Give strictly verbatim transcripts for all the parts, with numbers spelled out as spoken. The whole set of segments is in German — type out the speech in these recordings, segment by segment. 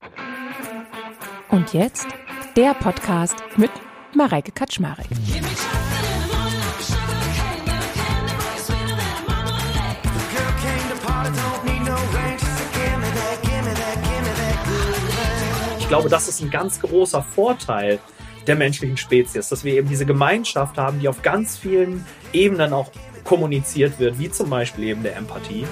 Und jetzt der Podcast mit Mareike Kaczmarek. Ich glaube, das ist ein ganz großer Vorteil der menschlichen Spezies, dass wir eben diese Gemeinschaft haben, die auf ganz vielen Ebenen auch kommuniziert wird, wie zum Beispiel eben der Empathie.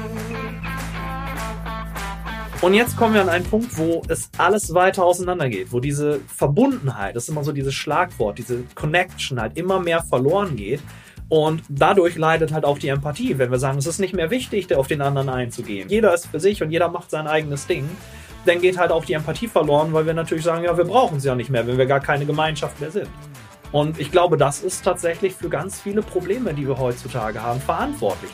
Und jetzt kommen wir an einen Punkt, wo es alles weiter auseinandergeht, wo diese Verbundenheit, das ist immer so dieses Schlagwort, diese Connection halt immer mehr verloren geht. Und dadurch leidet halt auch die Empathie, wenn wir sagen, es ist nicht mehr wichtig, auf den anderen einzugehen. Jeder ist für sich und jeder macht sein eigenes Ding. Dann geht halt auch die Empathie verloren, weil wir natürlich sagen, ja, wir brauchen sie ja nicht mehr, wenn wir gar keine Gemeinschaft mehr sind. Und ich glaube, das ist tatsächlich für ganz viele Probleme, die wir heutzutage haben, verantwortlich.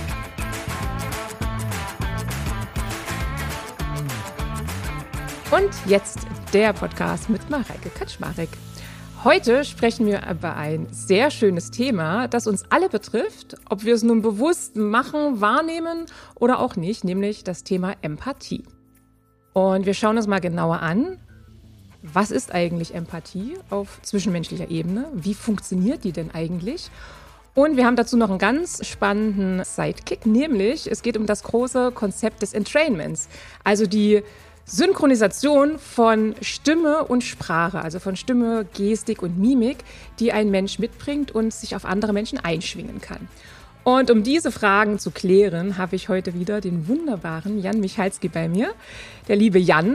Und jetzt der Podcast mit Mareike Kaczmarek. Heute sprechen wir über ein sehr schönes Thema, das uns alle betrifft, ob wir es nun bewusst machen, wahrnehmen oder auch nicht, nämlich das Thema Empathie. Und wir schauen uns mal genauer an, was ist eigentlich Empathie auf zwischenmenschlicher Ebene? Wie funktioniert die denn eigentlich? Und wir haben dazu noch einen ganz spannenden Sidekick, nämlich es geht um das große Konzept des Entrainments, also die Synchronisation von Stimme und Sprache, also von Stimme, Gestik und Mimik, die ein Mensch mitbringt und sich auf andere Menschen einschwingen kann. Und um diese Fragen zu klären, habe ich heute wieder den wunderbaren Jan Michalski bei mir. Der liebe Jan,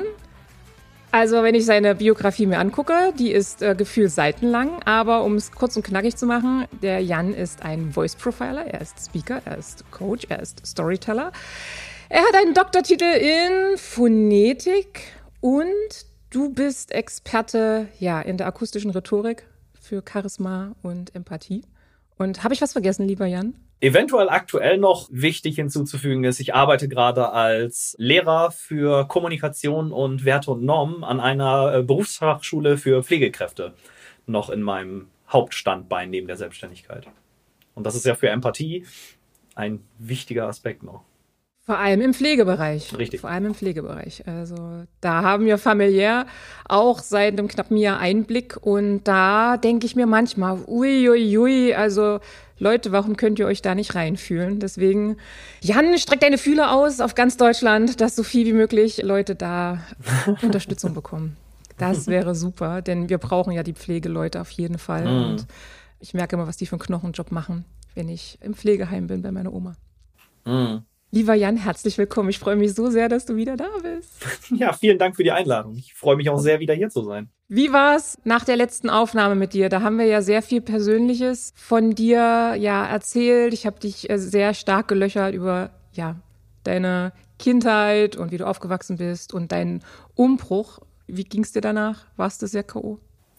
also wenn ich seine Biografie mir angucke, die ist äh, gefühlt seitenlang, aber um es kurz und knackig zu machen, der Jan ist ein Voice Profiler, er ist Speaker, er ist Coach, er ist Storyteller. Er hat einen Doktortitel in Phonetik und du bist Experte ja, in der akustischen Rhetorik für Charisma und Empathie. Und habe ich was vergessen, lieber Jan? Eventuell aktuell noch wichtig hinzuzufügen ist, ich arbeite gerade als Lehrer für Kommunikation und Werte und Normen an einer Berufsfachschule für Pflegekräfte, noch in meinem Hauptstandbein neben der Selbstständigkeit. Und das ist ja für Empathie ein wichtiger Aspekt noch. Vor allem im Pflegebereich. Richtig. Vor allem im Pflegebereich. Also da haben wir familiär auch seit einem knappen Jahr Einblick und da denke ich mir manchmal, ui, ui, ui, also Leute, warum könnt ihr euch da nicht reinfühlen? Deswegen, Jan, streck deine Fühler aus auf ganz Deutschland, dass so viel wie möglich Leute da Unterstützung bekommen. Das wäre super, denn wir brauchen ja die Pflegeleute auf jeden Fall. Mm. Und ich merke immer, was die für einen Knochenjob machen, wenn ich im Pflegeheim bin bei meiner Oma. Mm. Lieber Jan, herzlich willkommen. Ich freue mich so sehr, dass du wieder da bist. Ja, vielen Dank für die Einladung. Ich freue mich auch sehr, wieder hier zu sein. Wie war's nach der letzten Aufnahme mit dir? Da haben wir ja sehr viel Persönliches von dir ja erzählt. Ich habe dich sehr stark gelöchert über ja deine Kindheit und wie du aufgewachsen bist und deinen Umbruch. Wie ging's dir danach? Warst du sehr K O?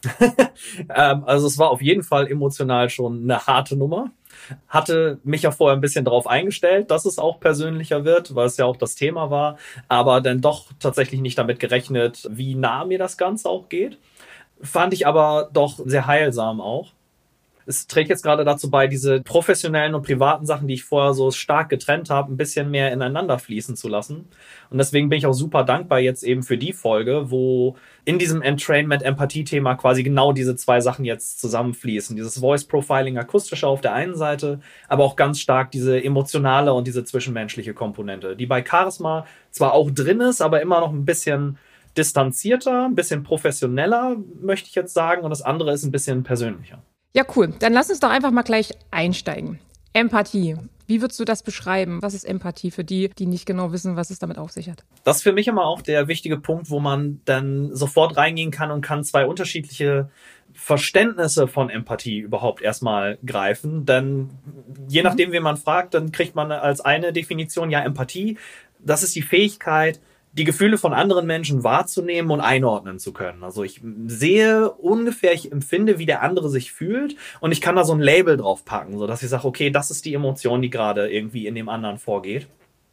ähm, also es war auf jeden Fall emotional schon eine harte Nummer. Hatte mich ja vorher ein bisschen darauf eingestellt, dass es auch persönlicher wird, weil es ja auch das Thema war, aber dann doch tatsächlich nicht damit gerechnet, wie nah mir das Ganze auch geht. Fand ich aber doch sehr heilsam auch. Es trägt jetzt gerade dazu bei, diese professionellen und privaten Sachen, die ich vorher so stark getrennt habe, ein bisschen mehr ineinander fließen zu lassen. Und deswegen bin ich auch super dankbar jetzt eben für die Folge, wo in diesem Entrainment-Empathie-Thema quasi genau diese zwei Sachen jetzt zusammenfließen. Dieses Voice-Profiling akustische auf der einen Seite, aber auch ganz stark diese emotionale und diese zwischenmenschliche Komponente, die bei Charisma zwar auch drin ist, aber immer noch ein bisschen distanzierter, ein bisschen professioneller, möchte ich jetzt sagen. Und das andere ist ein bisschen persönlicher. Ja, cool. Dann lass uns doch einfach mal gleich einsteigen. Empathie. Wie würdest du das beschreiben? Was ist Empathie für die, die nicht genau wissen, was es damit auf sich hat? Das ist für mich immer auch der wichtige Punkt, wo man dann sofort reingehen kann und kann zwei unterschiedliche Verständnisse von Empathie überhaupt erstmal greifen. Denn je nachdem, wen man fragt, dann kriegt man als eine Definition, ja, Empathie, das ist die Fähigkeit, die Gefühle von anderen Menschen wahrzunehmen und einordnen zu können. Also ich sehe ungefähr, ich empfinde, wie der andere sich fühlt und ich kann da so ein Label drauf packen, sodass ich sage, okay, das ist die Emotion, die gerade irgendwie in dem anderen vorgeht.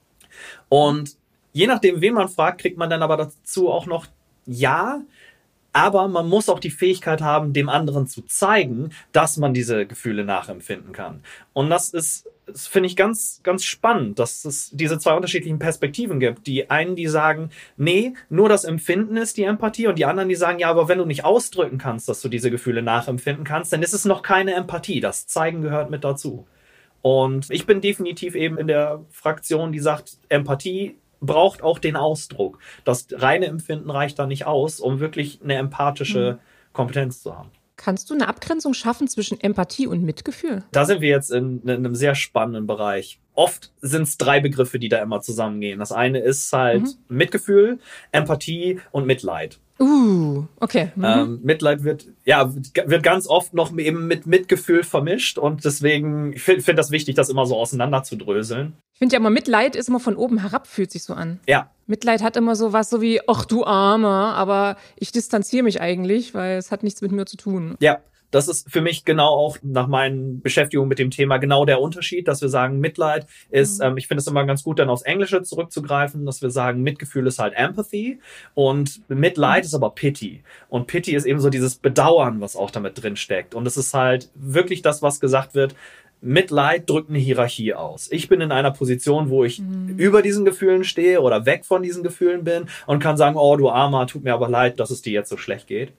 Und je nachdem, wen man fragt, kriegt man dann aber dazu auch noch ja, aber man muss auch die Fähigkeit haben, dem anderen zu zeigen, dass man diese Gefühle nachempfinden kann. Und das ist das finde ich ganz, ganz spannend, dass es diese zwei unterschiedlichen Perspektiven gibt. Die einen, die sagen, nee, nur das Empfinden ist die Empathie, und die anderen, die sagen, ja, aber wenn du nicht ausdrücken kannst, dass du diese Gefühle nachempfinden kannst, dann ist es noch keine Empathie. Das Zeigen gehört mit dazu. Und ich bin definitiv eben in der Fraktion, die sagt, Empathie braucht auch den Ausdruck. Das reine Empfinden reicht da nicht aus, um wirklich eine empathische Kompetenz zu haben. Kannst du eine Abgrenzung schaffen zwischen Empathie und Mitgefühl? Da sind wir jetzt in, in einem sehr spannenden Bereich. Oft sind es drei Begriffe, die da immer zusammengehen. Das eine ist halt mhm. Mitgefühl, Empathie und Mitleid. Uh, okay. Mhm. Ähm, Mitleid wird, ja, wird ganz oft noch eben mit Mitgefühl vermischt, und deswegen, ich finde find das wichtig, das immer so auseinander zu dröseln. Ich finde ja immer, Mitleid ist immer von oben herab, fühlt sich so an. Ja. Mitleid hat immer so was so wie, ach du Armer, aber ich distanziere mich eigentlich, weil es hat nichts mit mir zu tun. Ja. Das ist für mich genau auch nach meinen Beschäftigungen mit dem Thema genau der Unterschied, dass wir sagen, Mitleid ist, mhm. ähm, ich finde es immer ganz gut, dann aufs Englische zurückzugreifen, dass wir sagen, Mitgefühl ist halt Empathy und Mitleid mhm. ist aber Pity. Und Pity ist eben so dieses Bedauern, was auch damit drin steckt. Und es ist halt wirklich das, was gesagt wird, Mitleid drückt eine Hierarchie aus. Ich bin in einer Position, wo ich mhm. über diesen Gefühlen stehe oder weg von diesen Gefühlen bin und kann sagen, oh du Armer, tut mir aber leid, dass es dir jetzt so schlecht geht.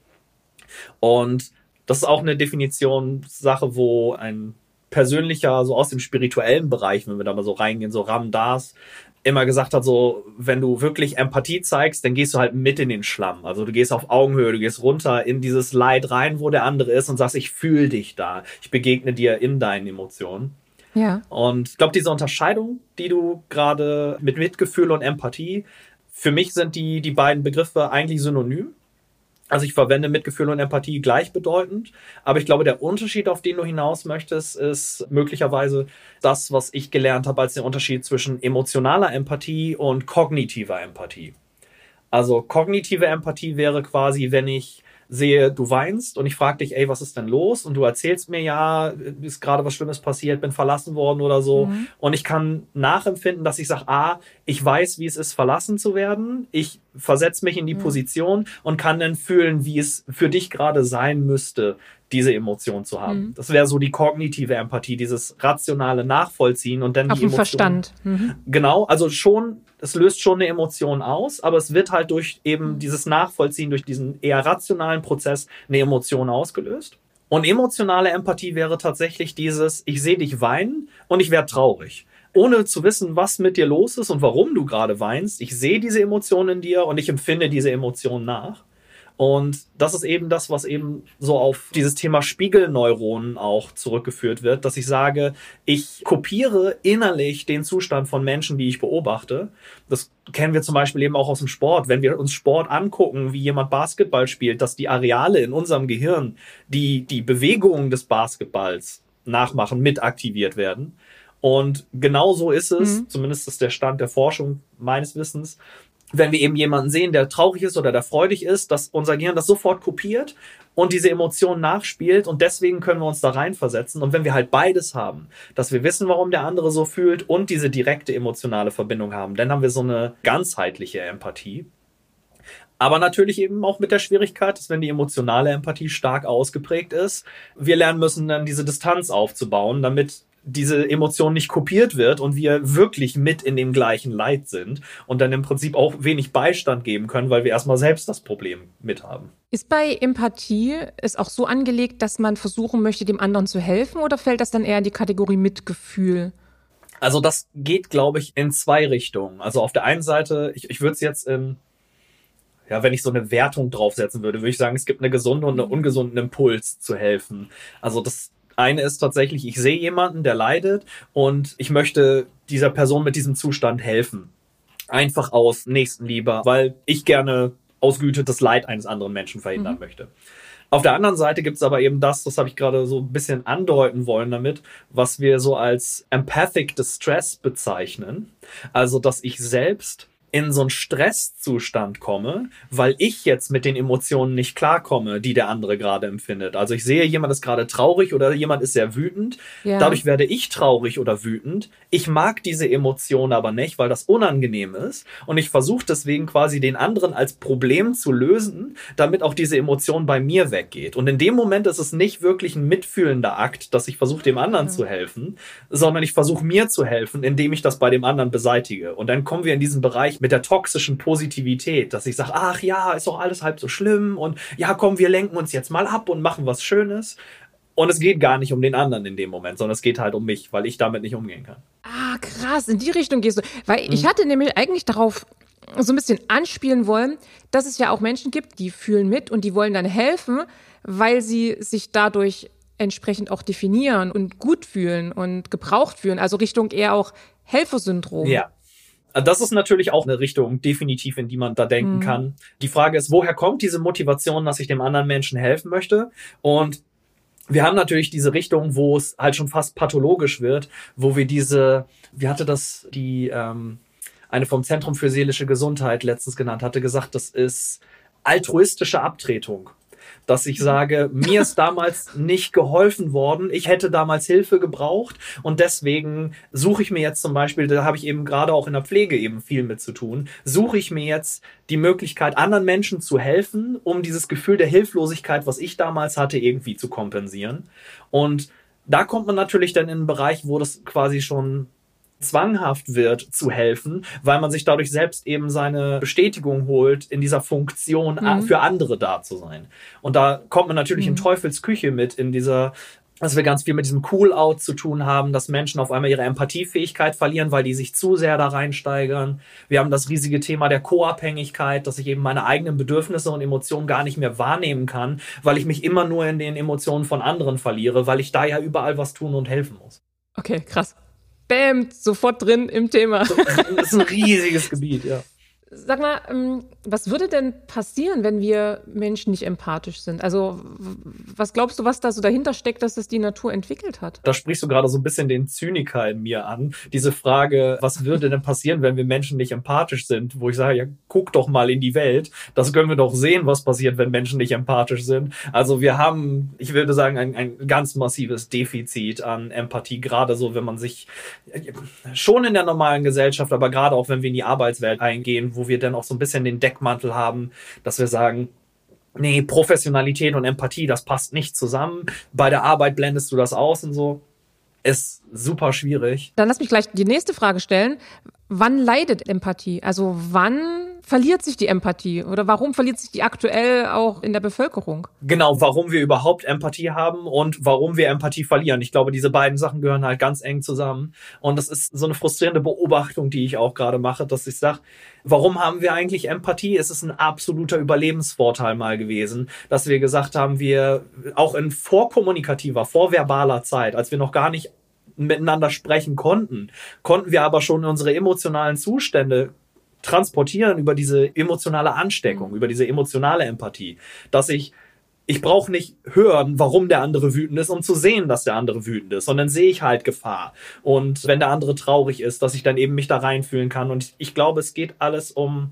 Und das ist auch eine Definitionssache, wo ein persönlicher, so aus dem spirituellen Bereich, wenn wir da mal so reingehen, so Ram Dass, immer gesagt hat, so, wenn du wirklich Empathie zeigst, dann gehst du halt mit in den Schlamm. Also du gehst auf Augenhöhe, du gehst runter in dieses Leid rein, wo der andere ist, und sagst, ich fühle dich da. Ich begegne dir in deinen Emotionen. Ja. Und ich glaube, diese Unterscheidung, die du gerade mit Mitgefühl und Empathie, für mich sind die, die beiden Begriffe eigentlich synonym. Also ich verwende Mitgefühl und Empathie gleichbedeutend, aber ich glaube, der Unterschied, auf den du hinaus möchtest, ist möglicherweise das, was ich gelernt habe als den Unterschied zwischen emotionaler Empathie und kognitiver Empathie. Also kognitive Empathie wäre quasi, wenn ich sehe, du weinst und ich frage dich, ey, was ist denn los? Und du erzählst mir, ja, ist gerade was Schlimmes passiert, bin verlassen worden oder so. Mhm. Und ich kann nachempfinden, dass ich sage, ah, ich weiß, wie es ist, verlassen zu werden. Ich versetze mich in die mhm. Position und kann dann fühlen, wie es für dich gerade sein müsste, diese Emotion zu haben. Mhm. Das wäre so die kognitive Empathie, dieses rationale Nachvollziehen und dann auf die dem Emotion. Verstand. Mhm. Genau, also schon, es löst schon eine Emotion aus, aber es wird halt durch eben dieses Nachvollziehen, durch diesen eher rationalen Prozess eine Emotion ausgelöst. Und emotionale Empathie wäre tatsächlich dieses, ich sehe dich weinen und ich werde traurig. Ohne zu wissen, was mit dir los ist und warum du gerade weinst. Ich sehe diese Emotion in dir und ich empfinde diese Emotion nach. Und das ist eben das, was eben so auf dieses Thema Spiegelneuronen auch zurückgeführt wird, dass ich sage, ich kopiere innerlich den Zustand von Menschen, die ich beobachte. Das kennen wir zum Beispiel eben auch aus dem Sport. Wenn wir uns Sport angucken, wie jemand Basketball spielt, dass die Areale in unserem Gehirn, die die Bewegungen des Basketballs nachmachen, mit aktiviert werden. Und genau so ist es, mhm. zumindest ist der Stand der Forschung meines Wissens, wenn wir eben jemanden sehen, der traurig ist oder der freudig ist, dass unser Gehirn das sofort kopiert und diese Emotion nachspielt, und deswegen können wir uns da reinversetzen. Und wenn wir halt beides haben, dass wir wissen, warum der andere so fühlt und diese direkte emotionale Verbindung haben, dann haben wir so eine ganzheitliche Empathie. Aber natürlich eben auch mit der Schwierigkeit, dass wenn die emotionale Empathie stark ausgeprägt ist, wir lernen müssen, dann diese Distanz aufzubauen, damit diese Emotion nicht kopiert wird und wir wirklich mit in dem gleichen Leid sind und dann im Prinzip auch wenig Beistand geben können, weil wir erstmal selbst das Problem mithaben. Ist bei Empathie es auch so angelegt, dass man versuchen möchte, dem anderen zu helfen, oder fällt das dann eher in die Kategorie Mitgefühl? Also das geht, glaube ich, in zwei Richtungen. Also auf der einen Seite, ich, ich würde es jetzt in, ja, wenn ich so eine Wertung draufsetzen würde, würde ich sagen, es gibt eine gesunde und einen ungesunden Impuls zu helfen. Also das eine ist tatsächlich, ich sehe jemanden, der leidet und ich möchte dieser Person mit diesem Zustand helfen. Einfach aus Nächstenliebe, weil ich gerne aus Güte das Leid eines anderen Menschen verhindern mhm. möchte. Auf der anderen Seite gibt es aber eben das, das habe ich gerade so ein bisschen andeuten wollen damit, was wir so als Empathic Distress bezeichnen. Also, dass ich selbst in so einen Stresszustand komme, weil ich jetzt mit den Emotionen nicht klarkomme, die der andere gerade empfindet. Also ich sehe, jemand ist gerade traurig oder jemand ist sehr wütend. Ja. Dadurch werde ich traurig oder wütend. Ich mag diese Emotion aber nicht, weil das unangenehm ist. Und ich versuche deswegen quasi den anderen als Problem zu lösen, damit auch diese Emotion bei mir weggeht. Und in dem Moment ist es nicht wirklich ein mitfühlender Akt, dass ich versuche, dem anderen ja. zu helfen, sondern ich versuche mir zu helfen, indem ich das bei dem anderen beseitige. Und dann kommen wir in diesen Bereich mit der toxischen Positivität, dass ich sage, ach ja, ist doch alles halb so schlimm und ja, komm, wir lenken uns jetzt mal ab und machen was Schönes. Und es geht gar nicht um den anderen in dem Moment, sondern es geht halt um mich, weil ich damit nicht umgehen kann. Ah, krass, in die Richtung gehst du. Weil ich hatte nämlich eigentlich darauf so ein bisschen anspielen wollen, dass es ja auch Menschen gibt, die fühlen mit und die wollen dann helfen, weil sie sich dadurch entsprechend auch definieren und gut fühlen und gebraucht fühlen. Also Richtung eher auch Helfersyndrom. Ja. Das ist natürlich auch eine Richtung, definitiv, in die man da denken mhm. kann. Die Frage ist, woher kommt diese Motivation, dass ich dem anderen Menschen helfen möchte? Und wir haben natürlich diese Richtung, wo es halt schon fast pathologisch wird, wo wir diese, wie hatte das die ähm, eine vom Zentrum für seelische Gesundheit letztens genannt, hatte gesagt, das ist altruistische Abtretung. Dass ich sage, mir ist damals nicht geholfen worden, ich hätte damals Hilfe gebraucht und deswegen suche ich mir jetzt zum Beispiel, da habe ich eben gerade auch in der Pflege eben viel mit zu tun, suche ich mir jetzt die Möglichkeit, anderen Menschen zu helfen, um dieses Gefühl der Hilflosigkeit, was ich damals hatte, irgendwie zu kompensieren. Und da kommt man natürlich dann in einen Bereich, wo das quasi schon zwanghaft wird, zu helfen, weil man sich dadurch selbst eben seine Bestätigung holt, in dieser Funktion mhm. für andere da zu sein. Und da kommt man natürlich mhm. in Teufels Küche mit, in dieser, dass wir ganz viel mit diesem Cool-Out zu tun haben, dass Menschen auf einmal ihre Empathiefähigkeit verlieren, weil die sich zu sehr da reinsteigern. Wir haben das riesige Thema der Co-Abhängigkeit, dass ich eben meine eigenen Bedürfnisse und Emotionen gar nicht mehr wahrnehmen kann, weil ich mich immer nur in den Emotionen von anderen verliere, weil ich da ja überall was tun und helfen muss. Okay, krass. Bäm, sofort drin im Thema. Das ist ein riesiges Gebiet, ja. Sag mal, was würde denn passieren, wenn wir Menschen nicht empathisch sind? Also was glaubst du, was da so dahinter steckt, dass das die Natur entwickelt hat? Da sprichst du gerade so ein bisschen den Zyniker in mir an. Diese Frage, was würde denn passieren, wenn wir Menschen nicht empathisch sind? Wo ich sage, ja, guck doch mal in die Welt. Das können wir doch sehen, was passiert, wenn Menschen nicht empathisch sind. Also wir haben, ich würde sagen, ein, ein ganz massives Defizit an Empathie. Gerade so, wenn man sich schon in der normalen Gesellschaft, aber gerade auch, wenn wir in die Arbeitswelt eingehen, wo wir dann auch so ein bisschen den Deckmantel haben, dass wir sagen, nee, Professionalität und Empathie, das passt nicht zusammen. Bei der Arbeit blendest du das aus und so. Ist super schwierig. Dann lass mich gleich die nächste Frage stellen. Wann leidet Empathie? Also wann verliert sich die Empathie? Oder warum verliert sich die aktuell auch in der Bevölkerung? Genau, warum wir überhaupt Empathie haben und warum wir Empathie verlieren. Ich glaube, diese beiden Sachen gehören halt ganz eng zusammen. Und das ist so eine frustrierende Beobachtung, die ich auch gerade mache, dass ich sage, warum haben wir eigentlich Empathie? Es ist ein absoluter Überlebensvorteil mal gewesen, dass wir gesagt haben, wir auch in vorkommunikativer, vorverbaler Zeit, als wir noch gar nicht miteinander sprechen konnten, konnten wir aber schon unsere emotionalen Zustände transportieren über diese emotionale Ansteckung, mhm. über diese emotionale Empathie, dass ich Ich brauche nicht hören, warum der andere wütend ist, um zu sehen, dass der andere wütend ist, sondern sehe ich halt Gefahr. Und wenn der andere traurig ist, dass ich dann eben mich da reinfühlen kann. Und ich glaube, es geht alles um,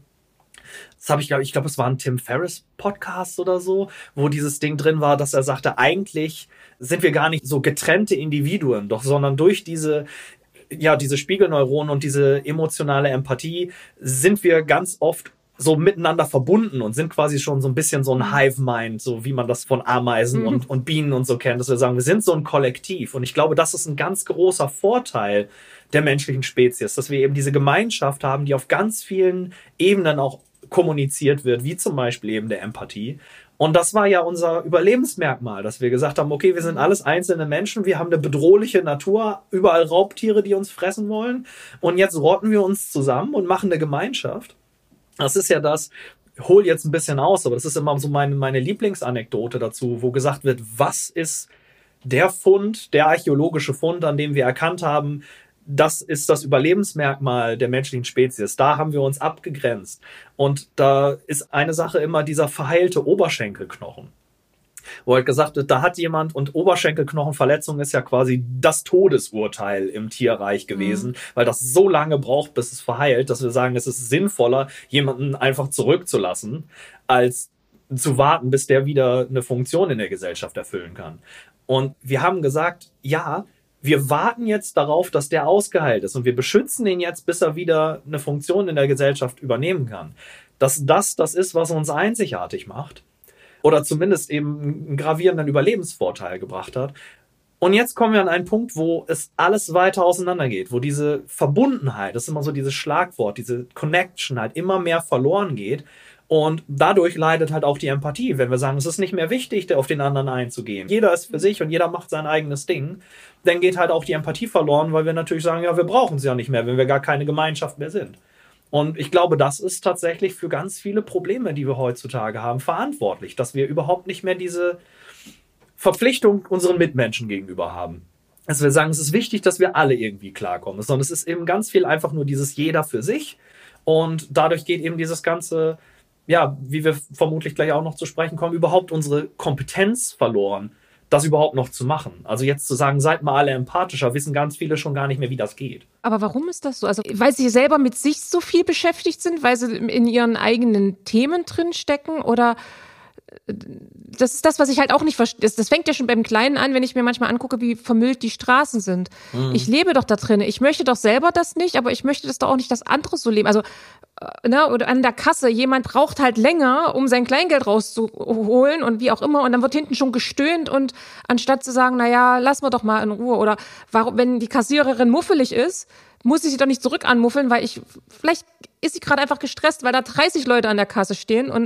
das habe ich, glaube ich, glaube, es war ein Tim Ferriss Podcast oder so, wo dieses Ding drin war, dass er sagte, eigentlich sind wir gar nicht so getrennte Individuen, doch, sondern durch diese ja, diese Spiegelneuronen und diese emotionale Empathie sind wir ganz oft so miteinander verbunden und sind quasi schon so ein bisschen so ein Hive-Mind, so wie man das von Ameisen mhm. und, und Bienen und so kennt, dass wir sagen, wir sind so ein Kollektiv. Und ich glaube, das ist ein ganz großer Vorteil der menschlichen Spezies, dass wir eben diese Gemeinschaft haben, die auf ganz vielen Ebenen auch kommuniziert wird, wie zum Beispiel eben der Empathie. Und das war ja unser Überlebensmerkmal, dass wir gesagt haben, okay, wir sind alles einzelne Menschen, wir haben eine bedrohliche Natur, überall Raubtiere, die uns fressen wollen. Und jetzt rotten wir uns zusammen und machen eine Gemeinschaft. Das ist ja das, ich hole jetzt ein bisschen aus, aber das ist immer so meine, meine Lieblingsanekdote dazu, wo gesagt wird, was ist der Fund, der archäologische Fund, an dem wir erkannt haben, das ist das Überlebensmerkmal der menschlichen Spezies. Da haben wir uns abgegrenzt. Und da ist eine Sache immer dieser verheilte Oberschenkelknochen. wo halt gesagt wird, da hat jemand, und Oberschenkelknochenverletzung ist ja quasi das Todesurteil im Tierreich gewesen, mhm. weil das so lange braucht, bis es verheilt, dass wir sagen, es ist sinnvoller, jemanden einfach zurückzulassen, als zu warten, bis der wieder eine Funktion in der Gesellschaft erfüllen kann. Und wir haben gesagt, ja, wir warten jetzt darauf, dass der ausgeheilt ist und wir beschützen ihn jetzt, bis er wieder eine Funktion in der Gesellschaft übernehmen kann. Dass das das ist, was uns einzigartig macht oder zumindest eben einen gravierenden Überlebensvorteil gebracht hat. Und jetzt kommen wir an einen Punkt, wo es alles weiter auseinandergeht, wo diese Verbundenheit, das ist immer so dieses Schlagwort, diese Connection halt immer mehr verloren geht. Und dadurch leidet halt auch die Empathie, wenn wir sagen, es ist nicht mehr wichtig, auf den anderen einzugehen. Jeder ist für sich und jeder macht sein eigenes Ding. Dann geht halt auch die Empathie verloren, weil wir natürlich sagen, ja, wir brauchen sie ja nicht mehr, wenn wir gar keine Gemeinschaft mehr sind. Und ich glaube, das ist tatsächlich für ganz viele Probleme, die wir heutzutage haben, verantwortlich, dass wir überhaupt nicht mehr diese Verpflichtung unseren Mitmenschen gegenüber haben. Dass wir sagen, es ist wichtig, dass wir alle irgendwie klarkommen, sondern es ist eben ganz viel einfach nur dieses jeder für sich. Und dadurch geht eben dieses ganze, ja, wie wir vermutlich gleich auch noch zu sprechen kommen, überhaupt unsere Kompetenz verloren, das überhaupt noch zu machen. Also jetzt zu sagen, seid mal alle empathischer, wissen ganz viele schon gar nicht mehr, wie das geht. Aber warum ist das so? Also weil sie selber mit sich so viel beschäftigt sind, weil sie in ihren eigenen Themen drin stecken, oder das ist das, was ich halt auch nicht verstehe. Das, das fängt ja schon beim Kleinen an, wenn ich mir manchmal angucke, wie vermüllt die Straßen sind. Mhm. Ich lebe doch da drin. Ich möchte doch selber das nicht, aber ich möchte das doch auch nicht, dass andere so leben. Also, ne, oder an der Kasse, jemand braucht halt länger, um sein Kleingeld rauszuholen und wie auch immer. Und dann wird hinten schon gestöhnt, und anstatt zu sagen, na ja, lass mal doch mal in Ruhe. Oder warum, wenn die Kassiererin muffelig ist, muss ich sie doch nicht zurück anmuffeln, weil ich, vielleicht ist sie gerade einfach gestresst, weil da dreißig Leute an der Kasse stehen. Und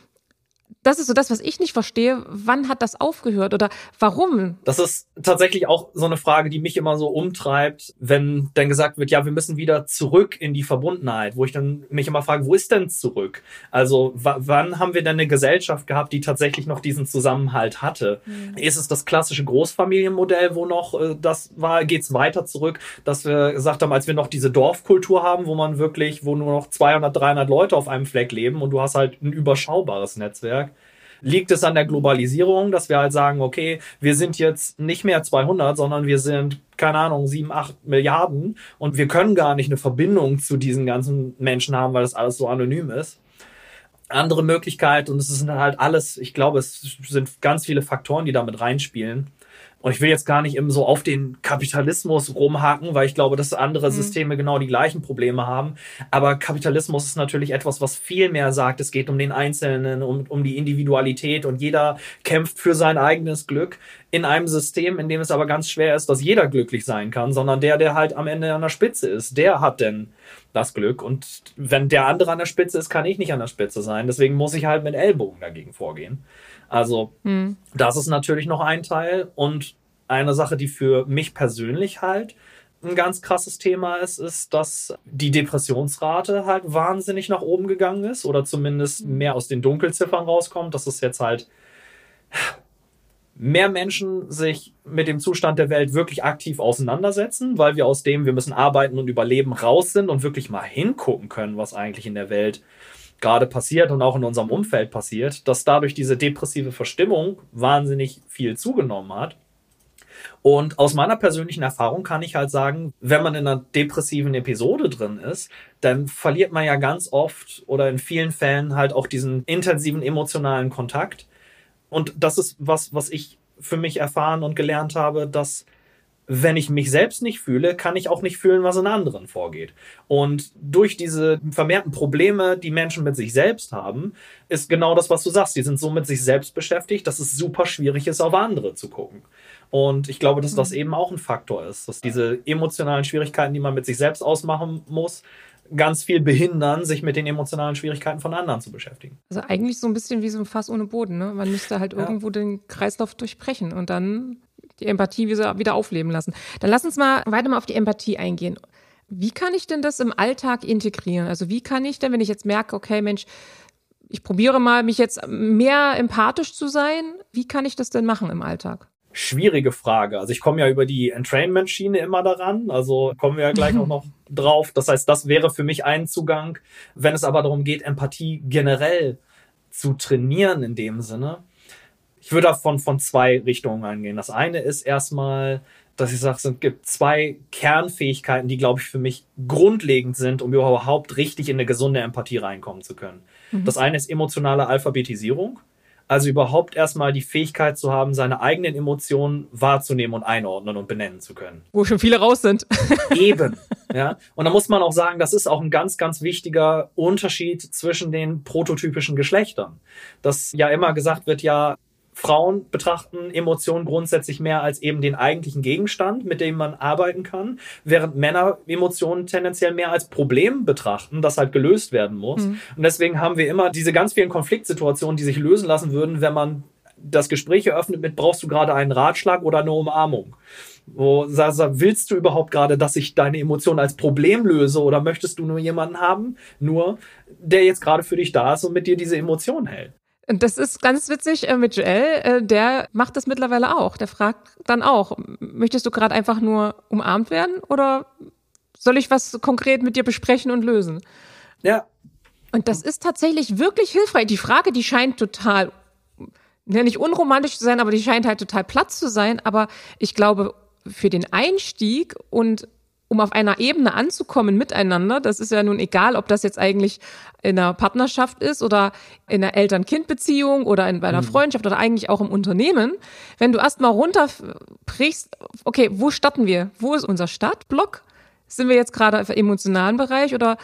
das ist so das, was ich nicht verstehe. Wann hat das aufgehört oder warum? Das ist tatsächlich auch so eine Frage, die mich immer so umtreibt, wenn dann gesagt wird, ja, wir müssen wieder zurück in die Verbundenheit, wo ich dann mich immer frage, wo ist denn zurück? Also w- wann haben wir denn eine Gesellschaft gehabt, die tatsächlich noch diesen Zusammenhalt hatte? Mhm. Ist es das klassische Großfamilienmodell, wo noch äh, das war, geht's weiter zurück, dass wir gesagt haben, als wir noch diese Dorfkultur haben, wo man wirklich, wo nur noch zweihundert, dreihundert Leute auf einem Fleck leben und du hast halt ein überschaubares Netzwerk. Liegt es an der Globalisierung, dass wir halt sagen, okay, wir sind jetzt nicht mehr zweihundert, sondern wir sind, keine Ahnung, sieben, acht Milliarden und wir können gar nicht eine Verbindung zu diesen ganzen Menschen haben, weil das alles so anonym ist. Andere Möglichkeit, und es sind halt alles, ich glaube, es sind ganz viele Faktoren, die damit reinspielen. Und ich will jetzt gar nicht eben so auf den Kapitalismus rumhaken, weil ich glaube, dass andere Systeme mhm. genau die gleichen Probleme haben. Aber Kapitalismus ist natürlich etwas, was viel mehr sagt. Es geht um den Einzelnen, um, um die Individualität, und jeder kämpft für sein eigenes Glück in einem System, in dem es aber ganz schwer ist, dass jeder glücklich sein kann, sondern der, der halt am Ende an der Spitze ist, der hat denn das Glück. Und wenn der andere an der Spitze ist, kann ich nicht an der Spitze sein. Deswegen muss ich halt mit Ellbogen dagegen vorgehen. Also hm. das ist natürlich noch ein Teil. Und eine Sache, die für mich persönlich halt ein ganz krasses Thema ist, ist, dass die Depressionsrate halt wahnsinnig nach oben gegangen ist oder zumindest mehr aus den Dunkelziffern rauskommt. Dass es jetzt halt mehr Menschen sich mit dem Zustand der Welt wirklich aktiv auseinandersetzen, weil wir aus dem, wir müssen arbeiten und überleben, raus sind und wirklich mal hingucken können, was eigentlich in der Welt gerade passiert und auch in unserem Umfeld passiert, dass dadurch diese depressive Verstimmung wahnsinnig viel zugenommen hat. Und aus meiner persönlichen Erfahrung kann ich halt sagen, wenn man in einer depressiven Episode drin ist, dann verliert man ja ganz oft oder in vielen Fällen halt auch diesen intensiven emotionalen Kontakt. Und das ist was, was ich für mich erfahren und gelernt habe, dass wenn ich mich selbst nicht fühle, kann ich auch nicht fühlen, was in anderen vorgeht. Und durch diese vermehrten Probleme, die Menschen mit sich selbst haben, ist genau das, was du sagst. Die sind so mit sich selbst beschäftigt, dass es super schwierig ist, auf andere zu gucken. Und ich glaube, dass das eben auch ein Faktor ist, dass diese emotionalen Schwierigkeiten, die man mit sich selbst ausmachen muss, ganz viel behindern, sich mit den emotionalen Schwierigkeiten von anderen zu beschäftigen. Also eigentlich so ein bisschen wie so ein Fass ohne Boden, ne? Man müsste halt ja. irgendwo den Kreislauf durchbrechen und dann die Empathie wieder aufleben lassen. Dann lass uns mal weiter mal auf die Empathie eingehen. Wie kann ich denn das im Alltag integrieren? Also wie kann ich denn, wenn ich jetzt merke, okay, Mensch, ich probiere mal, mich jetzt mehr empathisch zu sein, wie kann ich das denn machen im Alltag? Schwierige Frage. Also ich komme ja über die Entrainment-Schiene immer daran, also kommen wir ja gleich auch noch drauf. Das heißt, das wäre für mich ein Zugang. Wenn es aber darum geht, Empathie generell zu trainieren in dem Sinne, Ich würde davon von zwei Richtungen eingehen. Das eine ist erstmal, dass ich sage, es gibt zwei Kernfähigkeiten, die, glaube ich, für mich grundlegend sind, um überhaupt richtig in eine gesunde Empathie reinkommen zu können. Mhm. Das eine ist emotionale Alphabetisierung. Also überhaupt erstmal die Fähigkeit zu haben, seine eigenen Emotionen wahrzunehmen und einordnen und benennen zu können. Wo schon viele raus sind. Eben, ja. Und da muss man auch sagen, das ist auch ein ganz, ganz wichtiger Unterschied zwischen den prototypischen Geschlechtern. Dass ja immer gesagt wird, ja, Frauen betrachten Emotionen grundsätzlich mehr als eben den eigentlichen Gegenstand, mit dem man arbeiten kann, während Männer Emotionen tendenziell mehr als Problem betrachten, das halt gelöst werden muss. Mhm. Und deswegen haben wir immer diese ganz vielen Konfliktsituationen, die sich lösen lassen würden, wenn man das Gespräch eröffnet mit, brauchst du gerade einen Ratschlag oder eine Umarmung? Wo sagst du, willst du überhaupt gerade, dass ich deine Emotionen als Problem löse oder möchtest du nur jemanden haben, nur der jetzt gerade für dich da ist und mit dir diese Emotionen hält? Das ist ganz witzig äh, mit Joel, äh, der macht das mittlerweile auch. Der fragt dann auch, möchtest du gerade einfach nur umarmt werden oder soll ich was konkret mit dir besprechen und lösen? Ja. Und das ist tatsächlich wirklich hilfreich. Die Frage, die scheint total, ja, nicht unromantisch zu sein, aber die scheint halt total platt zu sein. Aber ich glaube, für den Einstieg und um auf einer Ebene anzukommen miteinander, das ist ja nun egal, ob das jetzt eigentlich in einer Partnerschaft ist oder in einer Eltern-Kind-Beziehung oder in, bei einer mhm. Freundschaft oder eigentlich auch im Unternehmen, wenn du erstmal runterbrichst, okay, wo starten wir? Wo ist unser Startblock? Sind wir jetzt gerade im emotionalen Bereich oder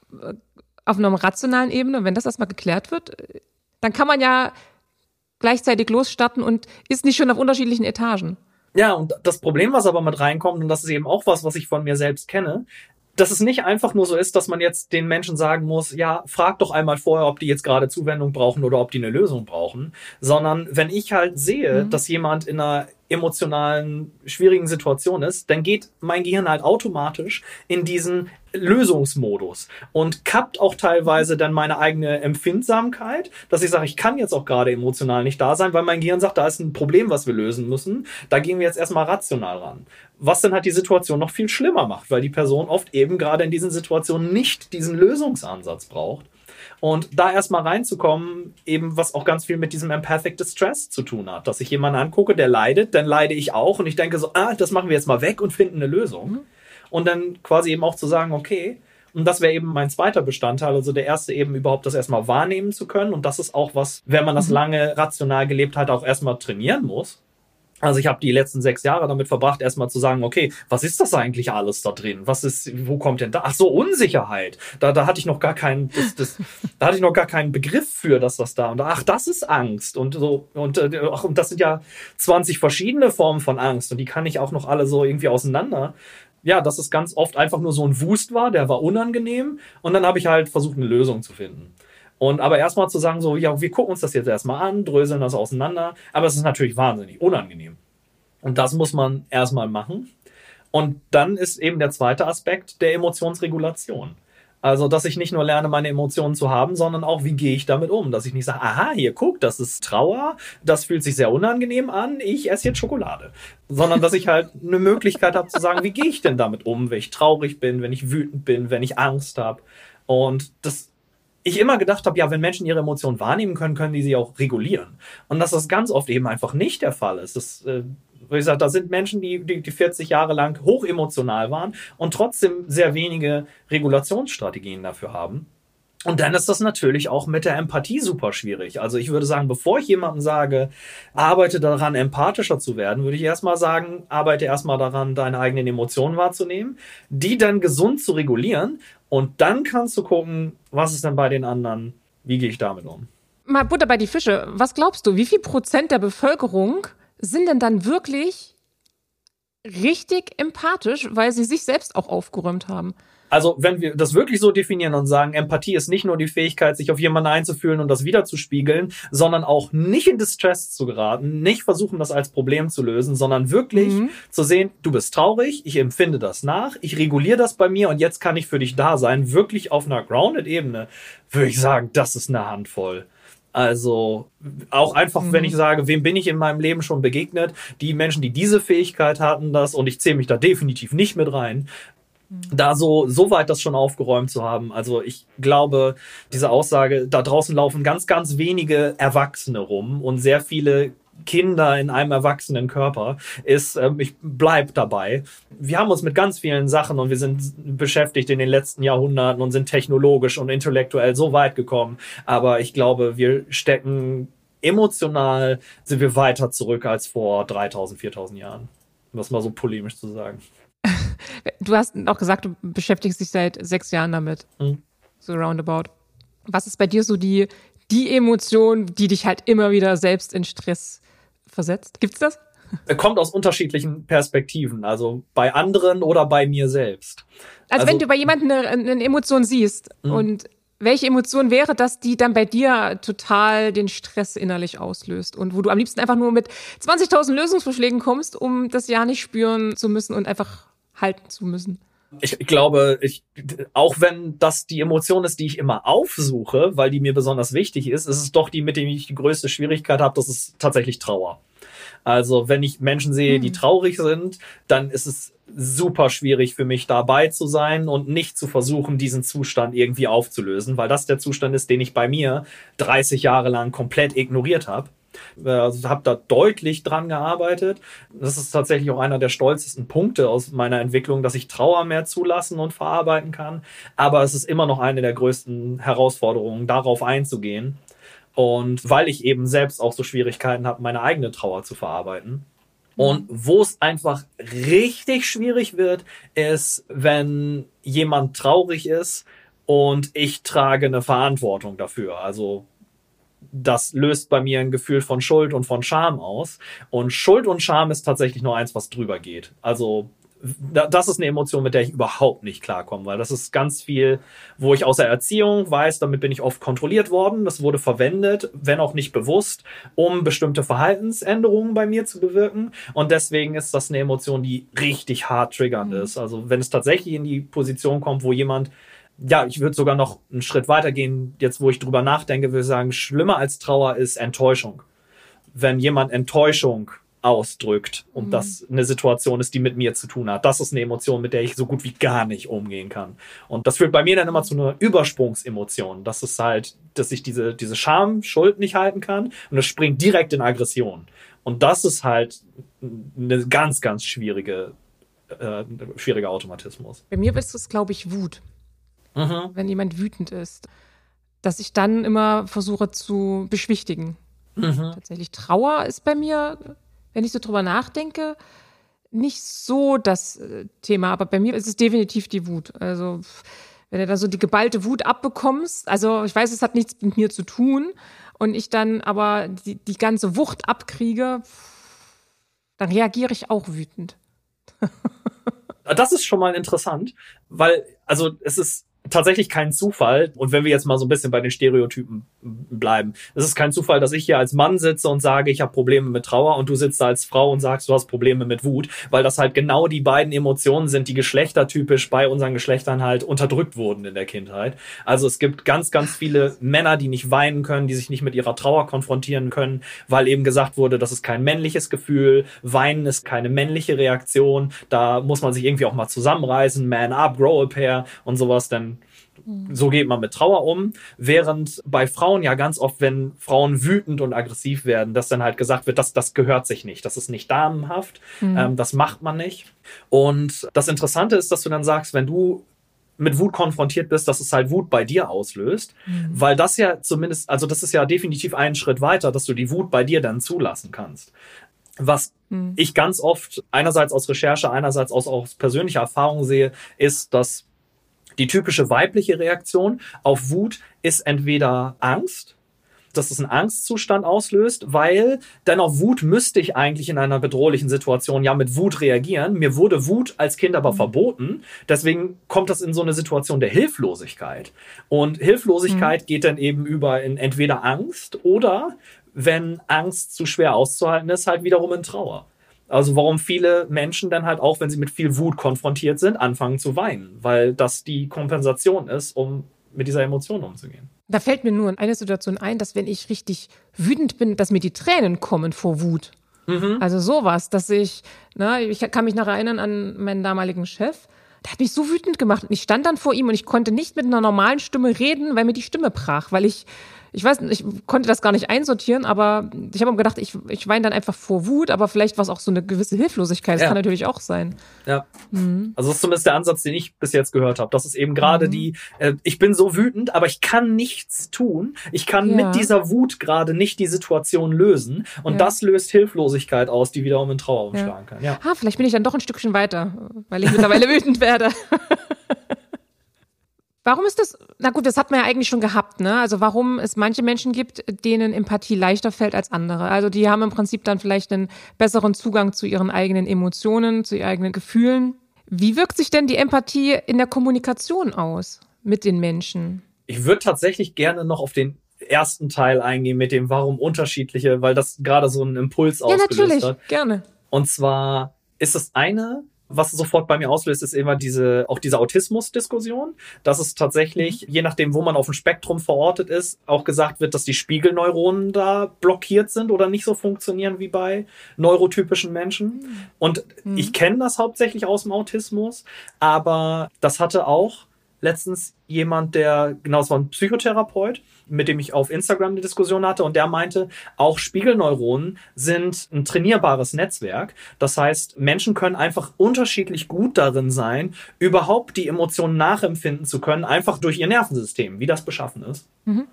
auf einer rationalen Ebene? Und wenn das erstmal geklärt wird, dann kann man ja gleichzeitig losstarten und ist nicht schon auf unterschiedlichen Etagen. Ja, und das Problem, was aber mit reinkommt, und das ist eben auch was, was ich von mir selbst kenne, dass es nicht einfach nur so ist, dass man jetzt den Menschen sagen muss, ja, frag doch einmal vorher, ob die jetzt gerade Zuwendung brauchen oder ob die eine Lösung brauchen, sondern wenn ich halt sehe, mhm. dass jemand in einer emotionalen, schwierigen Situation ist, dann geht mein Gehirn halt automatisch in diesen Lösungsmodus und kappt auch teilweise dann meine eigene Empfindsamkeit, dass ich sage, ich kann jetzt auch gerade emotional nicht da sein, weil mein Gehirn sagt, da ist ein Problem, was wir lösen müssen. Da gehen wir jetzt erstmal rational ran. Was dann halt die Situation noch viel schlimmer macht, weil die Person oft eben gerade in diesen Situationen nicht diesen Lösungsansatz braucht. Und da erstmal reinzukommen, eben was auch ganz viel mit diesem Empathic Distress zu tun hat, dass ich jemanden angucke, der leidet, dann leide ich auch und ich denke so, ah, das machen wir jetzt mal weg und finden eine Lösung. Mhm. Und dann quasi eben auch zu sagen, okay, und das wäre eben mein zweiter Bestandteil, also der erste eben überhaupt das erstmal wahrnehmen zu können und das ist auch was, wenn man das lange rational gelebt hat, auch erstmal trainieren muss. Also ich habe die letzten sechs Jahre damit verbracht, erstmal zu sagen, okay, was ist das eigentlich alles da drin? Was ist, wo kommt denn da? Ach so, Unsicherheit. Da, da hatte ich noch gar keinen, das, das, da hatte ich noch gar keinen Begriff für, dass das da und ach, das ist Angst und so und ach, und das sind ja zwanzig verschiedene Formen von Angst und die kann ich auch noch alle so irgendwie auseinander. Ja, dass es ganz oft einfach nur so ein Wust war, der war unangenehm und dann habe ich halt versucht, eine Lösung zu finden. Und aber erstmal zu sagen, so, ja, wir gucken uns das jetzt erstmal an, dröseln das auseinander, aber es ist natürlich wahnsinnig unangenehm. Und das muss man erstmal machen. Und dann ist eben der zweite Aspekt der Emotionsregulation. Also, dass ich nicht nur lerne, meine Emotionen zu haben, sondern auch, wie gehe ich damit um? Dass ich nicht sage, aha, hier, guck, das ist Trauer, das fühlt sich sehr unangenehm an, ich esse jetzt Schokolade. Sondern, dass ich halt eine Möglichkeit habe zu sagen, wie gehe ich denn damit um, wenn ich traurig bin, wenn ich wütend bin, wenn ich Angst habe. Und das ich immer gedacht habe, ja, wenn Menschen ihre Emotionen wahrnehmen können, können die sie auch regulieren. Und dass das ganz oft eben einfach nicht der Fall ist. Das, äh, wie gesagt, da sind Menschen, die, die, die vierzig Jahre lang hochemotional waren und trotzdem sehr wenige Regulationsstrategien dafür haben. Und dann ist das natürlich auch mit der Empathie super schwierig. Also ich würde sagen, bevor ich jemandem sage, arbeite daran, empathischer zu werden, würde ich erstmal sagen, arbeite erstmal daran, deine eigenen Emotionen wahrzunehmen, die dann gesund zu regulieren. Und dann kannst du gucken, was ist denn bei den anderen, wie gehe ich damit um? Mal Butter bei die Fische. Was glaubst du, wie viel Prozent der Bevölkerung sind denn dann wirklich richtig empathisch, weil sie sich selbst auch aufgeräumt haben? Also wenn wir das wirklich so definieren und sagen, Empathie ist nicht nur die Fähigkeit, sich auf jemanden einzufühlen und das wiederzuspiegeln, sondern auch nicht in Distress zu geraten, nicht versuchen, das als Problem zu lösen, sondern wirklich mhm. zu sehen, du bist traurig, ich empfinde das nach, ich reguliere das bei mir und jetzt kann ich für dich da sein, wirklich auf einer Grounded-Ebene, würde ich sagen, das ist eine Handvoll. Also auch einfach, mhm. wenn ich sage, wem bin ich in meinem Leben schon begegnet, die Menschen, die diese Fähigkeit hatten, das und ich zähle mich da definitiv nicht mit rein, da so, so weit das schon aufgeräumt zu haben. Also ich glaube, diese Aussage, da draußen laufen ganz, ganz wenige Erwachsene rum und sehr viele Kinder in einem erwachsenen Körper, ist, ähm, ich bleib dabei. Wir haben uns mit ganz vielen Sachen und wir sind beschäftigt in den letzten Jahrhunderten und sind technologisch und intellektuell so weit gekommen. Aber ich glaube, wir stecken emotional, sind wir weiter zurück als vor dreitausend, viertausend Jahren. Um das mal so polemisch zu sagen. Du hast auch gesagt, du beschäftigst dich seit sechs Jahren damit. Hm. So roundabout. Was ist bei dir so die, die Emotion, die dich halt immer wieder selbst in Stress versetzt? Gibt's das? Kommt aus unterschiedlichen Perspektiven, also bei anderen oder bei mir selbst. Also, also wenn du bei jemandem eine, eine Emotion siehst mh. und welche Emotion wäre das, die dann bei dir total den Stress innerlich auslöst und wo du am liebsten einfach nur mit zwanzigtausend Lösungsvorschlägen kommst, um das ja nicht spüren zu müssen und einfach halten zu müssen? Ich glaube, ich, auch wenn das die Emotion ist, die ich immer aufsuche, weil die mir besonders wichtig ist, ist es doch die, mit der ich die größte Schwierigkeit habe, das ist tatsächlich Trauer. Also wenn ich Menschen sehe, die traurig sind, dann ist es super schwierig für mich dabei zu sein und nicht zu versuchen, diesen Zustand irgendwie aufzulösen, weil das der Zustand ist, den ich bei mir dreißig Jahre lang komplett ignoriert habe. Also habe da deutlich dran gearbeitet. Das ist tatsächlich auch einer der stolzesten Punkte aus meiner Entwicklung, dass ich Trauer mehr zulassen und verarbeiten kann. Aber es ist immer noch eine der größten Herausforderungen, darauf einzugehen. Und weil ich eben selbst auch so Schwierigkeiten habe, meine eigene Trauer zu verarbeiten. Und wo es einfach richtig schwierig wird, ist, wenn jemand traurig ist und ich trage eine Verantwortung dafür. Also das löst bei mir ein Gefühl von Schuld und von Scham aus. Und Schuld und Scham ist tatsächlich nur eins, was drüber geht. Also das ist eine Emotion, mit der ich überhaupt nicht klarkomme, weil das ist ganz viel, wo ich aus der Erziehung weiß, damit bin ich oft kontrolliert worden. Das wurde verwendet, wenn auch nicht bewusst, um bestimmte Verhaltensänderungen bei mir zu bewirken. Und deswegen ist das eine Emotion, die richtig hart triggernd mhm. ist. Also wenn es tatsächlich in die Position kommt, wo jemand, ja, ich würde sogar noch einen Schritt weitergehen, jetzt wo ich drüber nachdenke, würde ich sagen, schlimmer als Trauer ist Enttäuschung. Wenn jemand Enttäuschung ausdrückt und mhm. das eine Situation ist, die mit mir zu tun hat. Das ist eine Emotion, mit der ich so gut wie gar nicht umgehen kann. Und das führt bei mir dann immer zu einer Übersprungsemotion. Das ist halt, dass ich diese, diese Scham, Schuld nicht halten kann und es springt direkt in Aggression. Und das ist halt eine ganz, ganz schwierige, äh, schwieriger Automatismus. Bei mir ist es, glaube ich, Wut. Mhm. Wenn jemand wütend ist, dass ich dann immer versuche zu beschwichtigen. Mhm. Tatsächlich Trauer ist bei mir, wenn ich so drüber nachdenke, nicht so das Thema. Aber bei mir ist es definitiv die Wut. Also wenn du da so die geballte Wut abbekommst, also ich weiß, es hat nichts mit mir zu tun und ich dann aber die, die ganze Wucht abkriege, dann reagiere ich auch wütend. Das ist schon mal interessant, weil also es ist tatsächlich kein Zufall, und wenn wir jetzt mal so ein bisschen bei den Stereotypen bleiben, es ist kein Zufall, dass ich hier als Mann sitze und sage, ich habe Probleme mit Trauer und du sitzt da als Frau und sagst, du hast Probleme mit Wut, weil das halt genau die beiden Emotionen sind, die geschlechtertypisch bei unseren Geschlechtern halt unterdrückt wurden in der Kindheit. Also es gibt ganz, ganz viele Männer, die nicht weinen können, die sich nicht mit ihrer Trauer konfrontieren können, weil eben gesagt wurde, das ist kein männliches Gefühl, Weinen ist keine männliche Reaktion, da muss man sich irgendwie auch mal zusammenreißen, man up, grow a pair und sowas, denn so geht man mit Trauer um, während bei Frauen ja ganz oft, wenn Frauen wütend und aggressiv werden, dass dann halt gesagt wird, das, das gehört sich nicht, das ist nicht damenhaft, mhm. ähm, das macht man nicht. Und das Interessante ist, dass du dann sagst, wenn du mit Wut konfrontiert bist, dass es halt Wut bei dir auslöst, mhm. weil das ja zumindest, also das ist ja definitiv einen Schritt weiter, dass du die Wut bei dir dann zulassen kannst. Was mhm. ich ganz oft einerseits aus Recherche, einerseits aus, aus persönlicher Erfahrung sehe, ist, dass die typische weibliche Reaktion auf Wut ist entweder Angst, dass es einen Angstzustand auslöst, weil dann auf Wut müsste ich eigentlich in einer bedrohlichen Situation ja mit Wut reagieren. Mir wurde Wut als Kind aber mhm. verboten. Deswegen kommt das in so eine Situation der Hilflosigkeit. Und Hilflosigkeit mhm. geht dann eben über in entweder Angst oder, wenn Angst zu schwer auszuhalten ist, halt wiederum in Trauer. Also warum viele Menschen dann halt auch, wenn sie mit viel Wut konfrontiert sind, anfangen zu weinen, weil das die Kompensation ist, um mit dieser Emotion umzugehen. Da fällt mir nur eine Situation ein, dass wenn ich richtig wütend bin, dass mir die Tränen kommen vor Wut. Mhm. Also sowas, dass ich, na, ich kann mich noch erinnern an meinen damaligen Chef, der hat mich so wütend gemacht und ich stand dann vor ihm und ich konnte nicht mit einer normalen Stimme reden, weil mir die Stimme brach, weil ich ich weiß nicht, ich konnte das gar nicht einsortieren, aber ich habe mir gedacht, ich, ich weine dann einfach vor Wut, aber vielleicht war es auch so eine gewisse Hilflosigkeit. Das Ja. kann natürlich auch sein. Ja. Mhm. Also das ist zumindest der Ansatz, den ich bis jetzt gehört habe. Das ist eben gerade Mhm. die, äh, ich bin so wütend, aber ich kann nichts tun. Ich kann Ja. mit dieser Wut gerade nicht die Situation lösen. Und Ja. das löst Hilflosigkeit aus, die wiederum in Trauer umschlagen kann. Ja. Ah, vielleicht bin ich dann doch ein Stückchen weiter, weil ich mittlerweile wütend werde. Warum ist das, na gut, das hat man ja eigentlich schon gehabt, ne? Also warum es manche Menschen gibt, denen Empathie leichter fällt als andere. Also die haben im Prinzip dann vielleicht einen besseren Zugang zu ihren eigenen Emotionen, zu ihren eigenen Gefühlen. Wie wirkt sich denn die Empathie in der Kommunikation aus mit den Menschen? Ich würde tatsächlich gerne noch auf den ersten Teil eingehen mit dem, warum unterschiedliche, weil das gerade so einen Impuls Ja, ausgelöst natürlich, hat. gerne. Und zwar ist das eine, was sofort bei mir auslöst, ist immer diese, auch diese Autismus-Diskussion, dass es tatsächlich, je nachdem, wo man auf dem Spektrum verortet ist, auch gesagt wird, dass die Spiegelneuronen da blockiert sind oder nicht so funktionieren wie bei neurotypischen Menschen. Und Mhm. ich kenne das hauptsächlich aus dem Autismus, aber das hatte auch letztens jemand, der, genau, es war ein Psychotherapeut, mit dem ich auf Instagram eine Diskussion hatte, und der meinte, auch Spiegelneuronen sind ein trainierbares Netzwerk. Das heißt, Menschen können einfach unterschiedlich gut darin sein, überhaupt die Emotionen nachempfinden zu können, einfach durch ihr Nervensystem, wie das beschaffen ist. Mhm.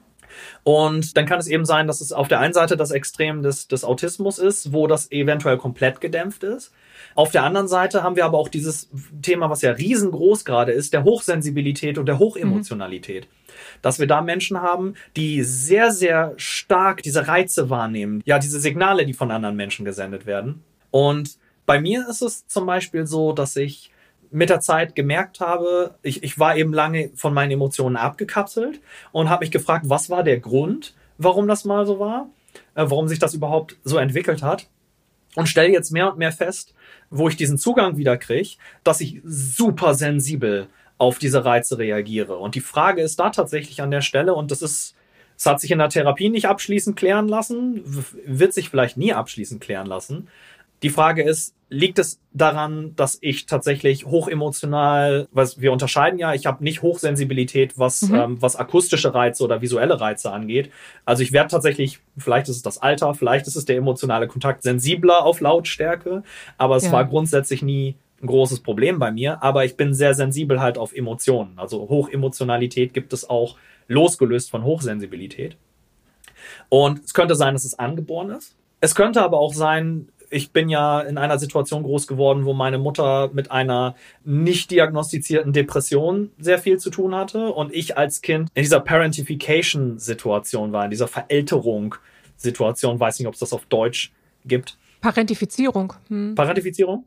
Und dann kann es eben sein, dass es auf der einen Seite das Extrem des, des Autismus ist, wo das eventuell komplett gedämpft ist. Auf der anderen Seite haben wir aber auch dieses Thema, was ja riesengroß gerade ist, der Hochsensibilität und der Hochemotionalität. Mhm. Dass wir da Menschen haben, die sehr, sehr stark diese Reize wahrnehmen. Ja, diese Signale, die von anderen Menschen gesendet werden. Und bei mir ist es zum Beispiel so, dass ich mit der Zeit gemerkt habe, ich, ich war eben lange von meinen Emotionen abgekapselt und habe mich gefragt, was war der Grund, warum das mal so war, äh, warum sich das überhaupt so entwickelt hat. Und stelle jetzt mehr und mehr fest, wo ich diesen Zugang wieder kriege, dass ich super sensibel auf diese Reize reagiere. Und die Frage ist da tatsächlich an der Stelle, und das ist, es hat sich in der Therapie nicht abschließend klären lassen, wird sich vielleicht nie abschließend klären lassen. Die Frage ist, liegt es daran, dass ich tatsächlich hochemotional, was wir unterscheiden ja, ich habe nicht Hochsensibilität, was, mhm. ähm, was akustische Reize oder visuelle Reize angeht. Also ich werde tatsächlich, vielleicht ist es das Alter, vielleicht ist es der emotionale Kontakt, sensibler auf Lautstärke, aber es ja. war grundsätzlich nie ein großes Problem bei mir, aber ich bin sehr sensibel halt auf Emotionen. Also Hochemotionalität gibt es auch losgelöst von Hochsensibilität. Und es könnte sein, dass es angeboren ist. Es könnte aber auch sein, ich bin ja in einer Situation groß geworden, wo meine Mutter mit einer nicht diagnostizierten Depression sehr viel zu tun hatte und ich als Kind in dieser Parentification-Situation war, in dieser Verälterung-Situation, weiß nicht, ob es das auf Deutsch gibt. Parentifizierung. Hm. Parentifizierung?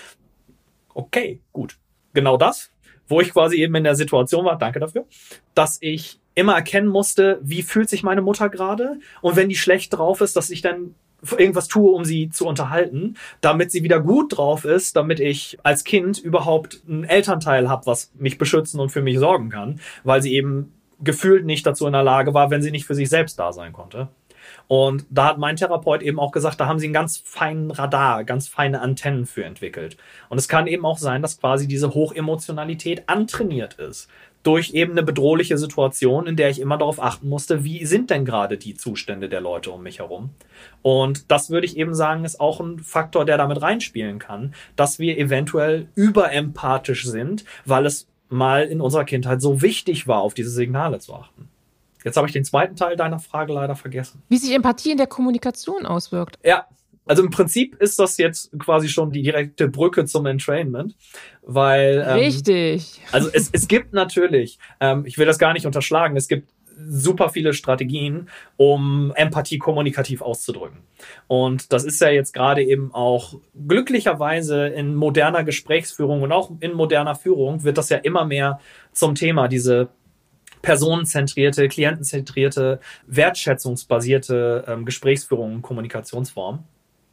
Okay, gut. Genau das, wo ich quasi eben in der Situation war, danke dafür, dass ich immer erkennen musste, wie fühlt sich meine Mutter gerade, und wenn die schlecht drauf ist, dass ich dann irgendwas tue, um sie zu unterhalten, damit sie wieder gut drauf ist, damit ich als Kind überhaupt einen Elternteil habe, was mich beschützen und für mich sorgen kann, weil sie eben gefühlt nicht dazu in der Lage war, wenn sie nicht für sich selbst da sein konnte. Und da hat mein Therapeut eben auch gesagt, da haben sie einen ganz feinen Radar, ganz feine Antennen für entwickelt. Und es kann eben auch sein, dass quasi diese Hochemotionalität antrainiert ist durch eben eine bedrohliche Situation, in der ich immer darauf achten musste, wie sind denn gerade die Zustände der Leute um mich herum. Und das würde ich eben sagen, ist auch ein Faktor, der damit reinspielen kann, dass wir eventuell überempathisch sind, weil es mal in unserer Kindheit so wichtig war, auf diese Signale zu achten. Jetzt habe ich den zweiten Teil deiner Frage leider vergessen. Wie sich Empathie in der Kommunikation auswirkt. Ja, also im Prinzip ist das jetzt quasi schon die direkte Brücke zum Entrainment, weil... Ähm, Richtig. Also es, es gibt natürlich, ähm, ich will das gar nicht unterschlagen, es gibt super viele Strategien, um Empathie kommunikativ auszudrücken. Und das ist ja jetzt gerade eben auch glücklicherweise in moderner Gesprächsführung und auch in moderner Führung wird das ja immer mehr zum Thema, diese personenzentrierte, klientenzentrierte, wertschätzungsbasierte ähm, Gesprächsführung und Kommunikationsform.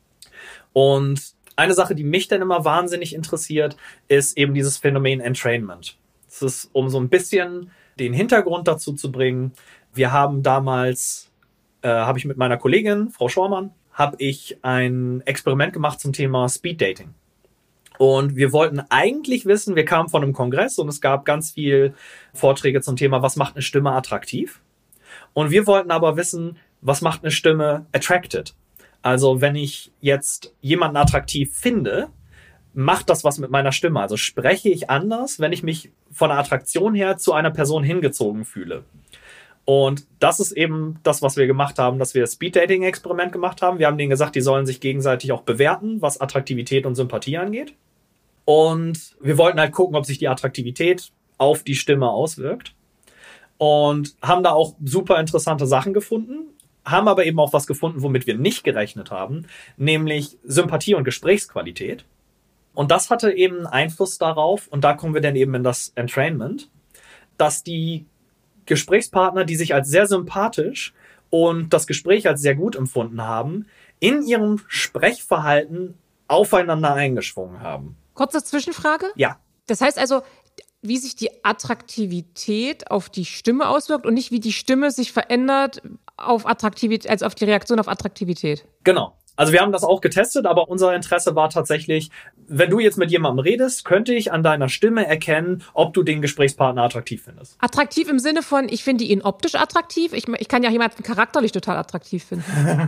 Und eine Sache, die mich dann immer wahnsinnig interessiert, ist eben dieses Phänomen Entrainment. Es ist, um so ein bisschen den Hintergrund dazu zu bringen. Wir haben damals, äh, habe ich mit meiner Kollegin, Frau Schormann, habe ich ein Experiment gemacht zum Thema Speed Dating. Und wir wollten eigentlich wissen, wir kamen von einem Kongress und es gab ganz viel Vorträge zum Thema, was macht eine Stimme attraktiv? Und wir wollten aber wissen, was macht eine Stimme attracted? Also wenn ich jetzt jemanden attraktiv finde, macht das was mit meiner Stimme? Also spreche ich anders, wenn ich mich von der Attraktion her zu einer Person hingezogen fühle? Und das ist eben das, was wir gemacht haben, dass wir das Speed-Dating-Experiment gemacht haben. Wir haben denen gesagt, die sollen sich gegenseitig auch bewerten, was Attraktivität und Sympathie angeht. Und wir wollten halt gucken, ob sich die Attraktivität auf die Stimme auswirkt. Und haben da auch super interessante Sachen gefunden, haben aber eben auch was gefunden, womit wir nicht gerechnet haben, nämlich Sympathie und Gesprächsqualität. Und das hatte eben einen Einfluss darauf, und da kommen wir dann eben in das Entrainment, dass die Gesprächspartner, die sich als sehr sympathisch und das Gespräch als sehr gut empfunden haben, in ihrem Sprechverhalten aufeinander eingeschwungen haben. Kurze Zwischenfrage? Ja. Das heißt also, wie sich die Attraktivität auf die Stimme auswirkt und nicht, wie die Stimme sich verändert auf Attraktivität, also auf die Reaktion auf Attraktivität. Genau. Also wir haben das auch getestet, aber unser Interesse war tatsächlich, wenn du jetzt mit jemandem redest, könnte ich an deiner Stimme erkennen, ob du den Gesprächspartner attraktiv findest. Attraktiv im Sinne von, ich finde ihn optisch attraktiv. Ich, ich kann ja jemanden charakterlich total attraktiv finden.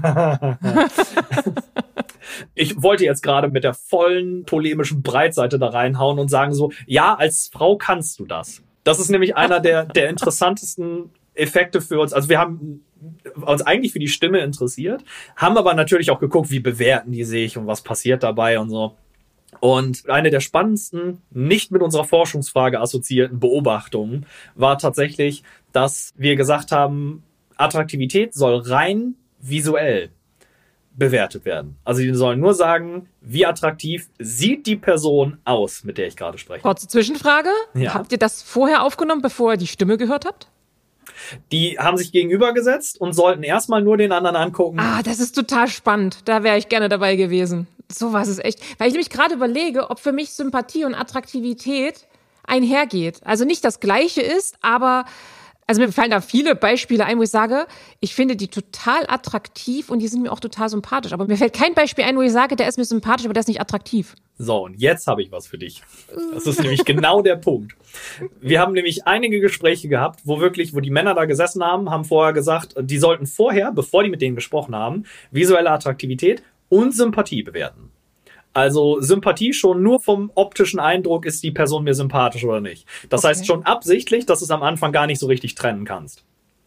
Ich wollte jetzt gerade mit der vollen polemischen Breitseite da reinhauen und sagen so, ja, als Frau kannst du das. Das ist nämlich einer der, der interessantesten Effekte für uns. Also wir haben uns eigentlich für die Stimme interessiert, haben aber natürlich auch geguckt, wie bewerten die sich und was passiert dabei und so. Und eine der spannendsten, nicht mit unserer Forschungsfrage assoziierten Beobachtungen war tatsächlich, dass wir gesagt haben, Attraktivität soll rein visuell bewertet werden. Also die sollen nur sagen, wie attraktiv sieht die Person aus, mit der ich gerade spreche. Kurze Zwischenfrage. Ja. Habt ihr das vorher aufgenommen, bevor ihr die Stimme gehört habt? Die haben sich gegenübergesetzt und sollten erstmal nur den anderen angucken. Ah, das ist total spannend. Da wäre ich gerne dabei gewesen. Sowas ist echt. Weil ich nämlich gerade überlege, ob für mich Sympathie und Attraktivität einhergeht. Also nicht das Gleiche ist, aber also mir fallen da viele Beispiele ein, wo ich sage, ich finde die total attraktiv und die sind mir auch total sympathisch. Aber mir fällt kein Beispiel ein, wo ich sage, der ist mir sympathisch, aber der ist nicht attraktiv. So, und jetzt habe ich was für dich. Das ist nämlich genau der Punkt. Wir haben nämlich einige Gespräche gehabt, wo wirklich, wo die Männer da gesessen haben, haben vorher gesagt, die sollten vorher, bevor die mit denen gesprochen haben, visuelle Attraktivität und Sympathie bewerten. Also Sympathie schon nur vom optischen Eindruck, ist die Person mir sympathisch oder nicht. Das Okay. heißt schon absichtlich, dass du es am Anfang gar nicht so richtig trennen kannst.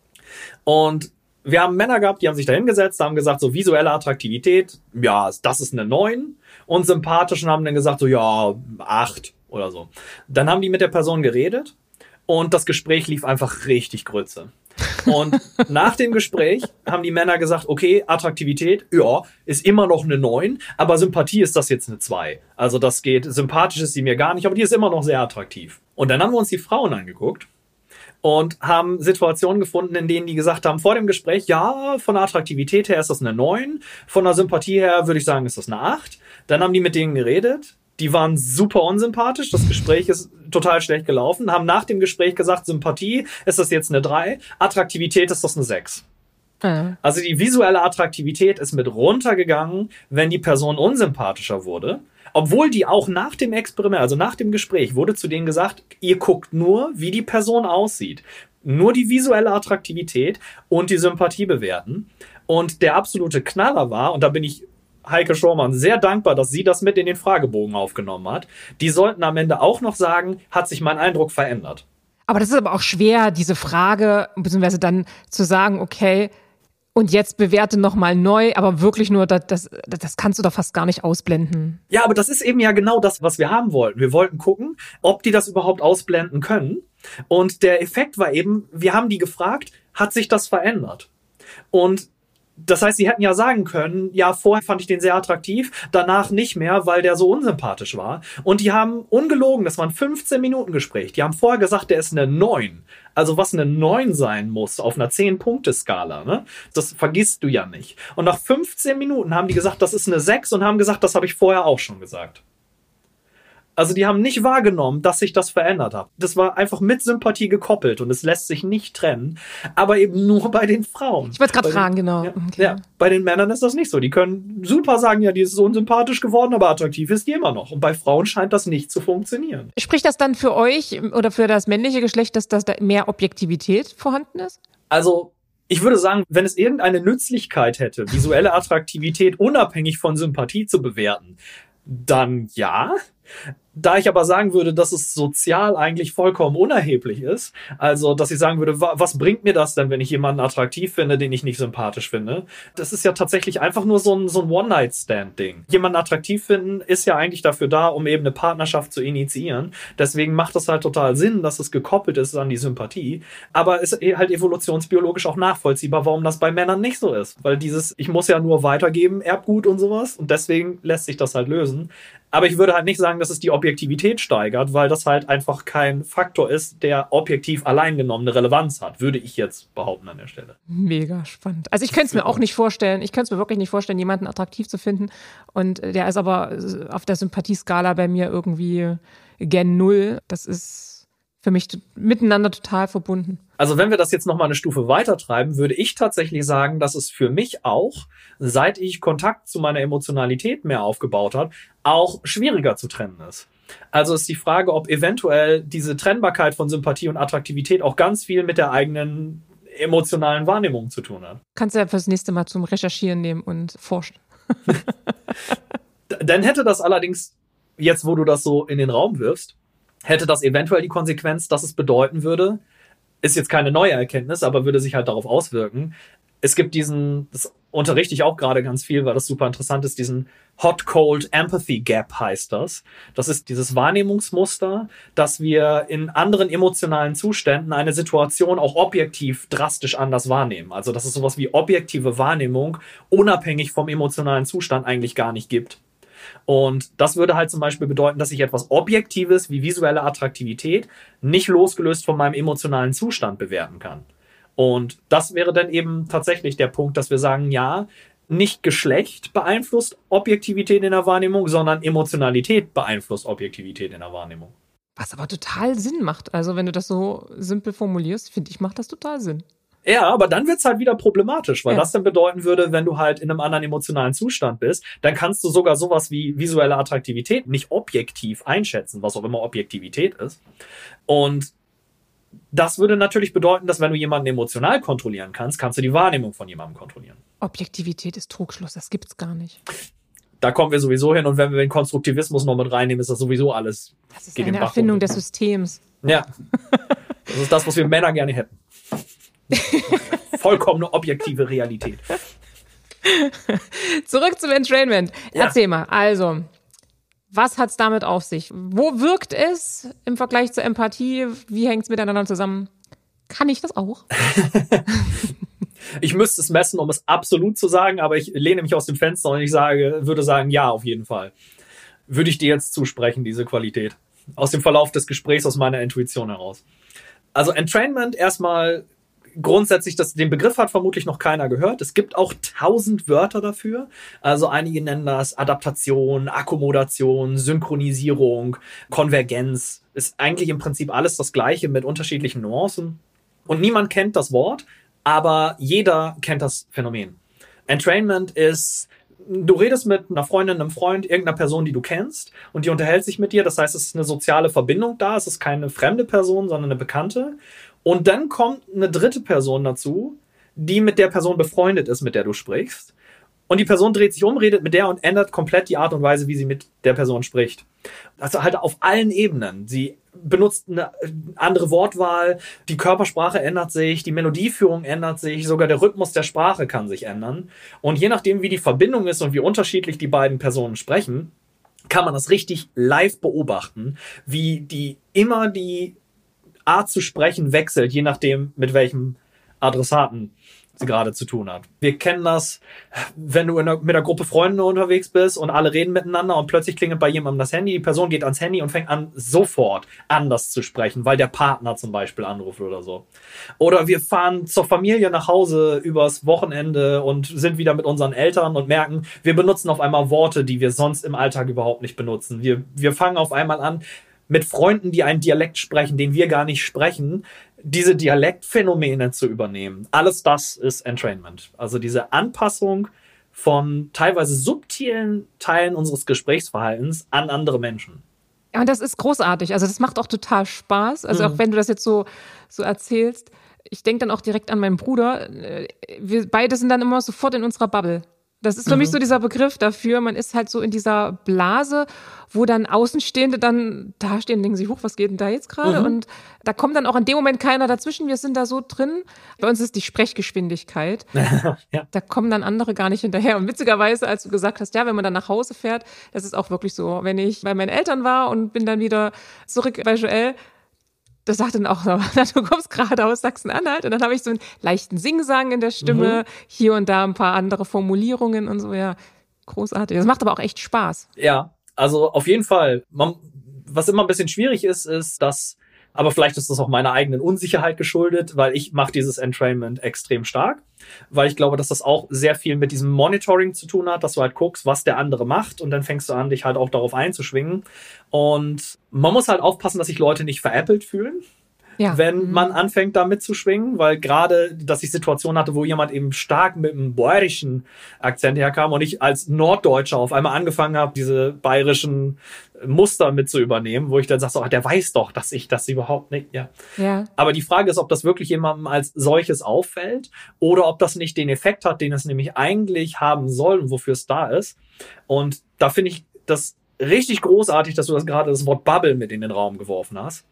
Und wir haben Männer gehabt, die haben sich da hingesetzt, haben gesagt, so visuelle Attraktivität, ja, das ist eine neun. Und sympathischen haben dann gesagt, so ja, acht oder so. Dann haben die mit der Person geredet und das Gespräch lief einfach richtig Grütze. Und nach dem Gespräch haben die Männer gesagt, okay, Attraktivität, ja, ist immer noch eine neun, aber Sympathie ist das jetzt eine zwei. Also das geht, sympathisch ist sie mir gar nicht, aber die ist immer noch sehr attraktiv. Und dann haben wir uns die Frauen angeguckt und haben Situationen gefunden, in denen die gesagt haben, vor dem Gespräch, ja, von der Attraktivität her ist das eine neun, von der Sympathie her würde ich sagen, ist das eine acht. Dann haben die mit denen geredet, die waren super unsympathisch, das Gespräch ist total schlecht gelaufen, haben nach dem Gespräch gesagt, Sympathie ist das jetzt eine drei, Attraktivität ist das eine sechs. Ja. Also die visuelle Attraktivität ist mit runtergegangen, wenn die Person unsympathischer wurde. Obwohl die auch nach dem Experiment, also nach dem Gespräch, wurde zu denen gesagt, ihr guckt nur, wie die Person aussieht. Nur die visuelle Attraktivität und die Sympathie bewerten. Und der absolute Knaller war, und da bin ich Heike Schormann sehr dankbar, dass sie das mit in den Fragebogen aufgenommen hat, die sollten am Ende auch noch sagen, hat sich mein Eindruck verändert. Aber das ist aber auch schwer, diese Frage, beziehungsweise dann zu sagen, okay, und jetzt bewerte nochmal neu, aber wirklich nur, das, das, das kannst du doch fast gar nicht ausblenden. Ja, aber das ist eben ja genau das, was wir haben wollten. Wir wollten gucken, ob die das überhaupt ausblenden können. Und der Effekt war eben, wir haben die gefragt, hat sich das verändert? Und das heißt, sie hätten ja sagen können, ja, vorher fand ich den sehr attraktiv, danach nicht mehr, weil der so unsympathisch war. Und die haben ungelogen, das waren fünfzehn Minuten Gespräch, die haben vorher gesagt, der ist eine neun. Also was eine neun sein muss auf einer zehn-Punkte-Skala, ne? Das vergisst du ja nicht. Und nach fünfzehn Minuten haben die gesagt, das ist eine sechs und haben gesagt, das habe ich vorher auch schon gesagt. Also die haben nicht wahrgenommen, dass sich das verändert hat. Das war einfach mit Sympathie gekoppelt und es lässt sich nicht trennen. Aber eben nur bei den Frauen. Ich wollte gerade Bei fragen, den, genau. Ja, Okay. ja, bei den Männern ist das nicht so. Die können super sagen, ja, die ist so unsympathisch geworden, aber attraktiv ist die immer noch. Und bei Frauen scheint das nicht zu funktionieren. Spricht das dann für euch oder für das männliche Geschlecht, dass, dass da mehr Objektivität vorhanden ist? Also Ich würde sagen, wenn es irgendeine Nützlichkeit hätte, visuelle Attraktivität unabhängig von Sympathie zu bewerten, dann ja. Da ich aber sagen würde, dass es sozial eigentlich vollkommen unerheblich ist, also dass ich sagen würde, was bringt mir das denn, wenn ich jemanden attraktiv finde, den ich nicht sympathisch finde? Das ist ja tatsächlich einfach nur so ein, so ein One-Night-Stand-Ding. Jemanden attraktiv finden ist ja eigentlich dafür da, um eben eine Partnerschaft zu initiieren. Deswegen macht es halt total Sinn, dass es gekoppelt ist an die Sympathie. Aber es ist halt evolutionsbiologisch auch nachvollziehbar, warum das bei Männern nicht so ist. Weil dieses, ich muss ja nur weitergeben, Erbgut und sowas. Und deswegen lässt sich das halt lösen. Aber ich würde halt nicht sagen, dass es die Objektivität steigert, weil das halt einfach kein Faktor ist, der objektiv allein genommen eine Relevanz hat, würde ich jetzt behaupten an der Stelle. Mega spannend. Also ich könnte es mir auch nicht vorstellen, ich könnte es mir wirklich nicht vorstellen, jemanden attraktiv zu finden und der ist aber auf der Sympathieskala bei mir irgendwie gen Null. Das ist für mich t- miteinander total verbunden. Also wenn wir das jetzt nochmal eine Stufe weiter treiben, würde ich tatsächlich sagen, dass es für mich auch, seit ich Kontakt zu meiner Emotionalität mehr aufgebaut habe, auch schwieriger zu trennen ist. Also ist die Frage, ob eventuell diese Trennbarkeit von Sympathie und Attraktivität auch ganz viel mit der eigenen emotionalen Wahrnehmung zu tun hat. Kannst du ja fürs nächste Mal zum Recherchieren nehmen und forschen. Dann hätte das allerdings, jetzt wo du das so in den Raum wirfst, hätte das eventuell die Konsequenz, dass es bedeuten würde, ist jetzt keine neue Erkenntnis, aber würde sich halt darauf auswirken. Es gibt diesen, das unterrichte ich auch gerade ganz viel, weil das super interessant ist, diesen Hot-Cold Empathy Gap heißt das. Das ist dieses Wahrnehmungsmuster, dass wir in anderen emotionalen Zuständen eine Situation auch objektiv drastisch anders wahrnehmen. Also dass es sowas wie objektive Wahrnehmung unabhängig vom emotionalen Zustand eigentlich gar nicht gibt. Und das würde halt zum Beispiel bedeuten, dass ich etwas Objektives wie visuelle Attraktivität nicht losgelöst von meinem emotionalen Zustand bewerten kann. Und das wäre dann eben tatsächlich der Punkt, dass wir sagen, ja, nicht Geschlecht beeinflusst Objektivität in der Wahrnehmung, sondern Emotionalität beeinflusst Objektivität in der Wahrnehmung. Was aber total Sinn macht. Also wenn du das so simpel formulierst, finde ich, macht das total Sinn. Ja, aber dann wird's halt wieder problematisch, weil ja. das dann bedeuten würde, wenn du halt in einem anderen emotionalen Zustand bist, dann kannst du sogar sowas wie visuelle Attraktivität nicht objektiv einschätzen, was auch immer Objektivität ist. Und das würde natürlich bedeuten, dass wenn du jemanden emotional kontrollieren kannst, kannst du die Wahrnehmung von jemandem kontrollieren. Objektivität ist Trugschluss, das gibt's gar nicht. Da kommen wir sowieso hin und wenn wir den Konstruktivismus noch mit reinnehmen, ist das sowieso alles. Das ist eine Erfindung des Systems. Ja, das ist das, was wir Männer gerne hätten. Vollkommene objektive Realität. Zurück zum Entrainment. Ja. Erzähl mal, also, was hat's damit auf sich? Wo wirkt es im Vergleich zur Empathie? Wie hängt's miteinander zusammen? Kann ich das auch? Ich müsste es messen, um es absolut zu sagen, aber ich lehne mich aus dem Fenster und ich sage, würde sagen, ja, auf jeden Fall. Würde ich dir jetzt zusprechen, diese Qualität. Aus dem Verlauf des Gesprächs, aus meiner Intuition heraus. Also Entrainment erstmal grundsätzlich, das, den Begriff hat vermutlich noch keiner gehört. Es gibt auch tausend Wörter dafür. Also einige nennen das Adaptation, Akkommodation, Synchronisierung, Konvergenz. Ist eigentlich im Prinzip alles das Gleiche mit unterschiedlichen Nuancen. Und niemand kennt das Wort, aber jeder kennt das Phänomen. Entrainment ist, du redest mit einer Freundin, einem Freund, irgendeiner Person, die du kennst und die unterhält sich mit dir. Das heißt, es ist eine soziale Verbindung da. Es ist keine fremde Person, sondern eine Bekannte. Und dann kommt eine dritte Person dazu, die mit der Person befreundet ist, mit der du sprichst. Und die Person dreht sich um, redet mit der und ändert komplett die Art und Weise, wie sie mit der Person spricht. Also halt auf allen Ebenen. Sie benutzt eine andere Wortwahl, die Körpersprache ändert sich, die Melodieführung ändert sich, sogar der Rhythmus der Sprache kann sich ändern. Und je nachdem, wie die Verbindung ist und wie unterschiedlich die beiden Personen sprechen, kann man das richtig live beobachten, wie die immer die Art zu sprechen wechselt, je nachdem, mit welchem Adressaten sie gerade zu tun hat. Wir kennen das, wenn du in einer, mit einer Gruppe Freunde unterwegs bist und alle reden miteinander und plötzlich klingelt bei jemandem das Handy, die Person geht ans Handy und fängt an, sofort anders zu sprechen, weil der Partner zum Beispiel anruft oder so. Oder wir fahren zur Familie nach Hause übers Wochenende und sind wieder mit unseren Eltern und merken, wir benutzen auf einmal Worte, die wir sonst im Alltag überhaupt nicht benutzen. Wir, wir fangen auf einmal an, mit Freunden, die einen Dialekt sprechen, den wir gar nicht sprechen, diese Dialektphänomene zu übernehmen. Alles das ist Entrainment. Also diese Anpassung von teilweise subtilen Teilen unseres Gesprächsverhaltens an andere Menschen. Ja, und das ist großartig. Also das macht auch total Spaß. Also mhm. auch wenn du das jetzt so, so erzählst. ich denke dann auch direkt an meinen Bruder. Wir beide sind dann immer sofort in unserer Bubble. Das ist für mhm. mich so dieser Begriff dafür. Man ist halt so in dieser Blase, wo dann Außenstehende dann da stehen und denken sich, huch, was geht denn da jetzt gerade? Mhm. Und da kommt dann auch in dem Moment keiner dazwischen. Wir sind da so drin. Bei uns ist die Sprechgeschwindigkeit. ja. Da kommen dann andere gar nicht hinterher. Und witzigerweise, als du gesagt hast, ja, wenn man dann nach Hause fährt, das ist auch wirklich so. Wenn ich bei meinen Eltern war und bin dann wieder zurück bei Joel, das sagt dann auch so, du kommst gerade aus Sachsen-Anhalt und dann habe ich so einen leichten Singsang in der Stimme, mhm. hier und da ein paar andere Formulierungen und so, ja, großartig. Das macht aber auch echt Spaß. Ja, also auf jeden Fall. Man, was immer ein bisschen schwierig ist, ist, dass, aber vielleicht ist das auch meiner eigenen Unsicherheit geschuldet, weil ich mache dieses Entrainment extrem stark, weil ich glaube, dass das auch sehr viel mit diesem Monitoring zu tun hat, dass du halt guckst, was der andere macht und dann fängst du an, dich halt auch darauf einzuschwingen. Und man muss halt aufpassen, dass sich Leute nicht veräppelt fühlen, ja. wenn mhm. man anfängt, da mitzuschwingen, weil gerade, dass ich Situationen hatte, wo jemand eben stark mit einem bayerischen Akzent herkam und ich als Norddeutscher auf einmal angefangen habe, diese bayerischen Muster mit zu übernehmen, wo ich dann sage, so, der weiß doch, dass ich das überhaupt nicht, ja. ja. Aber die Frage ist, ob das wirklich jemandem als solches auffällt oder ob das nicht den Effekt hat, den es nämlich eigentlich haben soll und wofür es da ist. Und da finde ich das richtig großartig, dass du das gerade das Wort Bubble mit in den Raum geworfen hast,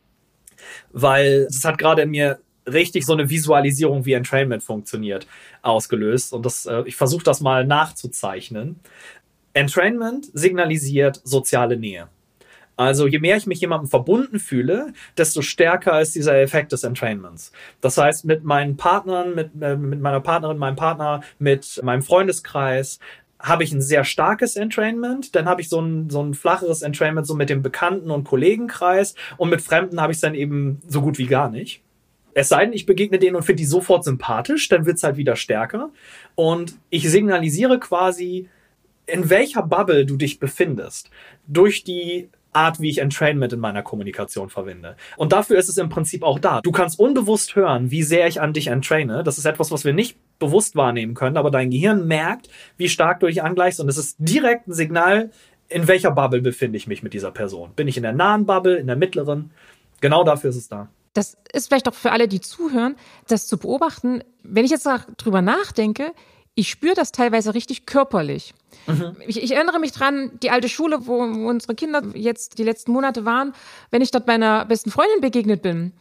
weil es hat gerade in mir richtig so eine Visualisierung, wie Entrainment funktioniert, ausgelöst. Und das, ich versuche das mal nachzuzeichnen. Entrainment signalisiert soziale Nähe. Also je mehr ich mich jemandem verbunden fühle, desto stärker ist dieser Effekt des Entrainments. Das heißt, mit meinen Partnern, mit, äh, mit meiner Partnerin, meinem Partner, mit meinem Freundeskreis habe ich ein sehr starkes Entrainment. Dann habe ich so ein, so ein flacheres Entrainment so mit dem Bekannten- und Kollegenkreis. Und mit Fremden habe ich es dann eben so gut wie gar nicht. Es sei denn, ich begegne denen und finde die sofort sympathisch, dann wird es halt wieder stärker. Und ich signalisiere quasi, in welcher Bubble du dich befindest, durch die Art, wie ich Entrainment in meiner Kommunikation verwende. Und dafür ist es im Prinzip auch da. Du kannst unbewusst hören, wie sehr ich an dich entraine. Das ist etwas, was wir nicht bewusst wahrnehmen können, aber dein Gehirn merkt, wie stark du dich angleichst. Und es ist direkt ein Signal, in welcher Bubble befinde ich mich mit dieser Person. Bin ich in der nahen Bubble, in der mittleren? Genau dafür ist es da. Das ist vielleicht auch für alle, die zuhören, das zu beobachten. Wenn ich jetzt drüber nachdenke, ich spüre das teilweise richtig körperlich. Mhm. Ich, ich erinnere mich dran, die alte Schule, wo, wo unsere Kinder jetzt die letzten Monate waren, wenn ich dort meiner besten Freundin begegnet bin.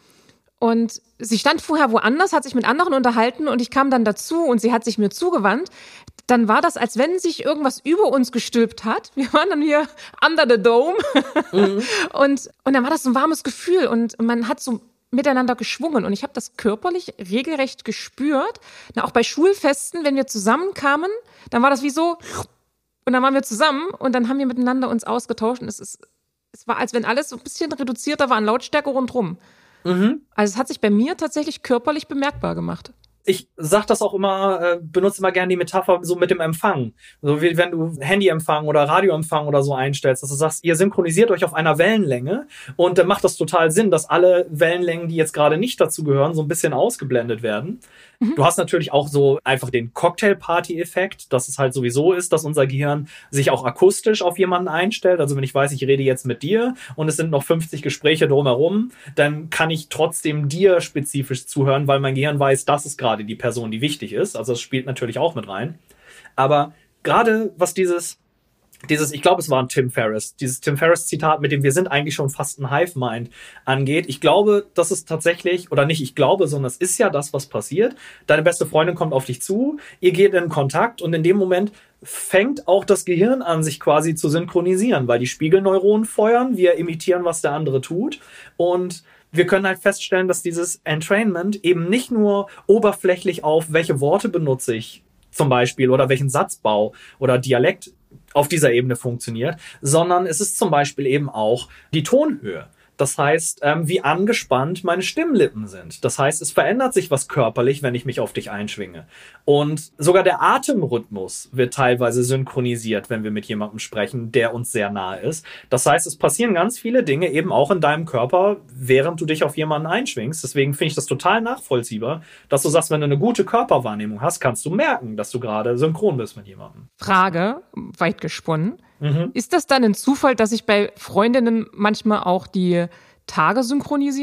Und sie stand vorher woanders, hat sich mit anderen unterhalten und ich kam dann dazu und sie hat sich mir zugewandt. Dann war das, als wenn sich irgendwas über uns gestülpt hat. Wir waren dann hier under the dome. Mhm. Und, und dann war das so ein warmes Gefühl und man hat so miteinander geschwungen. Und ich habe das körperlich regelrecht gespürt. Na, auch bei Schulfesten, wenn wir zusammenkamen, dann war das wie so, und dann waren wir zusammen und dann haben wir miteinander uns ausgetauscht. Und es ist, es war, als wenn alles so ein bisschen reduzierter war an Lautstärke rundherum. Mhm. Also es hat sich bei mir tatsächlich körperlich bemerkbar gemacht. Ich sag das auch immer, äh, benutze immer gerne die Metapher so mit dem Empfang. So wie wenn du Handyempfang oder Radioempfang oder so einstellst, dass du sagst, ihr synchronisiert euch auf einer Wellenlänge und dann macht das total Sinn, dass alle Wellenlängen, die jetzt gerade nicht dazu gehören, so ein bisschen ausgeblendet werden. Mhm. Du hast natürlich auch so einfach den Cocktail-Party-Effekt, dass es halt sowieso ist, dass unser Gehirn sich auch akustisch auf jemanden einstellt. Also wenn ich weiß, ich rede jetzt mit dir und es sind noch fünfzig Gespräche drumherum, dann kann ich trotzdem dir spezifisch zuhören, weil mein Gehirn weiß, das ist gerade die Person, die wichtig ist. Also das spielt natürlich auch mit rein. Aber gerade was dieses, dieses, ich glaube, es war ein Tim Ferriss, dieses Tim Ferriss-Zitat, mit dem wir sind eigentlich schon fast ein Hive-Mind angeht. Ich glaube, das ist tatsächlich, oder nicht ich glaube, sondern es ist ja das, was passiert. Deine beste Freundin kommt auf dich zu, ihr geht in Kontakt und in dem Moment fängt auch das Gehirn an, sich quasi zu synchronisieren, weil die Spiegelneuronen feuern, wir imitieren, was der andere tut und wir können halt feststellen, dass dieses Entrainment eben nicht nur oberflächlich auf welche Worte benutze ich zum Beispiel oder welchen Satzbau oder Dialekt auf dieser Ebene funktioniert, sondern es ist zum Beispiel eben auch die Tonhöhe. Das heißt, ähm, wie angespannt meine Stimmlippen sind. Das heißt, es verändert sich was körperlich, wenn ich mich auf dich einschwinge. Und sogar der Atemrhythmus wird teilweise synchronisiert, wenn wir mit jemandem sprechen, der uns sehr nahe ist. Das heißt, es passieren ganz viele Dinge eben auch in deinem Körper, während du dich auf jemanden einschwingst. Deswegen finde ich das total nachvollziehbar, dass du sagst, wenn du eine gute Körperwahrnehmung hast, kannst du merken, dass du gerade synchron bist mit jemandem. Frage, weit gesponnen. Mhm. Ist das dann ein Zufall, dass sich bei Freundinnen manchmal auch die Tage synchronisieren?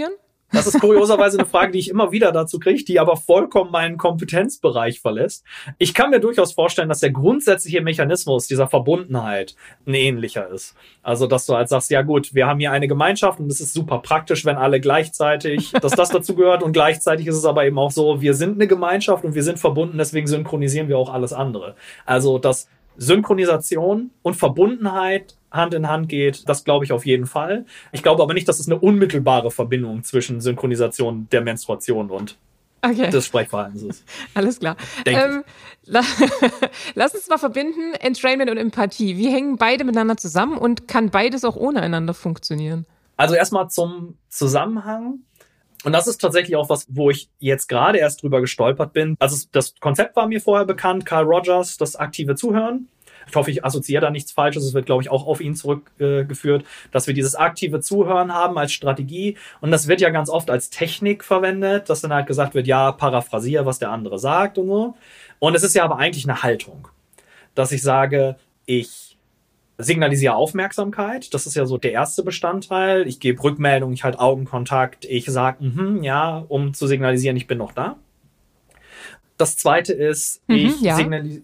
Das ist kurioserweise eine Frage, die ich immer wieder dazu kriege, die aber vollkommen meinen Kompetenzbereich verlässt. Ich kann mir durchaus vorstellen, dass der grundsätzliche Mechanismus dieser Verbundenheit ein ähnlicher ist. Also, dass du halt sagst, ja gut, wir haben hier eine Gemeinschaft und es ist super praktisch, wenn alle gleichzeitig, dass das dazu gehört, und gleichzeitig ist es aber eben auch so, wir sind eine Gemeinschaft und wir sind verbunden, deswegen synchronisieren wir auch alles andere. Also, dass Synchronisation und Verbundenheit Hand in Hand geht, das glaube ich auf jeden Fall. Ich glaube aber nicht, dass es eine unmittelbare Verbindung zwischen Synchronisation der Menstruation und okay. des Sprechverhaltens ist. Alles klar. Ähm, la- Lass uns mal verbinden, Entrainment und Empathie. Wie hängen beide miteinander zusammen und kann beides auch ohne einander funktionieren? Also erstmal zum Zusammenhang. Und das ist tatsächlich auch was, wo ich jetzt gerade erst drüber gestolpert bin. Also das Konzept war mir vorher bekannt, Carl Rogers, das aktive Zuhören. Ich hoffe, ich assoziiere da nichts Falsches. Es wird, glaube ich, auch auf ihn zurückgeführt, äh, dass wir dieses aktive Zuhören haben als Strategie. Und das wird ja ganz oft als Technik verwendet, dass dann halt gesagt wird, ja, paraphrasiere, was der andere sagt und so. Und es ist ja aber eigentlich eine Haltung, dass ich sage, ich signalisiere Aufmerksamkeit. Das ist ja so der erste Bestandteil. Ich gebe Rückmeldung, ich halte Augenkontakt. Ich sage, mhm, ja, um zu signalisieren, ich bin noch da. Das zweite ist, mhm, ich ja. signalisiere...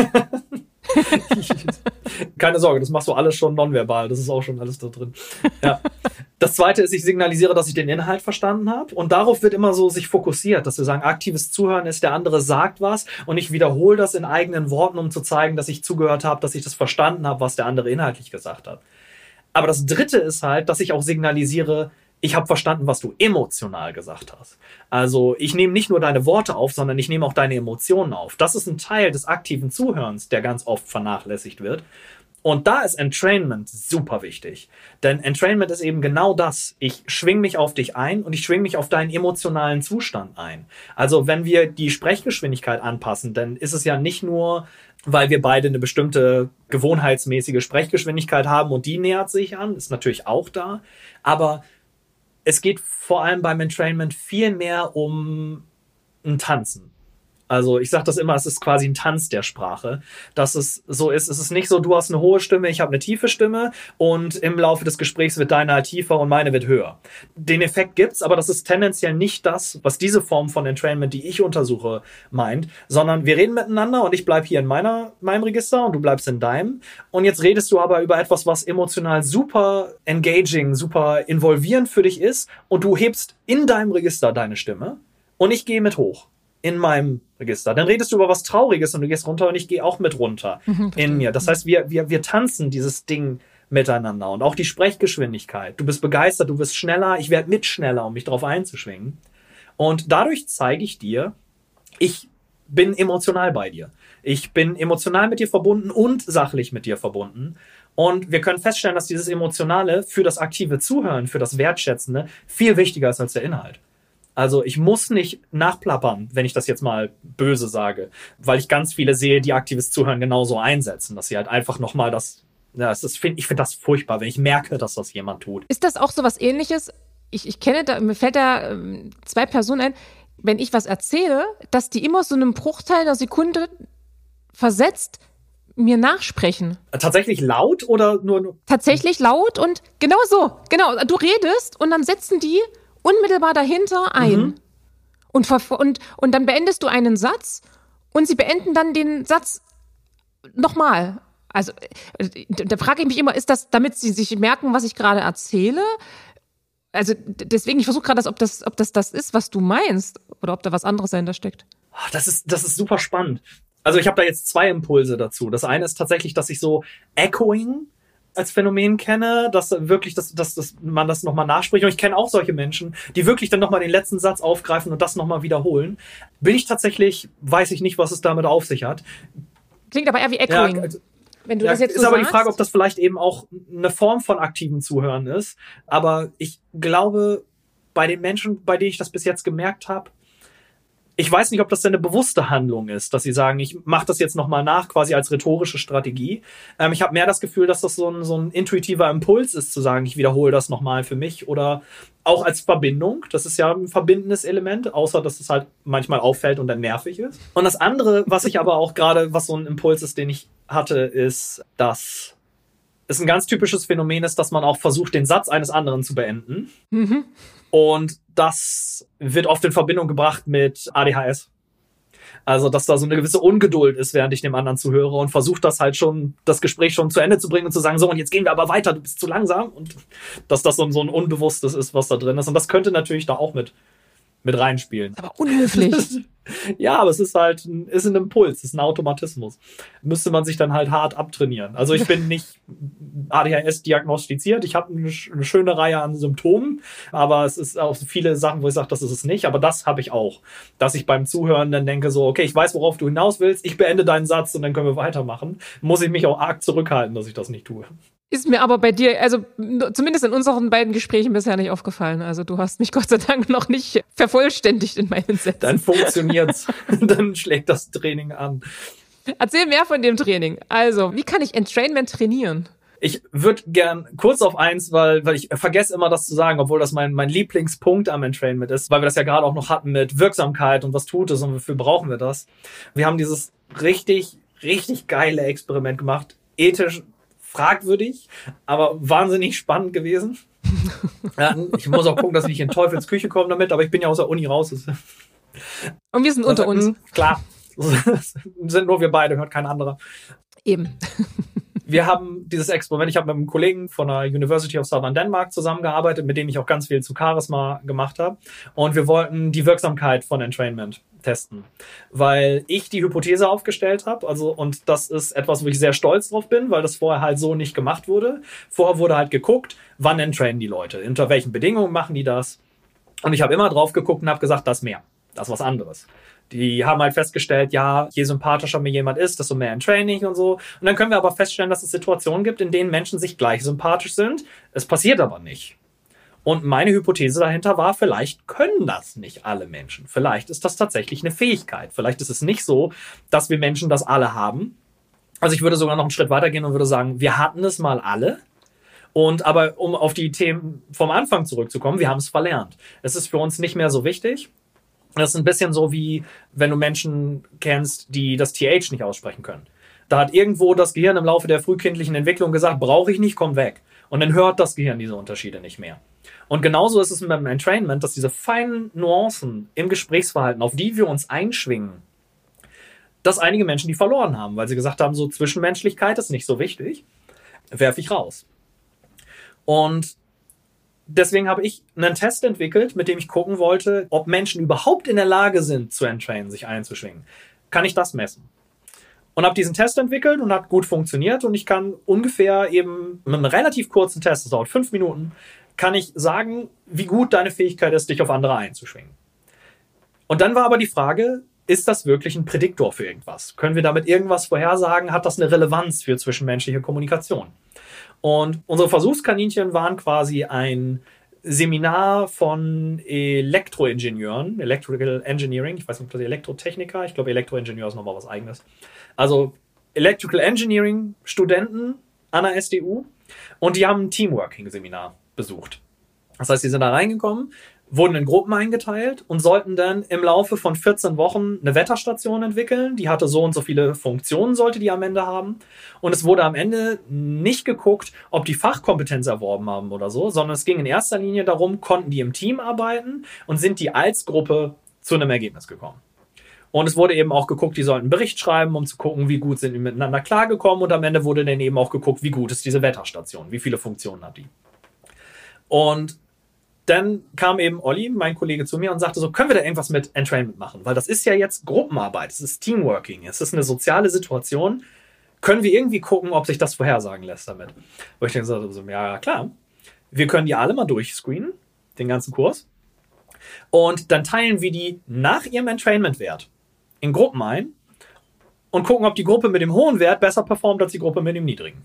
Keine Sorge, das machst du alles schon nonverbal. Das ist auch schon alles da drin. Ja. Das zweite ist, ich signalisiere, dass ich den Inhalt verstanden habe. Und darauf wird immer so sich fokussiert, dass wir sagen, aktives Zuhören ist, der andere sagt was und ich wiederhole das in eigenen Worten, um zu zeigen, dass ich zugehört habe, dass ich das verstanden habe, was der andere inhaltlich gesagt hat. Aber das dritte ist halt, dass ich auch signalisiere, ich habe verstanden, was du emotional gesagt hast. Also ich nehme nicht nur deine Worte auf, sondern ich nehme auch deine Emotionen auf. Das ist ein Teil des aktiven Zuhörens, der ganz oft vernachlässigt wird. Und da ist Entrainment super wichtig. Denn Entrainment ist eben genau das. Ich schwing mich auf dich ein und ich schwing mich auf deinen emotionalen Zustand ein. Also wenn wir die Sprechgeschwindigkeit anpassen, dann ist es ja nicht nur, weil wir beide eine bestimmte gewohnheitsmäßige Sprechgeschwindigkeit haben und die nähert sich an, ist natürlich auch da. Aber es geht vor allem beim Entrainment viel mehr um ein Tanzen. Also ich sage das immer, es ist quasi ein Tanz der Sprache. Dass es so ist, es ist nicht so, du hast eine hohe Stimme, ich habe eine tiefe Stimme und im Laufe des Gesprächs wird deine halt tiefer und meine wird höher. Den Effekt gibt's, aber das ist tendenziell nicht das, was diese Form von Entrainment, die ich untersuche, meint, sondern wir reden miteinander und ich bleib hier in meiner, meinem Register und du bleibst in deinem. Und jetzt redest du aber über etwas, was emotional super engaging, super involvierend für dich ist und du hebst in deinem Register deine Stimme und ich gehe mit hoch. In meinem Register. Dann redest du über was Trauriges und du gehst runter und ich gehe auch mit runter mhm, in mir. Das heißt, wir, wir, wir tanzen dieses Ding miteinander und auch die Sprechgeschwindigkeit. Du bist begeistert, du wirst schneller, ich werde mit schneller, um mich drauf einzuschwingen. Und dadurch zeige ich dir, ich bin emotional bei dir. Ich bin emotional mit dir verbunden und sachlich mit dir verbunden. Und wir können feststellen, dass dieses Emotionale für das aktive Zuhören, für das Wertschätzende viel wichtiger ist als der Inhalt. Also ich muss nicht nachplappern, wenn ich das jetzt mal böse sage, weil ich ganz viele sehe, die aktives Zuhören genauso einsetzen, dass sie halt einfach nochmal das, ja, das ist, ich finde das furchtbar, wenn ich merke, dass das jemand tut. Ist das auch so was Ähnliches? Ich, ich kenne da, mir fällt da ähm, zwei Personen ein, wenn ich was erzähle, dass die immer so einen Bruchteil einer Sekunde versetzt mir nachsprechen. Tatsächlich laut oder nur? Tatsächlich laut und genau so, genau, du redest und dann setzen die unmittelbar dahinter ein. Mhm. Und, und, und dann beendest du einen Satz und sie beenden dann den Satz nochmal. Also da frage ich mich immer, ist das, damit sie sich merken, was ich gerade erzähle? Also deswegen, ich versuche gerade, ob das, ob das das ist, was du meinst oder ob da was anderes dahinter steckt. Das ist, das ist super spannend. Also ich habe da jetzt zwei Impulse dazu. Das eine ist tatsächlich, dass ich so Echoing als Phänomen kenne, dass wirklich, dass, dass, dass man das nochmal nachspricht. Und ich kenne auch solche Menschen, die wirklich dann nochmal den letzten Satz aufgreifen und das nochmal wiederholen. Bin ich tatsächlich, weiß ich nicht, was es damit auf sich hat. Klingt aber eher wie Echoing. Ja, also, wenn du ja, das jetzt so ist aber sagst. Die Frage, ob das vielleicht eben auch eine Form von aktivem Zuhören ist. Aber ich glaube, bei den Menschen, bei denen ich das bis jetzt gemerkt habe, ich weiß nicht, ob das denn eine bewusste Handlung ist, dass sie sagen, ich mache das jetzt nochmal nach, quasi als rhetorische Strategie. Ähm, ich habe mehr das Gefühl, dass das so ein, so ein intuitiver Impuls ist, zu sagen, ich wiederhole das nochmal für mich oder auch als Verbindung. Das ist ja ein verbindendes Element, außer dass es halt manchmal auffällt und dann nervig ist. Und das andere, was ich aber auch gerade, was so ein Impuls ist, den ich hatte, ist, dass es ein ganz typisches Phänomen ist, dass man auch versucht, den Satz eines anderen zu beenden. Mhm. Und das wird oft in Verbindung gebracht mit A D H S. Also, dass da so eine gewisse Ungeduld ist, während ich dem anderen zuhöre und versucht das halt schon, das Gespräch schon zu Ende zu bringen und zu sagen, so, und jetzt gehen wir aber weiter, du bist zu langsam. Und dass das so ein, so ein Unbewusstes ist, was da drin ist. Und das könnte natürlich da auch mit, mit reinspielen. Aber unhöflich. Ja, aber es ist halt ein, ist ein Impuls, es ist ein Automatismus. Müsste man sich dann halt hart abtrainieren. Also ich bin nicht A D H S diagnostiziert, ich habe eine, eine schöne Reihe an Symptomen, aber es ist auch viele Sachen, wo ich sage, das ist es nicht, aber das habe ich auch. Dass ich beim Zuhören dann denke so, okay, ich weiß, worauf du hinaus willst, ich beende deinen Satz und dann können wir weitermachen. Muss ich mich auch arg zurückhalten, dass ich das nicht tue. Ist mir aber bei dir, also zumindest in unseren beiden Gesprächen bisher nicht aufgefallen. Also du hast mich Gott sei Dank noch nicht vervollständigt in meinen Sätzen. Dann funktioniert's. Dann schlägt das Training an. Erzähl mehr von dem Training. Also, wie kann ich Entrainment trainieren? Ich würde gern kurz auf eins, weil, weil ich vergesse immer das zu sagen, obwohl das mein, mein Lieblingspunkt am Entrainment ist, weil wir das ja gerade auch noch hatten mit Wirksamkeit und was tut es und wofür brauchen wir das. Wir haben dieses richtig, richtig geile Experiment gemacht. Ethisch fragwürdig, aber wahnsinnig spannend gewesen. Ja, ich muss auch gucken, dass ich nicht in Teufels Küche komme damit, aber ich bin ja aus der Uni raus. Und wir sind unter uns. Klar, sind nur wir beide, hört kein anderer. Eben. Wir haben dieses Experiment, ich habe mit einem Kollegen von der University of Southern Denmark zusammengearbeitet, mit dem ich auch ganz viel zu Charisma gemacht habe. Und wir wollten die Wirksamkeit von Entrainment testen, weil ich die Hypothese aufgestellt habe, also und das ist etwas, wo ich sehr stolz drauf bin, weil das vorher halt so nicht gemacht wurde. Vorher wurde halt geguckt, wann entrainen die Leute, unter welchen Bedingungen machen die das. Und ich habe immer drauf geguckt und habe gesagt, das mehr, das ist was anderes. Die haben halt festgestellt, ja, je sympathischer mir jemand ist, desto mehr Entraining und so. Und dann können wir aber feststellen, dass es Situationen gibt, in denen Menschen sich gleich sympathisch sind. Es passiert aber nicht. Und meine Hypothese dahinter war, vielleicht können das nicht alle Menschen. Vielleicht ist das tatsächlich eine Fähigkeit. Vielleicht ist es nicht so, dass wir Menschen das alle haben. Also ich würde sogar noch einen Schritt weitergehen und würde sagen, wir hatten es mal alle. Und aber um auf die Themen vom Anfang zurückzukommen, wir haben es verlernt. Es ist für uns nicht mehr so wichtig. Das ist ein bisschen so wie, wenn du Menschen kennst, die das T H nicht aussprechen können. Da hat irgendwo das Gehirn im Laufe der frühkindlichen Entwicklung gesagt, brauche ich nicht, komm weg. Und dann hört das Gehirn diese Unterschiede nicht mehr. Und genauso ist es mit dem Entrainment, dass diese feinen Nuancen im Gesprächsverhalten, auf die wir uns einschwingen, dass einige Menschen die verloren haben, weil sie gesagt haben, so Zwischenmenschlichkeit ist nicht so wichtig, werfe ich raus. Und deswegen habe ich einen Test entwickelt, mit dem ich gucken wollte, ob Menschen überhaupt in der Lage sind, zu entrainen, sich einzuschwingen. Kann ich das messen? Und habe diesen Test entwickelt und hat gut funktioniert. Und ich kann ungefähr eben mit einem relativ kurzen Test, das dauert fünf Minuten, kann ich sagen, wie gut deine Fähigkeit ist, dich auf andere einzuschwingen. Und dann war aber die Frage, ist das wirklich ein Prädiktor für irgendwas? Können wir damit irgendwas vorhersagen? Hat das eine Relevanz für zwischenmenschliche Kommunikation? Und unsere Versuchskaninchen waren quasi ein Seminar von Elektroingenieuren, Electrical Engineering, ich weiß nicht, ob das Elektrotechniker, ich glaube Elektroingenieur ist nochmal was Eigenes. Also Electrical Engineering Studenten an der S D U und die haben ein Teamworking-Seminar besucht. Das heißt, die sind da reingekommen, wurden in Gruppen eingeteilt und sollten dann im Laufe von vierzehn Wochen eine Wetterstation entwickeln. Die hatte so und so viele Funktionen, sollte die am Ende haben. Und es wurde am Ende nicht geguckt, ob die Fachkompetenz erworben haben oder so, sondern es ging in erster Linie darum, konnten die im Team arbeiten und sind die als Gruppe zu einem Ergebnis gekommen. Und es wurde eben auch geguckt, die sollten einen Bericht schreiben, um zu gucken, wie gut sind die miteinander klargekommen. Und am Ende wurde dann eben auch geguckt, wie gut ist diese Wetterstation, wie viele Funktionen hat die. Und dann kam eben Olli, mein Kollege, zu mir und sagte so, können wir da irgendwas mit Entrainment machen? Weil das ist ja jetzt Gruppenarbeit, es ist Teamworking, es ist eine soziale Situation. Können wir irgendwie gucken, ob sich das vorhersagen lässt damit? Wo ich dann gesagt habe, so, ja klar, wir können die alle mal durchscreenen, den ganzen Kurs. Und dann teilen wir die nach ihrem Entrainment-Wert in Gruppen ein und gucken, ob die Gruppe mit dem hohen Wert besser performt als die Gruppe mit dem niedrigen.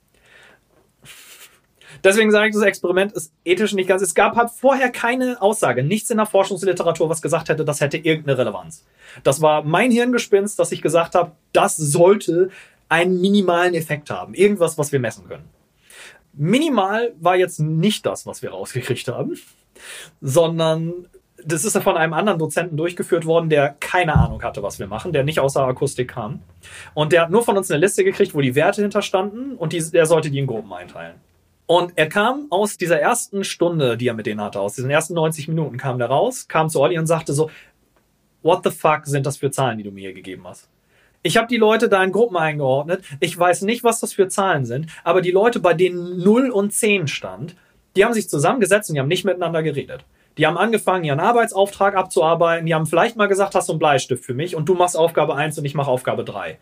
Deswegen sage ich, das Experiment ist ethisch nicht ganz. Es gab halt vorher keine Aussage, nichts in der Forschungsliteratur, was gesagt hätte, das hätte irgendeine Relevanz. Das war mein Hirngespinst, dass ich gesagt habe, das sollte einen minimalen Effekt haben. Irgendwas, was wir messen können. Minimal war jetzt nicht das, was wir rausgekriegt haben, sondern das ist ja von einem anderen Dozenten durchgeführt worden, der keine Ahnung hatte, was wir machen, der nicht aus der Akustik kam. Und der hat nur von uns eine Liste gekriegt, wo die Werte hinterstanden und die, der sollte die in Gruppen einteilen. Und er kam aus dieser ersten Stunde, die er mit denen hatte, aus diesen ersten neunzig Minuten kam der raus, kam zu Olli und sagte so, what the fuck sind das für Zahlen, die du mir hier gegeben hast? Ich habe die Leute da in Gruppen eingeordnet. Ich weiß nicht, was das für Zahlen sind, aber die Leute, bei denen null und zehn stand, die haben sich zusammengesetzt und die haben nicht miteinander geredet. Die haben angefangen, ihren Arbeitsauftrag abzuarbeiten. Die haben vielleicht mal gesagt, hast du einen Bleistift für mich und du machst Aufgabe eins und ich mache Aufgabe drei.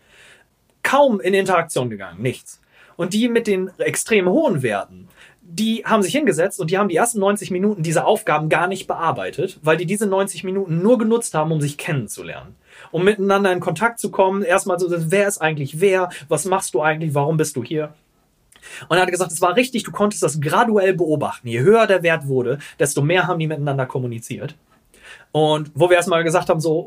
Kaum in Interaktion gegangen, nichts. Und die mit den extrem hohen Werten, die haben sich hingesetzt und die haben die ersten neunzig Minuten diese Aufgaben gar nicht bearbeitet, weil die diese neunzig Minuten nur genutzt haben, um sich kennenzulernen. Um miteinander in Kontakt zu kommen. Erstmal so, wer ist eigentlich wer? Was machst du eigentlich? Warum bist du hier? Und er hat gesagt, es war richtig, du konntest das graduell beobachten. Je höher der Wert wurde, desto mehr haben die miteinander kommuniziert. Und wo wir erstmal gesagt haben, so,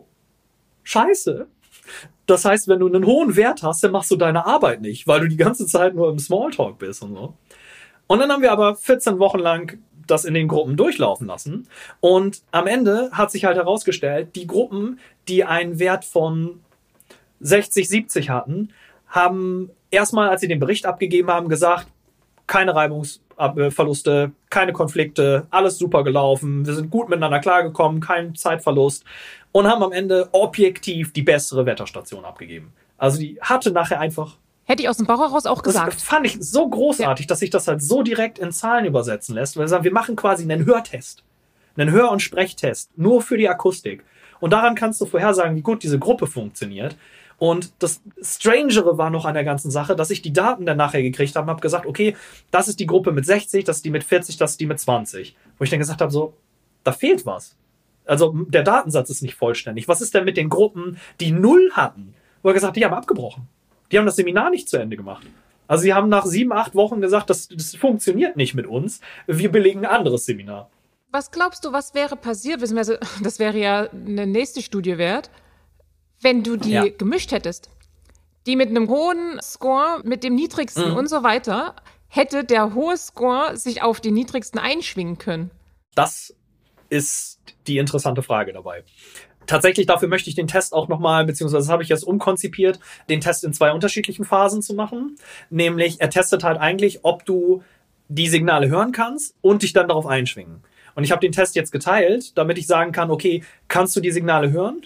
scheiße. Das heißt, wenn du einen hohen Wert hast, dann machst du deine Arbeit nicht, weil du die ganze Zeit nur im Smalltalk bist und so. Und dann haben wir aber vierzehn Wochen lang das in den Gruppen durchlaufen lassen. Und am Ende hat sich halt herausgestellt, die Gruppen, die einen Wert von sechzig, siebzig hatten, haben erstmal, als sie den Bericht abgegeben haben, gesagt, keine Reibungsverluste, keine Konflikte, alles super gelaufen, wir sind gut miteinander klargekommen, kein Zeitverlust und haben am Ende objektiv die bessere Wetterstation abgegeben. Also die hatte nachher einfach... Hätte ich aus dem Bauch heraus auch gesagt. Das fand ich so großartig, ja, dass sich das halt so direkt in Zahlen übersetzen lässt. Weil wir sagen, wir machen quasi einen Hörtest. Einen Hör- und Sprechtest. Nur für die Akustik. Und daran kannst du vorhersagen, wie gut diese Gruppe funktioniert. Und das Strangere war noch an der ganzen Sache, dass ich die Daten dann nachher gekriegt habe und habe gesagt, okay, das ist die Gruppe mit sechzig, das ist die mit vierzig, das ist die mit zwanzig. Wo ich dann gesagt habe, so, da fehlt was. Also der Datensatz ist nicht vollständig. Was ist denn mit den Gruppen, die null hatten? Wo er gesagt hat, die haben abgebrochen. Die haben das Seminar nicht zu Ende gemacht. Also sie haben nach sieben, acht Wochen gesagt, das, das funktioniert nicht mit uns. Wir belegen ein anderes Seminar. Was glaubst du, was wäre passiert, beziehungsweise das wäre ja eine nächste Studie wert, wenn du die ja. gemischt hättest? Die mit einem hohen Score, mit dem niedrigsten mhm. und so weiter, hätte der hohe Score sich auf den niedrigsten einschwingen können? Das ist die interessante Frage dabei. Tatsächlich, dafür möchte ich den Test auch nochmal, beziehungsweise das habe ich jetzt umkonzipiert, den Test in zwei unterschiedlichen Phasen zu machen. Nämlich, er testet halt eigentlich, ob du die Signale hören kannst und dich dann darauf einschwingen. Und ich habe den Test jetzt geteilt, damit ich sagen kann, okay, kannst du die Signale hören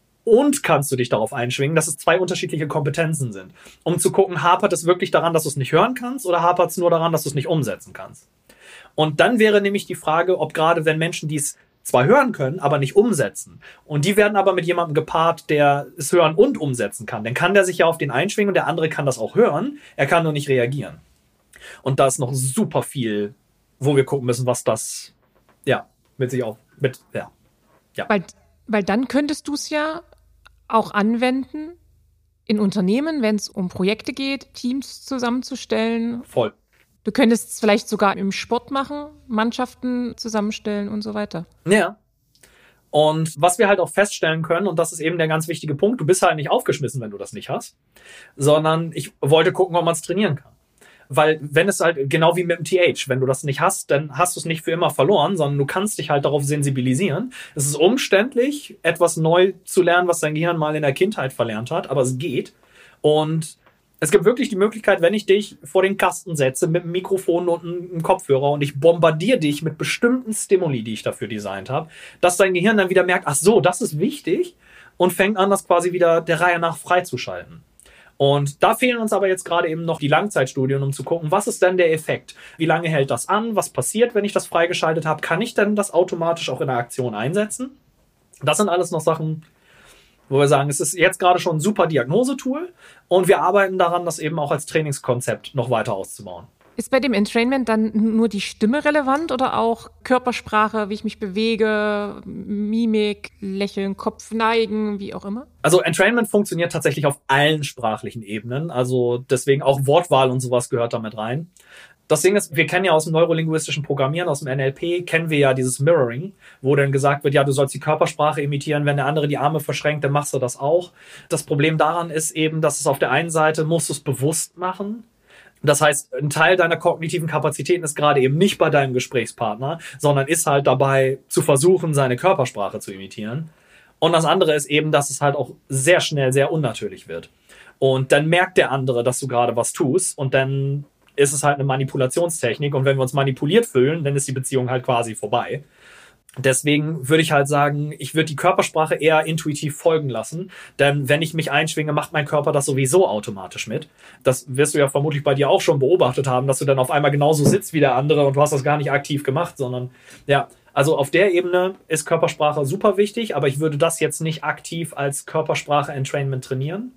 und kannst du dich darauf einschwingen, dass es zwei unterschiedliche Kompetenzen sind. Um zu gucken, hapert es wirklich daran, dass du es nicht hören kannst oder hapert es nur daran, dass du es nicht umsetzen kannst. Und dann wäre nämlich die Frage, ob gerade wenn Menschen dies zwar hören können, aber nicht umsetzen. Und die werden aber mit jemandem gepaart, der es hören und umsetzen kann. Dann kann der sich ja auf den einschwingen und der andere kann das auch hören. Er kann nur nicht reagieren. Und da ist noch super viel, wo wir gucken müssen, was das, ja, mit sich auch, mit, ja. ja. Weil, weil dann könntest du es ja auch anwenden in Unternehmen, wenn es um Projekte geht, Teams zusammenzustellen. Voll. Du könntest es vielleicht sogar im Sport machen, Mannschaften zusammenstellen und so weiter. Ja. Und was wir halt auch feststellen können, und das ist eben der ganz wichtige Punkt, du bist halt nicht aufgeschmissen, wenn du das nicht hast, sondern ich wollte gucken, ob man es trainieren kann. Weil wenn es halt, genau wie mit dem T H, wenn du das nicht hast, dann hast du es nicht für immer verloren, sondern du kannst dich halt darauf sensibilisieren. Es ist umständlich, etwas neu zu lernen, was dein Gehirn mal in der Kindheit verlernt hat, aber es geht. Und es gibt wirklich die Möglichkeit, wenn ich dich vor den Kasten setze mit einem Mikrofon und einem Kopfhörer und ich bombardiere dich mit bestimmten Stimuli, die ich dafür designt habe, dass dein Gehirn dann wieder merkt, ach so, das ist wichtig und fängt an, das quasi wieder der Reihe nach freizuschalten. Und da fehlen uns aber jetzt gerade eben noch die Langzeitstudien, um zu gucken, was ist denn der Effekt? Wie lange hält das an? Was passiert, wenn ich das freigeschaltet habe? Kann ich denn das automatisch auch in der Aktion einsetzen? Das sind alles noch Sachen, wo wir sagen, es ist jetzt gerade schon ein super Diagnosetool und wir arbeiten daran, das eben auch als Trainingskonzept noch weiter auszubauen. Ist bei dem Entrainment dann nur die Stimme relevant oder auch Körpersprache, wie ich mich bewege, Mimik, Lächeln, Kopf neigen, wie auch immer? Also Entrainment funktioniert tatsächlich auf allen sprachlichen Ebenen, also deswegen auch Wortwahl und sowas gehört damit rein. Das Ding ist, wir kennen ja aus dem neurolinguistischen Programmieren, aus dem N L P, kennen wir ja dieses Mirroring, wo dann gesagt wird, ja, du sollst die Körpersprache imitieren, wenn der andere die Arme verschränkt, dann machst du das auch. Das Problem daran ist eben, dass es auf der einen Seite, musst du es bewusst machen, Das heißt, ein Teil deiner kognitiven Kapazitäten ist gerade eben nicht bei deinem Gesprächspartner, sondern ist halt dabei zu versuchen, seine Körpersprache zu imitieren. Und das andere ist eben, dass es halt auch sehr schnell sehr unnatürlich wird. Und dann merkt der andere, dass du gerade was tust und dann ist es halt eine Manipulationstechnik und wenn wir uns manipuliert fühlen, dann ist die Beziehung halt quasi vorbei. Deswegen würde ich halt sagen, ich würde die Körpersprache eher intuitiv folgen lassen, denn wenn ich mich einschwinge, macht mein Körper das sowieso automatisch mit. Das wirst du ja vermutlich bei dir auch schon beobachtet haben, dass du dann auf einmal genauso sitzt wie der andere und du hast das gar nicht aktiv gemacht, sondern ja, also auf der Ebene ist Körpersprache super wichtig, aber ich würde das jetzt nicht aktiv als Körpersprache-Entrainment trainieren.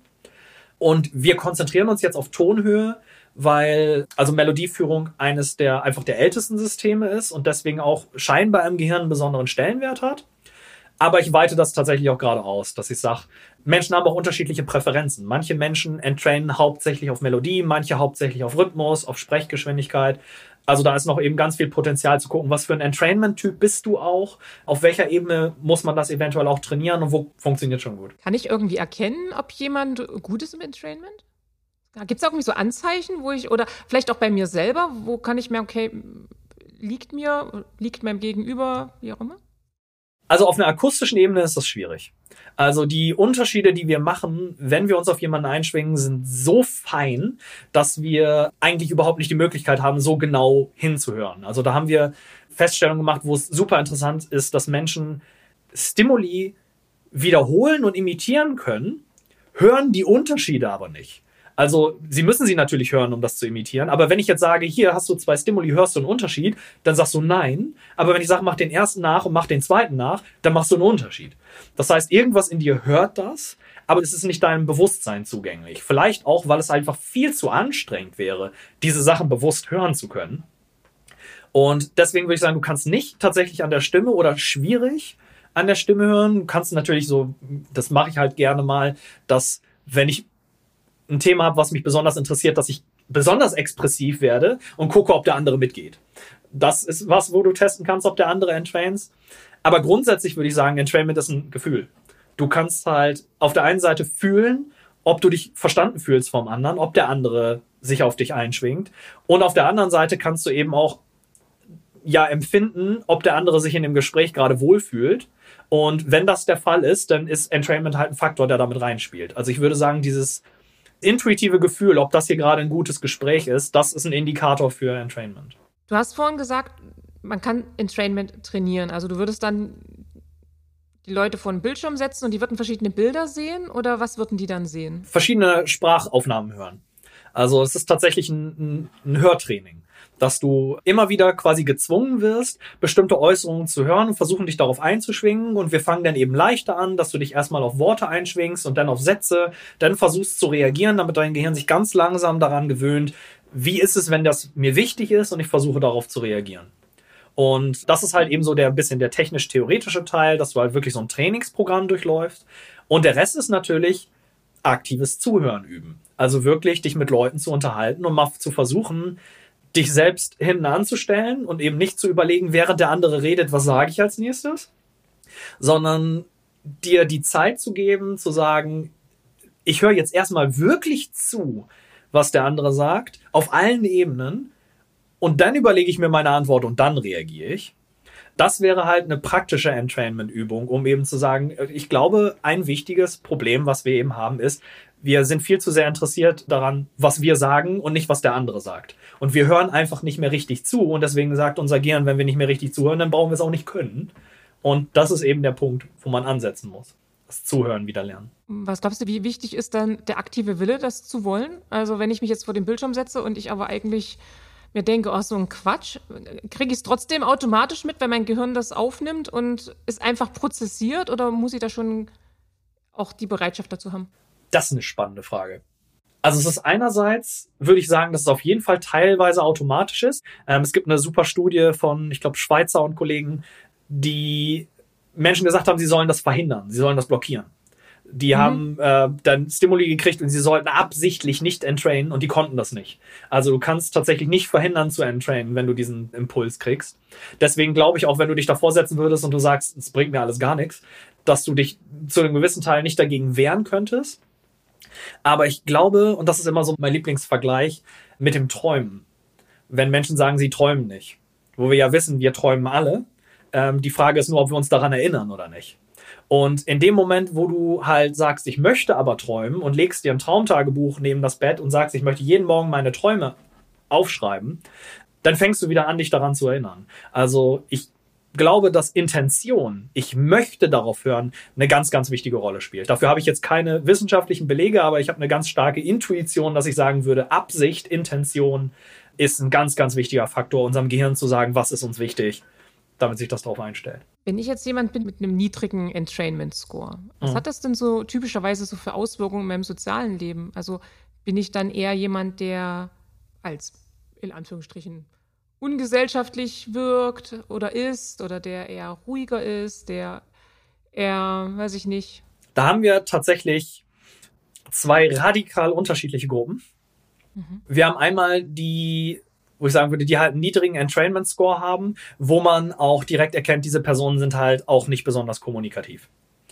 Und wir konzentrieren uns jetzt auf Tonhöhe, weil also Melodieführung eines der einfach der ältesten Systeme ist und deswegen auch scheinbar im Gehirn einen besonderen Stellenwert hat. Aber ich weite das tatsächlich auch gerade aus, dass ich sage, Menschen haben auch unterschiedliche Präferenzen. Manche Menschen entrainen hauptsächlich auf Melodie, manche hauptsächlich auf Rhythmus, auf Sprechgeschwindigkeit. Also da ist noch eben ganz viel Potenzial zu gucken, was für ein Entrainment-Typ bist du auch, auf welcher Ebene muss man das eventuell auch trainieren und wo funktioniert schon gut. Kann ich irgendwie erkennen, ob jemand gut ist im Entrainment? Gibt es irgendwie so Anzeichen, wo ich, oder vielleicht auch bei mir selber, wo kann ich merken, okay, liegt mir, liegt meinem Gegenüber, wie auch immer? Also auf einer akustischen Ebene ist das schwierig. Also die Unterschiede, die wir machen, wenn wir uns auf jemanden einschwingen, sind so fein, dass wir eigentlich überhaupt nicht die Möglichkeit haben, so genau hinzuhören. Also da haben wir Feststellungen gemacht, wo es super interessant ist, dass Menschen Stimuli wiederholen und imitieren können, hören die Unterschiede aber nicht. Also sie müssen sie natürlich hören, um das zu imitieren. Aber wenn ich jetzt sage, hier hast du zwei Stimuli, hörst du einen Unterschied, dann sagst du nein. Aber wenn ich sage, mach den ersten nach und mach den zweiten nach, dann machst du einen Unterschied. Das heißt, irgendwas in dir hört das, aber es ist nicht deinem Bewusstsein zugänglich. Vielleicht auch, weil es einfach viel zu anstrengend wäre, diese Sachen bewusst hören zu können. Und deswegen würde ich sagen, du kannst nicht tatsächlich an der Stimme oder schwierig an der Stimme hören. Du kannst natürlich so, das mache ich halt gerne mal, dass wenn ich ein Thema habe, was mich besonders interessiert, dass ich besonders expressiv werde und gucke, ob der andere mitgeht. Das ist was, wo du testen kannst, ob der andere entrains. Aber grundsätzlich würde ich sagen, Entrainment ist ein Gefühl. Du kannst halt auf der einen Seite fühlen, ob du dich verstanden fühlst vom anderen, ob der andere sich auf dich einschwingt. Und auf der anderen Seite kannst du eben auch ja empfinden, ob der andere sich in dem Gespräch gerade wohlfühlt. Und wenn das der Fall ist, dann ist Entrainment halt ein Faktor, der damit reinspielt. Also ich würde sagen, dieses intuitive Gefühl, ob das hier gerade ein gutes Gespräch ist, das ist ein Indikator für Entrainment. Du hast vorhin gesagt, man kann Entrainment trainieren. Also du würdest dann die Leute vor einen Bildschirm setzen und die würden verschiedene Bilder sehen oder was würden die dann sehen? Verschiedene Sprachaufnahmen hören. Also es ist tatsächlich ein, ein Hörtraining, dass du immer wieder quasi gezwungen wirst, bestimmte Äußerungen zu hören und versuchen, dich darauf einzuschwingen. Und wir fangen dann eben leichter an, dass du dich erstmal auf Worte einschwingst und dann auf Sätze, dann versuchst zu reagieren, damit dein Gehirn sich ganz langsam daran gewöhnt, wie ist es, wenn das mir wichtig ist und ich versuche darauf zu reagieren. Und das ist halt eben so der bisschen der technisch-theoretische Teil, dass du halt wirklich so ein Trainingsprogramm durchläufst. Und der Rest ist natürlich aktives Zuhören üben. Also wirklich dich mit Leuten zu unterhalten und mal zu versuchen, dich selbst hinten anzustellen und eben nicht zu überlegen, während der andere redet, was sage ich als nächstes, sondern dir die Zeit zu geben, zu sagen, ich höre jetzt erstmal wirklich zu, was der andere sagt, auf allen Ebenen und dann überlege ich mir meine Antwort und dann reagiere ich. Das wäre halt eine praktische Entrainment-Übung, um eben zu sagen, ich glaube, ein wichtiges Problem, was wir eben haben, ist, wir sind viel zu sehr interessiert daran, was wir sagen und nicht, was der andere sagt. Und wir hören einfach nicht mehr richtig zu. Und deswegen sagt unser Gehirn, wenn wir nicht mehr richtig zuhören, dann brauchen wir es auch nicht können. Und das ist eben der Punkt, wo man ansetzen muss. Das Zuhören wieder lernen. Was glaubst du, wie wichtig ist dann der aktive Wille, das zu wollen? Also wenn ich mich jetzt vor den Bildschirm setze und ich aber eigentlich mir denke, oh, so ein Quatsch, kriege ich es trotzdem automatisch mit, wenn mein Gehirn das aufnimmt und es einfach prozessiert? Oder muss ich da schon auch die Bereitschaft dazu haben? Das ist eine spannende Frage. Also es ist einerseits, würde ich sagen, dass es auf jeden Fall teilweise automatisch ist. Ähm, es gibt eine super Studie von, ich glaube, Schweizer und Kollegen, die Menschen gesagt haben, sie sollen das verhindern, sie sollen das blockieren. Die mhm. haben äh, dann Stimuli gekriegt und sie sollten absichtlich nicht entrainen und die konnten das nicht. Also du kannst tatsächlich nicht verhindern zu entrainen, wenn du diesen Impuls kriegst. Deswegen glaube ich auch, wenn du dich davor setzen würdest und du sagst, es bringt mir alles gar nichts, dass du dich zu einem gewissen Teil nicht dagegen wehren könntest. Aber ich glaube, und das ist immer so mein Lieblingsvergleich mit dem Träumen. Wenn Menschen sagen, sie träumen nicht, wo wir ja wissen, wir träumen alle. Ähm, die Frage ist nur, ob wir uns daran erinnern oder nicht. Und in dem Moment, wo du halt sagst, ich möchte aber träumen und legst dir ein Traumtagebuch neben das Bett und sagst, ich möchte jeden Morgen meine Träume aufschreiben, dann fängst du wieder an, dich daran zu erinnern. Also ich glaube, dass Intention, ich möchte darauf hören, eine ganz, ganz wichtige Rolle spielt. Dafür habe ich jetzt keine wissenschaftlichen Belege, aber ich habe eine ganz starke Intuition, dass ich sagen würde, Absicht, Intention ist ein ganz, ganz wichtiger Faktor, unserem Gehirn zu sagen, was ist uns wichtig, damit sich das darauf einstellt. Wenn ich jetzt jemand bin mit einem niedrigen Entrainment-Score, was Mhm. hat das denn so typischerweise so für Auswirkungen in meinem sozialen Leben? Also bin ich dann eher jemand, der als, in Anführungsstrichen, ungesellschaftlich wirkt oder ist oder der eher ruhiger ist, der eher, weiß ich nicht. Da haben wir tatsächlich zwei radikal unterschiedliche Gruppen. Mhm. Wir haben einmal die, wo ich sagen würde, die halt einen niedrigen Entrainment-Score haben, wo man auch direkt erkennt, diese Personen sind halt auch nicht besonders kommunikativ.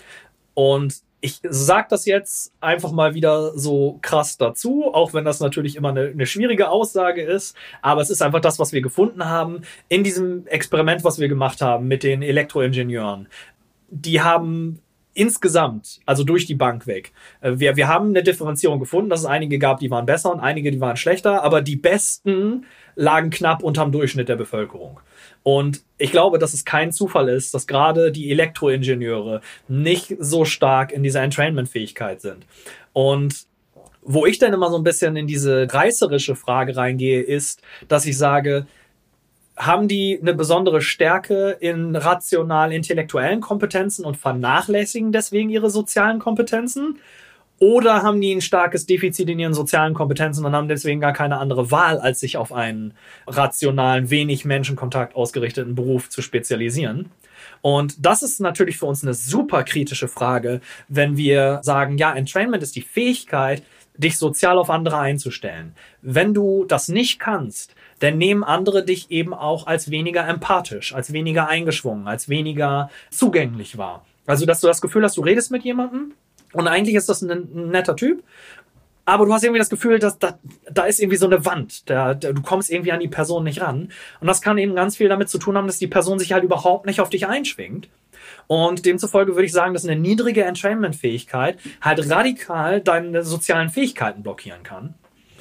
Und ich sage das jetzt einfach mal wieder so krass dazu, auch wenn das natürlich immer eine, eine schwierige Aussage ist, aber es ist einfach das, was wir gefunden haben in diesem Experiment, was wir gemacht haben mit den Elektroingenieuren. Die haben insgesamt, also durch die Bank weg, wir, wir haben eine Differenzierung gefunden, dass es einige gab, die waren besser und einige, die waren schlechter, aber die Besten lagen knapp unterm Durchschnitt der Bevölkerung. Und ich glaube, dass es kein Zufall ist, dass gerade die Elektroingenieure nicht so stark in dieser Entrainment-Fähigkeit sind. Und wo ich dann immer so ein bisschen in diese reißerische Frage reingehe, ist, dass ich sage, haben die eine besondere Stärke in rational-intellektuellen Kompetenzen und vernachlässigen deswegen ihre sozialen Kompetenzen? Oder haben die ein starkes Defizit in ihren sozialen Kompetenzen und haben deswegen gar keine andere Wahl, als sich auf einen rationalen, wenig Menschenkontakt ausgerichteten Beruf zu spezialisieren? Und das ist natürlich für uns eine super kritische Frage, wenn wir sagen, ja, Entrainment ist die Fähigkeit, dich sozial auf andere einzustellen. Wenn du das nicht kannst, dann nehmen andere dich eben auch als weniger empathisch, als weniger eingeschwungen, als weniger zugänglich wahr. Also, dass du das Gefühl hast, du redest mit jemandem und eigentlich ist das ein, ein netter Typ, aber du hast irgendwie das Gefühl, dass da, da ist irgendwie so eine Wand. Da, da, du kommst irgendwie an die Person nicht ran. Und das kann eben ganz viel damit zu tun haben, dass die Person sich halt überhaupt nicht auf dich einschwingt. Und demzufolge würde ich sagen, dass eine niedrige Entrainment-Fähigkeit halt radikal deine sozialen Fähigkeiten blockieren kann.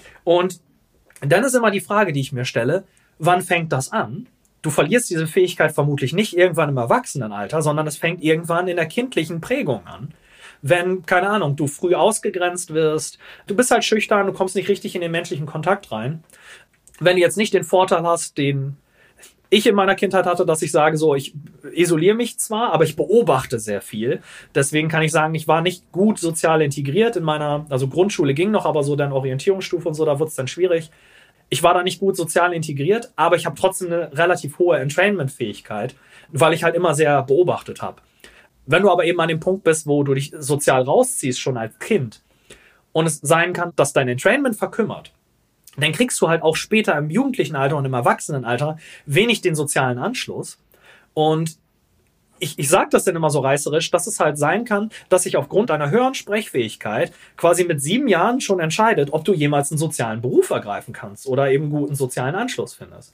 Und dann ist immer die Frage, die ich mir stelle, wann fängt das an? Du verlierst diese Fähigkeit vermutlich nicht irgendwann im Erwachsenenalter, sondern es fängt irgendwann in der kindlichen Prägung an. Wenn, keine Ahnung, du früh ausgegrenzt wirst, du bist halt schüchtern, du kommst nicht richtig in den menschlichen Kontakt rein. Wenn du jetzt nicht den Vorteil hast, den ich in meiner Kindheit hatte, dass ich sage, so, ich isoliere mich zwar, aber ich beobachte sehr viel. Deswegen kann ich sagen, ich war nicht gut sozial integriert in meiner, also Grundschule ging noch, aber so dann Orientierungsstufe und so, da wurde es dann schwierig. Ich war da nicht gut sozial integriert, aber ich habe trotzdem eine relativ hohe Entrainment-Fähigkeit, weil ich halt immer sehr beobachtet habe. Wenn du aber eben an dem Punkt bist, wo du dich sozial rausziehst, schon als Kind, und es sein kann, dass dein Entrainment verkümmert, dann kriegst du halt auch später im jugendlichen Alter und im Erwachsenenalter wenig den sozialen Anschluss. Und ich, ich sage das dann immer so reißerisch, dass es halt sein kann, dass sich aufgrund deiner höheren Sprechfähigkeit quasi mit sieben Jahren schon entscheidet, ob du jemals einen sozialen Beruf ergreifen kannst oder eben guten sozialen Anschluss findest.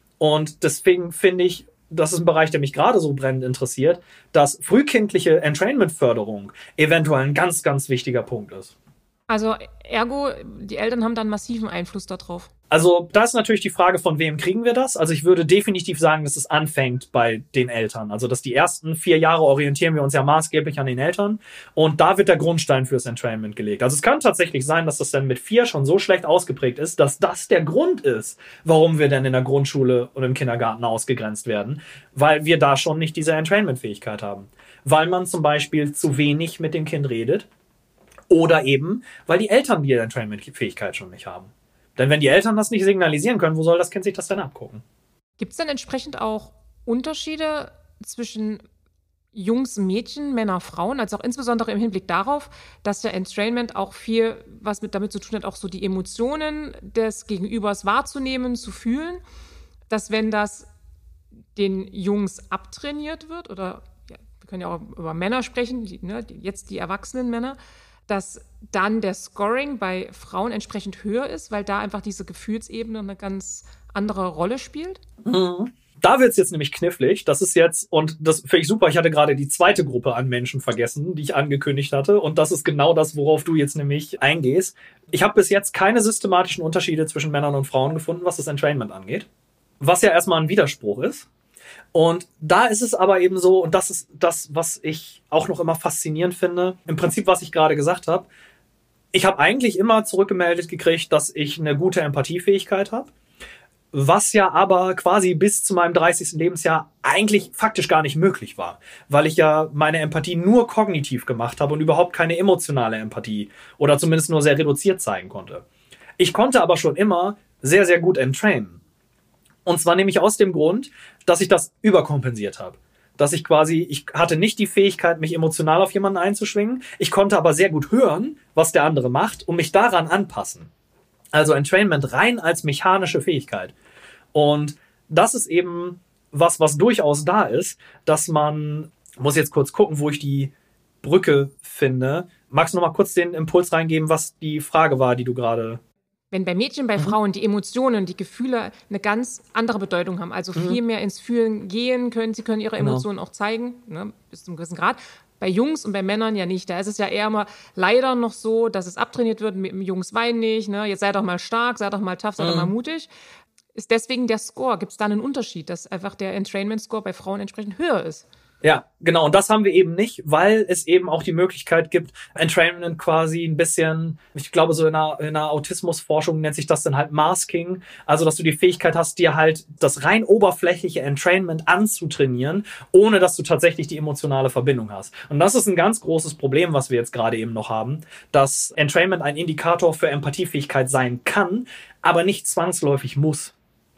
Und deswegen finde ich, das ist ein Bereich, der mich gerade so brennend interessiert, dass frühkindliche Entrainment-Förderung eventuell ein ganz, ganz wichtiger Punkt ist. Also ergo, die Eltern haben dann massiven Einfluss darauf. Also da ist natürlich die Frage, von wem kriegen wir das? Also ich würde definitiv sagen, dass es anfängt bei den Eltern. Also dass die ersten vier Jahre orientieren wir uns ja maßgeblich an den Eltern und da wird der Grundstein fürs Entrainment gelegt. Also es kann tatsächlich sein, dass das dann mit vier schon so schlecht ausgeprägt ist, dass das der Grund ist, warum wir dann in der Grundschule und im Kindergarten ausgegrenzt werden, weil wir da schon nicht diese Entrainment-Fähigkeit haben. Weil man zum Beispiel zu wenig mit dem Kind redet oder eben, weil die Eltern die Entrainment-Fähigkeit schon nicht haben. Denn wenn die Eltern das nicht signalisieren können, wo soll das Kind sich das denn abgucken? Gibt es denn entsprechend auch Unterschiede zwischen Jungs, Mädchen, Männer, Frauen, also auch insbesondere im Hinblick darauf, dass der Entrainment auch viel was mit damit zu tun hat, auch so die Emotionen des Gegenübers wahrzunehmen, zu fühlen, dass wenn das den Jungs abtrainiert wird, oder ja, wir können ja auch über Männer sprechen, die, ne, die, jetzt die erwachsenen Männer, dass dann der Scoring bei Frauen entsprechend höher ist, weil da einfach diese Gefühlsebene eine ganz andere Rolle spielt? Mhm. Da wird's jetzt nämlich knifflig. Das ist jetzt, und das finde ich super, ich hatte gerade die zweite Gruppe an Menschen vergessen, die ich angekündigt hatte. Und das ist genau das, worauf du jetzt nämlich eingehst. Ich habe bis jetzt keine systematischen Unterschiede zwischen Männern und Frauen gefunden, was das Entrainment angeht. Was ja erstmal ein Widerspruch ist. Und da ist es aber eben so, und das ist das, was ich auch noch immer faszinierend finde, im Prinzip, was ich gerade gesagt habe. Ich habe eigentlich immer zurückgemeldet gekriegt, dass ich eine gute Empathiefähigkeit habe. Was ja aber quasi bis zu meinem dreißigsten Lebensjahr eigentlich faktisch gar nicht möglich war, weil ich ja meine Empathie nur kognitiv gemacht habe und überhaupt keine emotionale Empathie oder zumindest nur sehr reduziert zeigen konnte. Ich konnte aber schon immer sehr, sehr gut entrainen. Und zwar nämlich aus dem Grund, dass ich das überkompensiert habe. Dass ich quasi, ich hatte nicht die Fähigkeit, mich emotional auf jemanden einzuschwingen. Ich konnte aber sehr gut hören, was der andere macht und mich daran anpassen. Also Entrainment rein als mechanische Fähigkeit. Und das ist eben was, was durchaus da ist, dass man, muss jetzt kurz gucken, wo ich die Brücke finde. Magst du noch mal kurz den Impuls reingeben, was die Frage war, die du gerade... Wenn bei Mädchen, bei mhm. Frauen die Emotionen, die Gefühle eine ganz andere Bedeutung haben, also viel Mhm. mehr ins Fühlen gehen können, sie können ihre Genau. Emotionen auch zeigen, ne, bis zu einem gewissen Grad. Bei Jungs und bei Männern ja nicht. Da ist es ja eher mal leider noch so, dass es abtrainiert wird, mit dem Jungs weinen nicht, ne? Jetzt sei doch mal stark, sei doch mal tough, sei Mhm. doch mal mutig. Ist deswegen der Score, gibt es da einen Unterschied, dass einfach der Entrainment-Score bei Frauen entsprechend höher ist? Ja, genau. Und das haben wir eben nicht, weil es eben auch die Möglichkeit gibt, Entrainment quasi ein bisschen, ich glaube, so in einer, in einer Autismusforschung nennt sich das dann halt Masking. Also, dass du die Fähigkeit hast, dir halt das rein oberflächliche Entrainment anzutrainieren, ohne dass du tatsächlich die emotionale Verbindung hast. Und das ist ein ganz großes Problem, was wir jetzt gerade eben noch haben, dass Entrainment ein Indikator für Empathiefähigkeit sein kann, aber nicht zwangsläufig muss.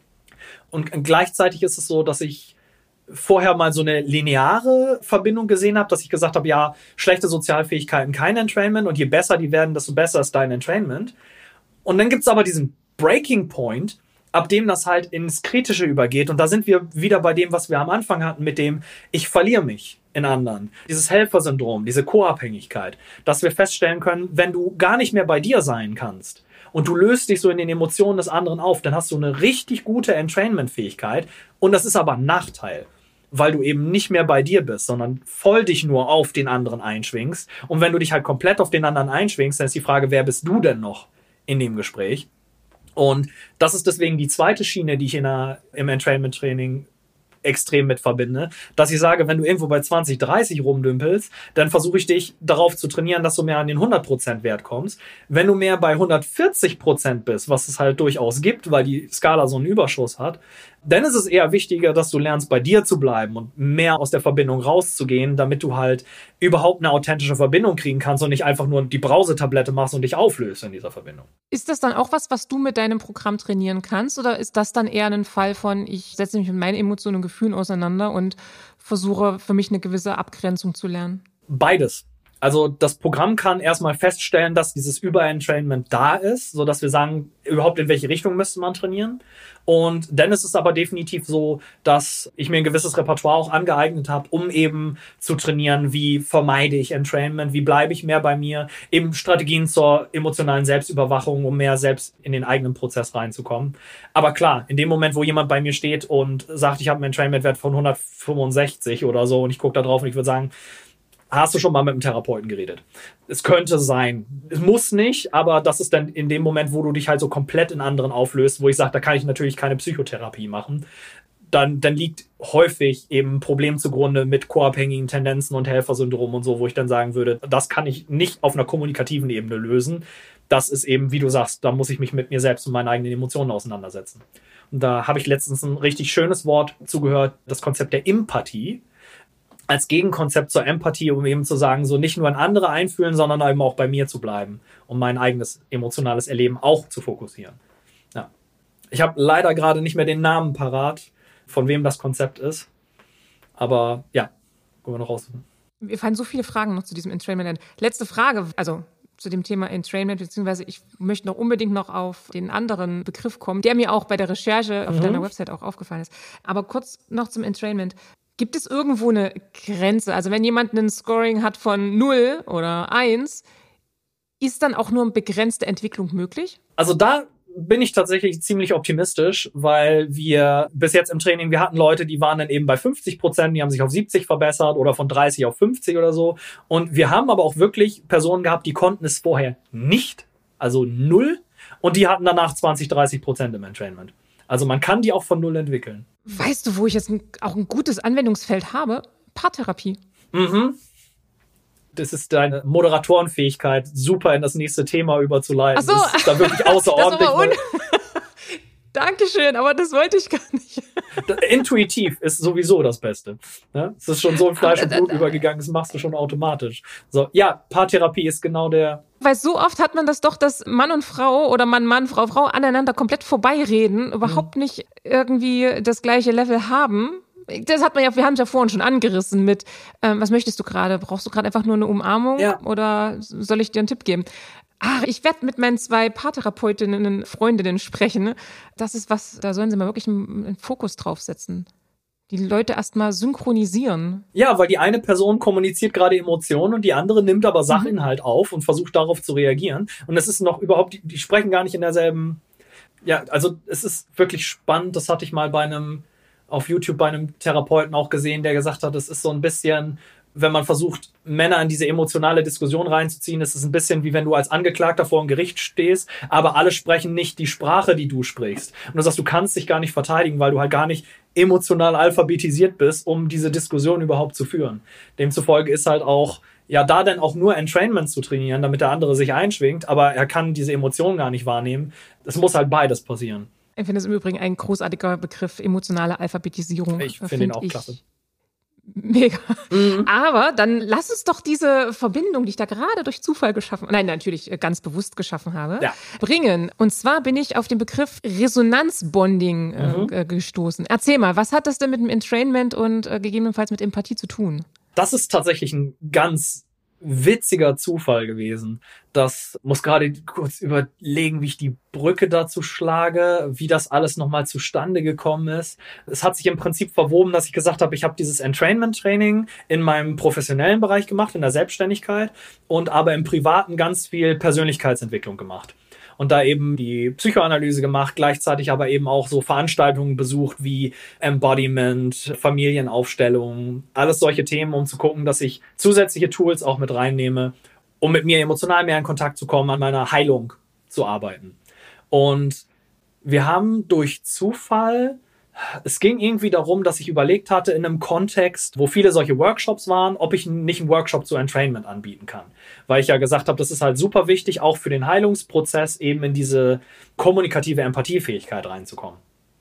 Und gleichzeitig ist es so, dass ich vorher mal so eine lineare Verbindung gesehen habe, dass ich gesagt habe, ja, schlechte Sozialfähigkeiten, kein Entrainment und je besser die werden, desto besser ist dein Entrainment. Und dann gibt's aber diesen Breaking Point, ab dem das halt ins Kritische übergeht. Und da sind wir wieder bei dem, was wir am Anfang hatten, mit dem, ich verliere mich in anderen. Dieses Helfersyndrom, diese Co-Abhängigkeit, dass wir feststellen können, wenn du gar nicht mehr bei dir sein kannst, und du löst dich so in den Emotionen des anderen auf, dann hast du eine richtig gute Entrainment-Fähigkeit. Und das ist aber ein Nachteil, weil du eben nicht mehr bei dir bist, sondern voll dich nur auf den anderen einschwingst. Und wenn du dich halt komplett auf den anderen einschwingst, dann ist die Frage, wer bist du denn noch in dem Gespräch? Und das ist deswegen die zweite Schiene, die ich in der, im Entrainment-Training extrem mit verbinde, dass ich sage, wenn du irgendwo bei zwanzig, dreißig rumdümpelst, dann versuche ich dich darauf zu trainieren, dass du mehr an den hundert Prozent Wert kommst. Wenn du mehr bei hundertvierzig Prozent bist, was es halt durchaus gibt, weil die Skala so einen Überschuss hat, dann ist es eher wichtiger, dass du lernst, bei dir zu bleiben und mehr aus der Verbindung rauszugehen, damit du halt überhaupt eine authentische Verbindung kriegen kannst und nicht einfach nur die Brausetablette machst und dich auflöst in dieser Verbindung. Ist das dann auch was, was du mit deinem Programm trainieren kannst? Oder ist das dann eher ein Fall von, ich setze mich mit meinen Emotionen und Gefühlen auseinander und versuche für mich eine gewisse Abgrenzung zu lernen? Beides. Also das Programm kann erstmal feststellen, dass dieses Überentrainment da ist, so dass wir sagen, überhaupt in welche Richtung müsste man trainieren. Und dann ist es aber definitiv so, dass ich mir ein gewisses Repertoire auch angeeignet habe, um eben zu trainieren, wie vermeide ich Entrainment, wie bleibe ich mehr bei mir, eben Strategien zur emotionalen Selbstüberwachung, um mehr selbst in den eigenen Prozess reinzukommen. Aber klar, in dem Moment, wo jemand bei mir steht und sagt, ich habe einen Entrainment-Wert von hundertfünfundsechzig oder so und ich gucke da drauf und ich würde sagen, hast du schon mal mit einem Therapeuten geredet? Es könnte sein. Es muss nicht, aber das ist dann in dem Moment, wo du dich halt so komplett in anderen auflöst, wo ich sage, da kann ich natürlich keine Psychotherapie machen. Dann, dann liegt häufig eben ein Problem zugrunde mit co-abhängigen Tendenzen und Helfersyndrom und so, wo ich dann sagen würde, das kann ich nicht auf einer kommunikativen Ebene lösen. Das ist eben, wie du sagst, da muss ich mich mit mir selbst und meinen eigenen Emotionen auseinandersetzen. Und da habe ich letztens ein richtig schönes Wort zugehört, das Konzept der Empathie. Als Gegenkonzept zur Empathie, um eben zu sagen, so nicht nur in andere einfühlen, sondern eben auch bei mir zu bleiben, um mein eigenes emotionales Erleben auch zu fokussieren. Ja. Ich habe leider gerade nicht mehr den Namen parat, von wem das Konzept ist. Aber ja, können wir noch raussuchen. Wir fallen so viele Fragen noch zu diesem Entrainment. Letzte Frage, also zu dem Thema Entrainment, beziehungsweise ich möchte noch unbedingt noch auf den anderen Begriff kommen, der mir auch bei der Recherche auf mhm. deiner Website auch aufgefallen ist. Aber kurz noch zum Entrainment. Gibt es irgendwo eine Grenze? Also wenn jemand einen Scoring hat von null oder eins, ist dann auch nur eine begrenzte Entwicklung möglich? Also da bin ich tatsächlich ziemlich optimistisch, weil wir bis jetzt im Training, wir hatten Leute, die waren dann eben bei fünfzig Prozent, die haben sich auf siebzig verbessert oder von dreißig auf fünfzig oder so. Und wir haben aber auch wirklich Personen gehabt, die konnten es vorher nicht, also null. Und die hatten danach zwanzig, dreißig Prozent im Entrainment. Also man kann die auch von null entwickeln. Weißt du, wo ich jetzt ein, auch ein gutes Anwendungsfeld habe? Paartherapie. Mhm. Das ist deine Moderatorenfähigkeit, super in das nächste Thema überzuleiten. Ach so. Das ist da wirklich außerordentlich. Das ist aber Dankeschön, aber das wollte ich gar nicht. Intuitiv ist sowieso das Beste. Ja? Es ist schon so in Fleisch und Blut übergegangen, das machst du schon automatisch. So, ja, Paartherapie ist genau der... Weil so oft hat man das doch, dass Mann und Frau oder Mann, Mann, Frau, Frau aneinander komplett vorbeireden, überhaupt mhm. nicht irgendwie das gleiche Level haben. Das hat man ja, wir haben es ja vorhin schon angerissen mit, ähm, was möchtest du gerade? Brauchst du gerade einfach nur eine Umarmung ja. oder soll ich dir einen Tipp geben? Ach, ich werde mit meinen zwei Paartherapeutinnen, Freundinnen sprechen. Das ist was, da sollen sie mal wirklich einen, einen Fokus drauf setzen. Die Leute erstmal synchronisieren. Ja, weil die eine Person kommuniziert gerade Emotionen und die andere nimmt aber Sachinhalt mhm. auf und versucht darauf zu reagieren. Und es ist noch überhaupt, die, die sprechen gar nicht in derselben, ja, also es ist wirklich spannend. Das hatte ich mal bei einem auf YouTube bei einem Therapeuten auch gesehen, der gesagt hat, es ist so ein bisschen, wenn man versucht, Männer in diese emotionale Diskussion reinzuziehen, ist es ein bisschen wie wenn du als Angeklagter vor einem Gericht stehst, aber alle sprechen nicht die Sprache, die du sprichst. Und du sagst, du kannst dich gar nicht verteidigen, weil du halt gar nicht emotional alphabetisiert bist, um diese Diskussion überhaupt zu führen. Demzufolge ist halt auch, ja, da dann auch nur Entrainment zu trainieren, damit der andere sich einschwingt, aber er kann diese Emotionen gar nicht wahrnehmen. Es muss halt beides passieren. Ich finde es im Übrigen ein großartiger Begriff, emotionale Alphabetisierung. Ich finde find ihn auch ich klasse. Mega. Mhm. Aber dann lass uns doch diese Verbindung, die ich da gerade durch Zufall geschaffen, nein, natürlich ganz bewusst geschaffen habe, ja. bringen. Und zwar bin ich auf den Begriff Resonanzbonding mhm. äh, gestoßen. Erzähl mal, was hat das denn mit dem Entrainment und äh, gegebenenfalls mit Empathie zu tun? Das ist tatsächlich ein ganz witziger Zufall gewesen. Das muss gerade kurz überlegen, wie ich die Brücke dazu schlage, wie das alles nochmal zustande gekommen ist. Es hat sich im Prinzip verwoben, dass ich gesagt habe, ich habe dieses Entrainment-Training in meinem professionellen Bereich gemacht, in der Selbstständigkeit und aber im Privaten ganz viel Persönlichkeitsentwicklung gemacht. Und da eben die Psychoanalyse gemacht, gleichzeitig aber eben auch so Veranstaltungen besucht wie Embodiment, Familienaufstellung, alles solche Themen, um zu gucken, dass ich zusätzliche Tools auch mit reinnehme, um mit mir emotional mehr in Kontakt zu kommen, an meiner Heilung zu arbeiten. Und wir haben durch Zufall, es ging irgendwie darum, dass ich überlegt hatte in einem Kontext, wo viele solche Workshops waren, ob ich nicht einen Workshop zu Entrainment anbieten kann. Weil ich ja gesagt habe, das ist halt super wichtig, auch für den Heilungsprozess eben in diese kommunikative Empathiefähigkeit reinzukommen.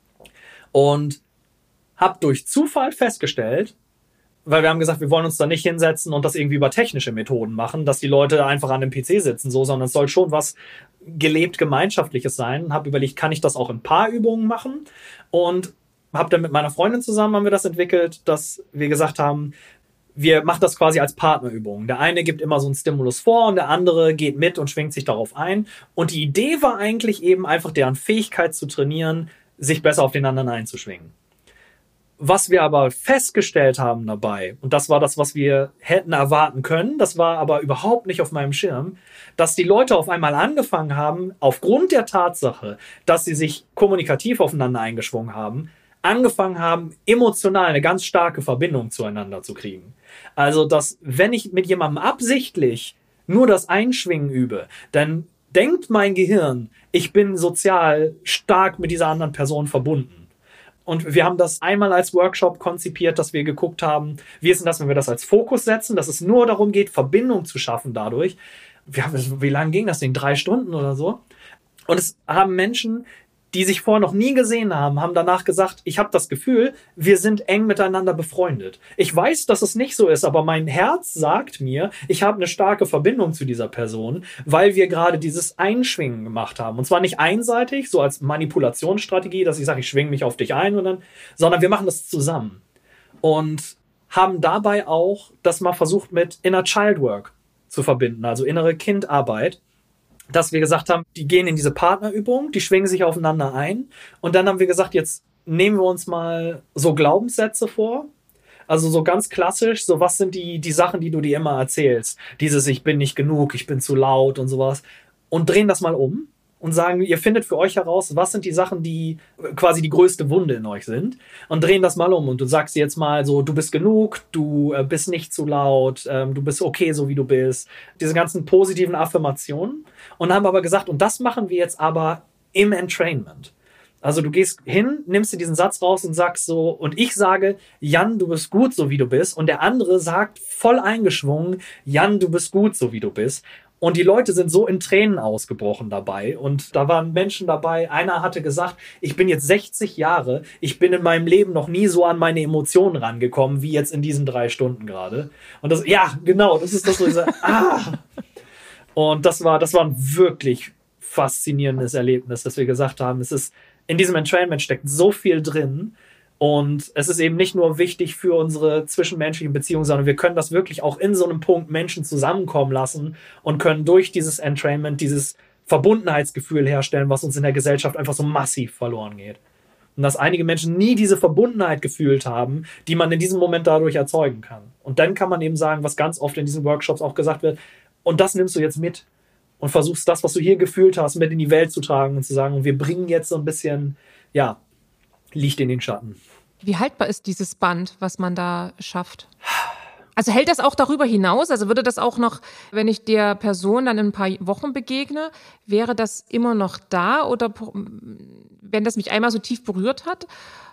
Und habe durch Zufall festgestellt, weil wir haben gesagt, wir wollen uns da nicht hinsetzen und das irgendwie über technische Methoden machen, dass die Leute einfach an dem P C sitzen, so, sondern es soll schon was gelebt Gemeinschaftliches sein. Habe überlegt, kann ich das auch in Paarübungen machen? Und habe dann mit meiner Freundin zusammen haben wir das entwickelt, dass wir gesagt haben, wir machen das quasi als Partnerübung. Der eine gibt immer so einen Stimulus vor und der andere geht mit und schwingt sich darauf ein. Und die Idee war eigentlich eben einfach deren Fähigkeit zu trainieren, sich besser auf den anderen einzuschwingen. Was wir aber festgestellt haben dabei, und das war das, was wir hätten erwarten können, das war aber überhaupt nicht auf meinem Schirm, dass die Leute auf einmal angefangen haben, aufgrund der Tatsache, dass sie sich kommunikativ aufeinander eingeschwungen haben, angefangen haben, emotional eine ganz starke Verbindung zueinander zu kriegen. Also, dass wenn ich mit jemandem absichtlich nur das Einschwingen übe, dann denkt mein Gehirn, ich bin sozial stark mit dieser anderen Person verbunden. Und wir haben das einmal als Workshop konzipiert, dass wir geguckt haben, wie ist denn das, wenn wir das als Fokus setzen, dass es nur darum geht, Verbindung zu schaffen dadurch. Wir haben, wie lange ging das Ding? Drei Stunden oder so? Und es haben Menschen, die sich vorher noch nie gesehen haben, haben danach gesagt, ich habe das Gefühl, wir sind eng miteinander befreundet. Ich weiß, dass es nicht so ist, aber mein Herz sagt mir, ich habe eine starke Verbindung zu dieser Person, weil wir gerade dieses Einschwingen gemacht haben. Und zwar nicht einseitig, so als Manipulationsstrategie, dass ich sage, ich schwinge mich auf dich ein, und dann, sondern wir machen das zusammen. Und haben dabei auch das mal versucht mit Inner Child Work zu verbinden, also innere Kindarbeit. Dass wir gesagt haben, die gehen in diese Partnerübung, die schwingen sich aufeinander ein. Und dann haben wir gesagt, jetzt nehmen wir uns mal so Glaubenssätze vor. Also so ganz klassisch, so was sind die, die Sachen, die du dir immer erzählst? Dieses ich bin nicht genug, ich bin zu laut und sowas. Und drehen das mal um und sagen, ihr findet für euch heraus, was sind die Sachen, die quasi die größte Wunde in euch sind. Und drehen das mal um und du sagst jetzt mal so, du bist genug, du äh, bist nicht zu laut, ähm, du bist okay, so wie du bist. Diese ganzen positiven Affirmationen. Und haben aber gesagt, und das machen wir jetzt aber im Entrainment. Also du gehst hin, nimmst dir diesen Satz raus und sagst so, und ich sage, Jan, du bist gut, so wie du bist. Und der andere sagt voll eingeschwungen, Jan, du bist gut, so wie du bist. Und die Leute sind so in Tränen ausgebrochen dabei. Und da waren Menschen dabei, einer hatte gesagt, ich bin jetzt sechzig Jahre, ich bin in meinem Leben noch nie so an meine Emotionen rangekommen, wie jetzt in diesen drei Stunden gerade. Und das, ja, genau, das ist das, wo ich sage, ah. Und das war, das war ein wirklich faszinierendes Erlebnis, dass wir gesagt haben, es ist, in diesem Entrainment steckt so viel drin und es ist eben nicht nur wichtig für unsere zwischenmenschlichen Beziehungen, sondern wir können das wirklich auch in so einem Punkt Menschen zusammenkommen lassen und können durch dieses Entrainment dieses Verbundenheitsgefühl herstellen, was uns in der Gesellschaft einfach so massiv verloren geht. Und dass einige Menschen nie diese Verbundenheit gefühlt haben, die man in diesem Moment dadurch erzeugen kann. Und dann kann man eben sagen, was ganz oft in diesen Workshops auch gesagt wird, und das nimmst du jetzt mit. Und versuchst das, was du hier gefühlt hast, mit in die Welt zu tragen und zu sagen, wir bringen jetzt so ein bisschen, ja, Licht in den Schatten. Wie haltbar ist dieses Band, was man da schafft? Also hält das auch darüber hinaus? Also würde das auch noch, wenn ich der Person dann in ein paar Wochen begegne, wäre das immer noch da? Oder wenn das mich einmal so tief berührt hat?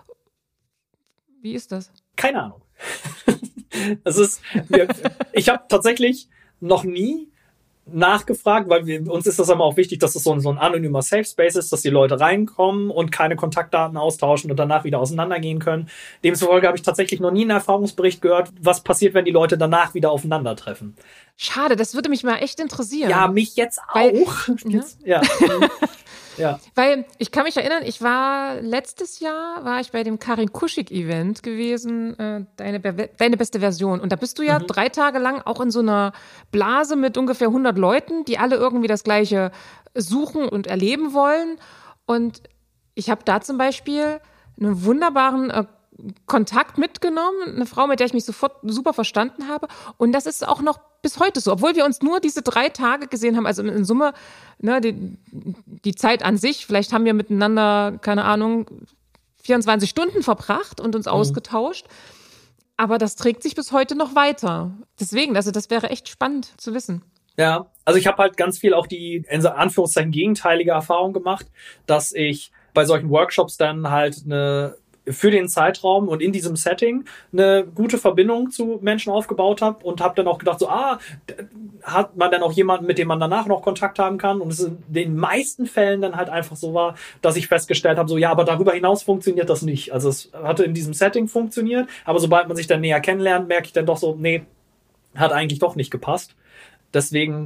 Wie ist das? Keine Ahnung. Das ist, ich habe tatsächlich noch nie nachgefragt, weil wir, uns ist das immer auch wichtig, dass es so ein, so ein anonymer Safe Space ist, dass die Leute reinkommen und keine Kontaktdaten austauschen und danach wieder auseinandergehen können. Demzufolge habe ich tatsächlich noch nie einen Erfahrungsbericht gehört, was passiert, wenn die Leute danach wieder aufeinandertreffen. Schade, das würde mich mal echt interessieren. Ja, mich jetzt auch. Weil, ja. Ja. Weil ich kann mich erinnern, ich war letztes Jahr, war ich bei dem Karin Kuschig-Event gewesen, äh, deine, deine beste Version. Und da bist du ja mhm. drei Tage lang auch in so einer Blase mit ungefähr hundert Leuten, die alle irgendwie das Gleiche suchen und erleben wollen. Und ich habe da zum Beispiel einen wunderbaren äh, Kontakt mitgenommen, eine Frau, mit der ich mich sofort super verstanden habe. Und das ist auch noch bis heute so, obwohl wir uns nur diese drei Tage gesehen haben, also in Summe, ne, die, die Zeit an sich, vielleicht haben wir miteinander, keine Ahnung, vierundzwanzig Stunden verbracht und uns mhm. ausgetauscht. Aber das trägt sich bis heute noch weiter. Deswegen, also das wäre echt spannend zu wissen. Ja, also ich habe halt ganz viel auch die, in Anführungszeichen, gegenteilige Erfahrung gemacht, dass ich bei solchen Workshops dann halt eine für den Zeitraum und in diesem Setting eine gute Verbindung zu Menschen aufgebaut habe und habe dann auch gedacht, so, ah, hat man dann auch jemanden, mit dem man danach noch Kontakt haben kann, und es in den meisten Fällen dann halt einfach so war, dass ich festgestellt habe, so, ja, aber darüber hinaus funktioniert das nicht. Also es hatte in diesem Setting funktioniert, aber sobald man sich dann näher kennenlernt, merke ich dann doch so, nee, hat eigentlich doch nicht gepasst. Deswegen,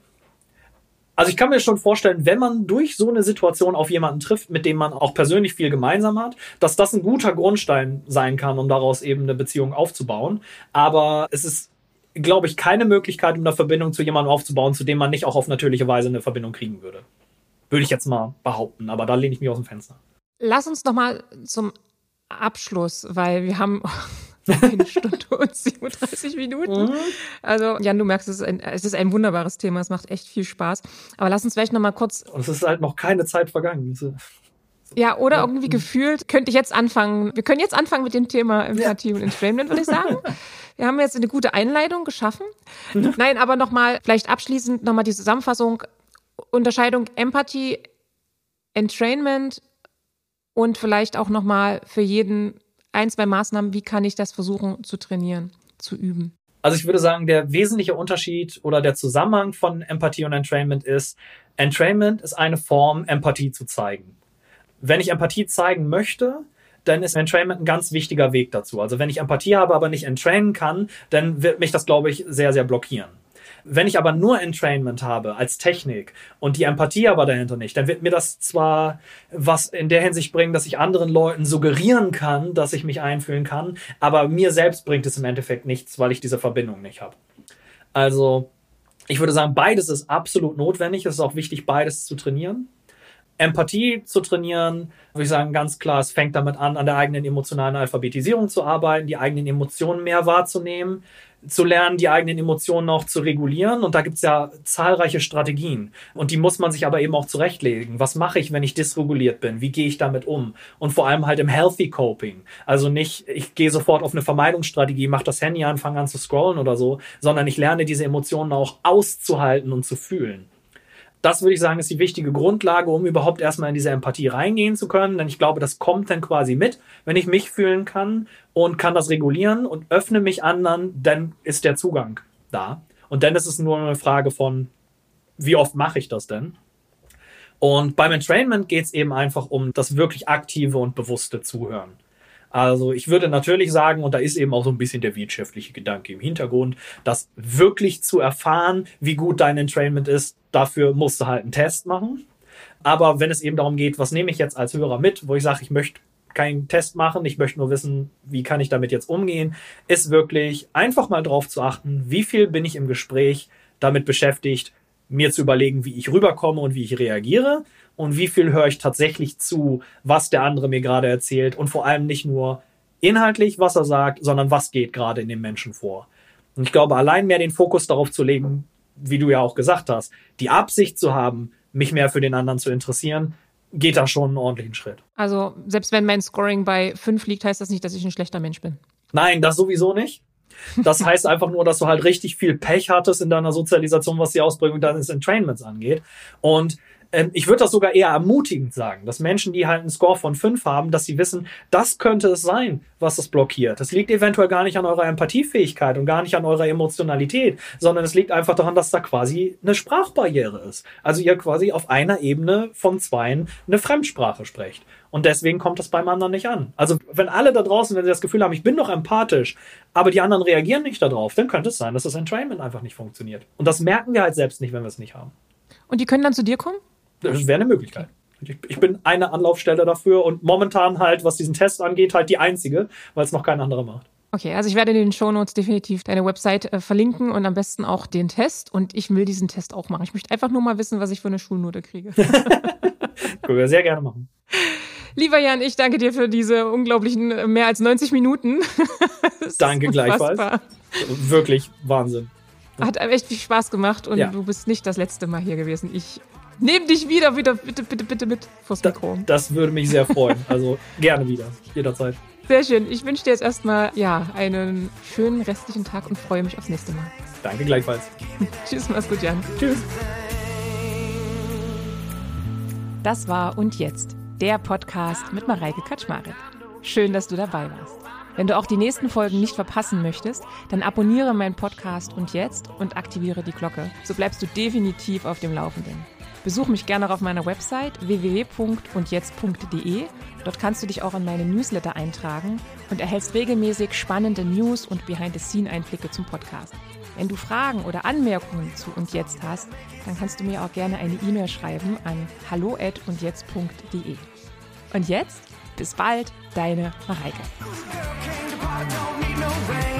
also ich kann mir schon vorstellen, wenn man durch so eine Situation auf jemanden trifft, mit dem man auch persönlich viel gemeinsam hat, dass das ein guter Grundstein sein kann, um daraus eben eine Beziehung aufzubauen. Aber es ist, glaube ich, keine Möglichkeit, um eine Verbindung zu jemandem aufzubauen, zu dem man nicht auch auf natürliche Weise eine Verbindung kriegen würde. Würde ich jetzt mal behaupten, aber da lehne ich mich aus dem Fenster. Lass uns noch mal zum Abschluss, weil wir haben eine Stunde und siebenunddreißig Minuten. Mhm. Also, Jan, du merkst, es ist, ein, es ist ein wunderbares Thema. Es macht echt viel Spaß. Aber lass uns vielleicht noch mal kurz... Und es ist halt noch keine Zeit vergangen. Ja, oder ja. irgendwie gefühlt, könnte ich jetzt anfangen. Wir können jetzt anfangen mit dem Thema Empathie ja. und Entrainment, würde ich sagen. Wir haben jetzt eine gute Einleitung geschaffen. Mhm. Nein, aber noch mal, vielleicht abschließend noch mal die Zusammenfassung. Unterscheidung Empathie, Entrainment und vielleicht auch noch mal für jeden ein, zwei Maßnahmen, wie kann ich das versuchen zu trainieren, zu üben? Also ich würde sagen, der wesentliche Unterschied oder der Zusammenhang von Empathie und Entrainment ist, Entrainment ist eine Form, Empathie zu zeigen. Wenn ich Empathie zeigen möchte, dann ist Entrainment ein ganz wichtiger Weg dazu. Also wenn ich Empathie habe, aber nicht entrainen kann, dann wird mich das, glaube ich, sehr, sehr blockieren. Wenn ich aber nur Entrainment habe als Technik und die Empathie aber dahinter nicht, dann wird mir das zwar was in der Hinsicht bringen, dass ich anderen Leuten suggerieren kann, dass ich mich einfühlen kann, aber mir selbst bringt es im Endeffekt nichts, weil ich diese Verbindung nicht habe. Also ich würde sagen, beides ist absolut notwendig. Es ist auch wichtig, beides zu trainieren. Empathie zu trainieren, würde ich sagen, ganz klar, es fängt damit an, an der eigenen emotionalen Alphabetisierung zu arbeiten, die eigenen Emotionen mehr wahrzunehmen, zu lernen, die eigenen Emotionen auch zu regulieren. Und da gibt es ja zahlreiche Strategien. Und die muss man sich aber eben auch zurechtlegen. Was mache ich, wenn ich dysreguliert bin? Wie gehe ich damit um? Und vor allem halt im Healthy Coping. Also nicht, ich gehe sofort auf eine Vermeidungsstrategie, mache das Handy an, fange an zu scrollen oder so, sondern ich lerne diese Emotionen auch auszuhalten und zu fühlen. Das würde ich sagen, ist die wichtige Grundlage, um überhaupt erstmal in diese Empathie reingehen zu können. Denn ich glaube, das kommt dann quasi mit, wenn ich mich fühlen kann und kann das regulieren und öffne mich anderen, dann ist der Zugang da. Und dann ist es nur eine Frage von, wie oft mache ich das denn? Und beim Entrainment geht es eben einfach um das wirklich aktive und bewusste Zuhören. Also ich würde natürlich sagen, und da ist eben auch so ein bisschen der wirtschaftliche Gedanke im Hintergrund, dass wirklich zu erfahren, wie gut dein Entrainment ist, dafür musst du halt einen Test machen. Aber wenn es eben darum geht, was nehme ich jetzt als Hörer mit, wo ich sage, ich möchte keinen Test machen, ich möchte nur wissen, wie kann ich damit jetzt umgehen, ist wirklich einfach mal drauf zu achten, wie viel bin ich im Gespräch damit beschäftigt, mir zu überlegen, wie ich rüberkomme und wie ich reagiere und wie viel höre ich tatsächlich zu, was der andere mir gerade erzählt und vor allem nicht nur inhaltlich, was er sagt, sondern was geht gerade in dem Menschen vor. Und ich glaube, allein mehr den Fokus darauf zu legen, wie du ja auch gesagt hast, die Absicht zu haben, mich mehr für den anderen zu interessieren, geht da schon einen ordentlichen Schritt. Also selbst wenn mein Scoring bei fünf liegt, heißt das nicht, dass ich ein schlechter Mensch bin. Nein, das sowieso nicht. Das heißt einfach nur, dass du halt richtig viel Pech hattest in deiner Sozialisation, was die Ausprägung deines Entrainments angeht. Und ähm, ich würde das sogar eher ermutigend sagen, dass Menschen, die halt einen Score von fünf haben, dass sie wissen, das könnte es sein, was das blockiert. Das liegt eventuell gar nicht an eurer Empathiefähigkeit und gar nicht an eurer Emotionalität, sondern es liegt einfach daran, dass da quasi eine Sprachbarriere ist. Also ihr quasi auf einer Ebene von zweien eine Fremdsprache sprecht. Und deswegen kommt das beim anderen nicht an. Also wenn alle da draußen, wenn sie das Gefühl haben, ich bin doch empathisch, aber die anderen reagieren nicht darauf, dann könnte es sein, dass das Entrainment einfach nicht funktioniert. Und das merken wir halt selbst nicht, wenn wir es nicht haben. Und die können dann zu dir kommen? Das wäre eine Möglichkeit. Ich, ich bin eine Anlaufstelle dafür und momentan halt, was diesen Test angeht, halt die einzige, weil es noch kein anderer macht. Okay, also ich werde in den Shownotes definitiv deine Website äh, verlinken und am besten auch den Test. Und ich will diesen Test auch machen. Ich möchte einfach nur mal wissen, was ich für eine Schulnote kriege. Können wir sehr gerne machen. Lieber Jan, ich danke dir für diese unglaublichen mehr als neunzig Minuten. Danke gleichfalls. Wirklich Wahnsinn. Hat echt viel Spaß gemacht und ja. Du bist nicht das letzte Mal hier gewesen. Ich nehme dich wieder, wieder, bitte, bitte, bitte mit vors Mikro. Das, das würde mich sehr freuen. Also gerne wieder, jederzeit. Sehr schön. Ich wünsche dir jetzt erstmal ja, einen schönen restlichen Tag und freue mich aufs nächste Mal. Danke gleichfalls. Tschüss, mach's gut, Jan. Tschüss. Das war Und Jetzt, der Podcast mit Mareike Kaczmarek. Schön, dass du dabei warst. Wenn du auch die nächsten Folgen nicht verpassen möchtest, dann abonniere meinen Podcast Und Jetzt und aktiviere die Glocke. So bleibst du definitiv auf dem Laufenden. Besuch mich gerne auch auf meiner Website w w w punkt und jetzt punkt d e. Dort kannst du dich auch in meine Newsletter eintragen und erhältst regelmäßig spannende News und Behind-the-Scene-Einblicke zum Podcast. Wenn du Fragen oder Anmerkungen zu Und Jetzt hast, dann kannst du mir auch gerne eine E-Mail schreiben an hallo at und jetzt punkt d e. Und jetzt, bis bald, deine Mareike.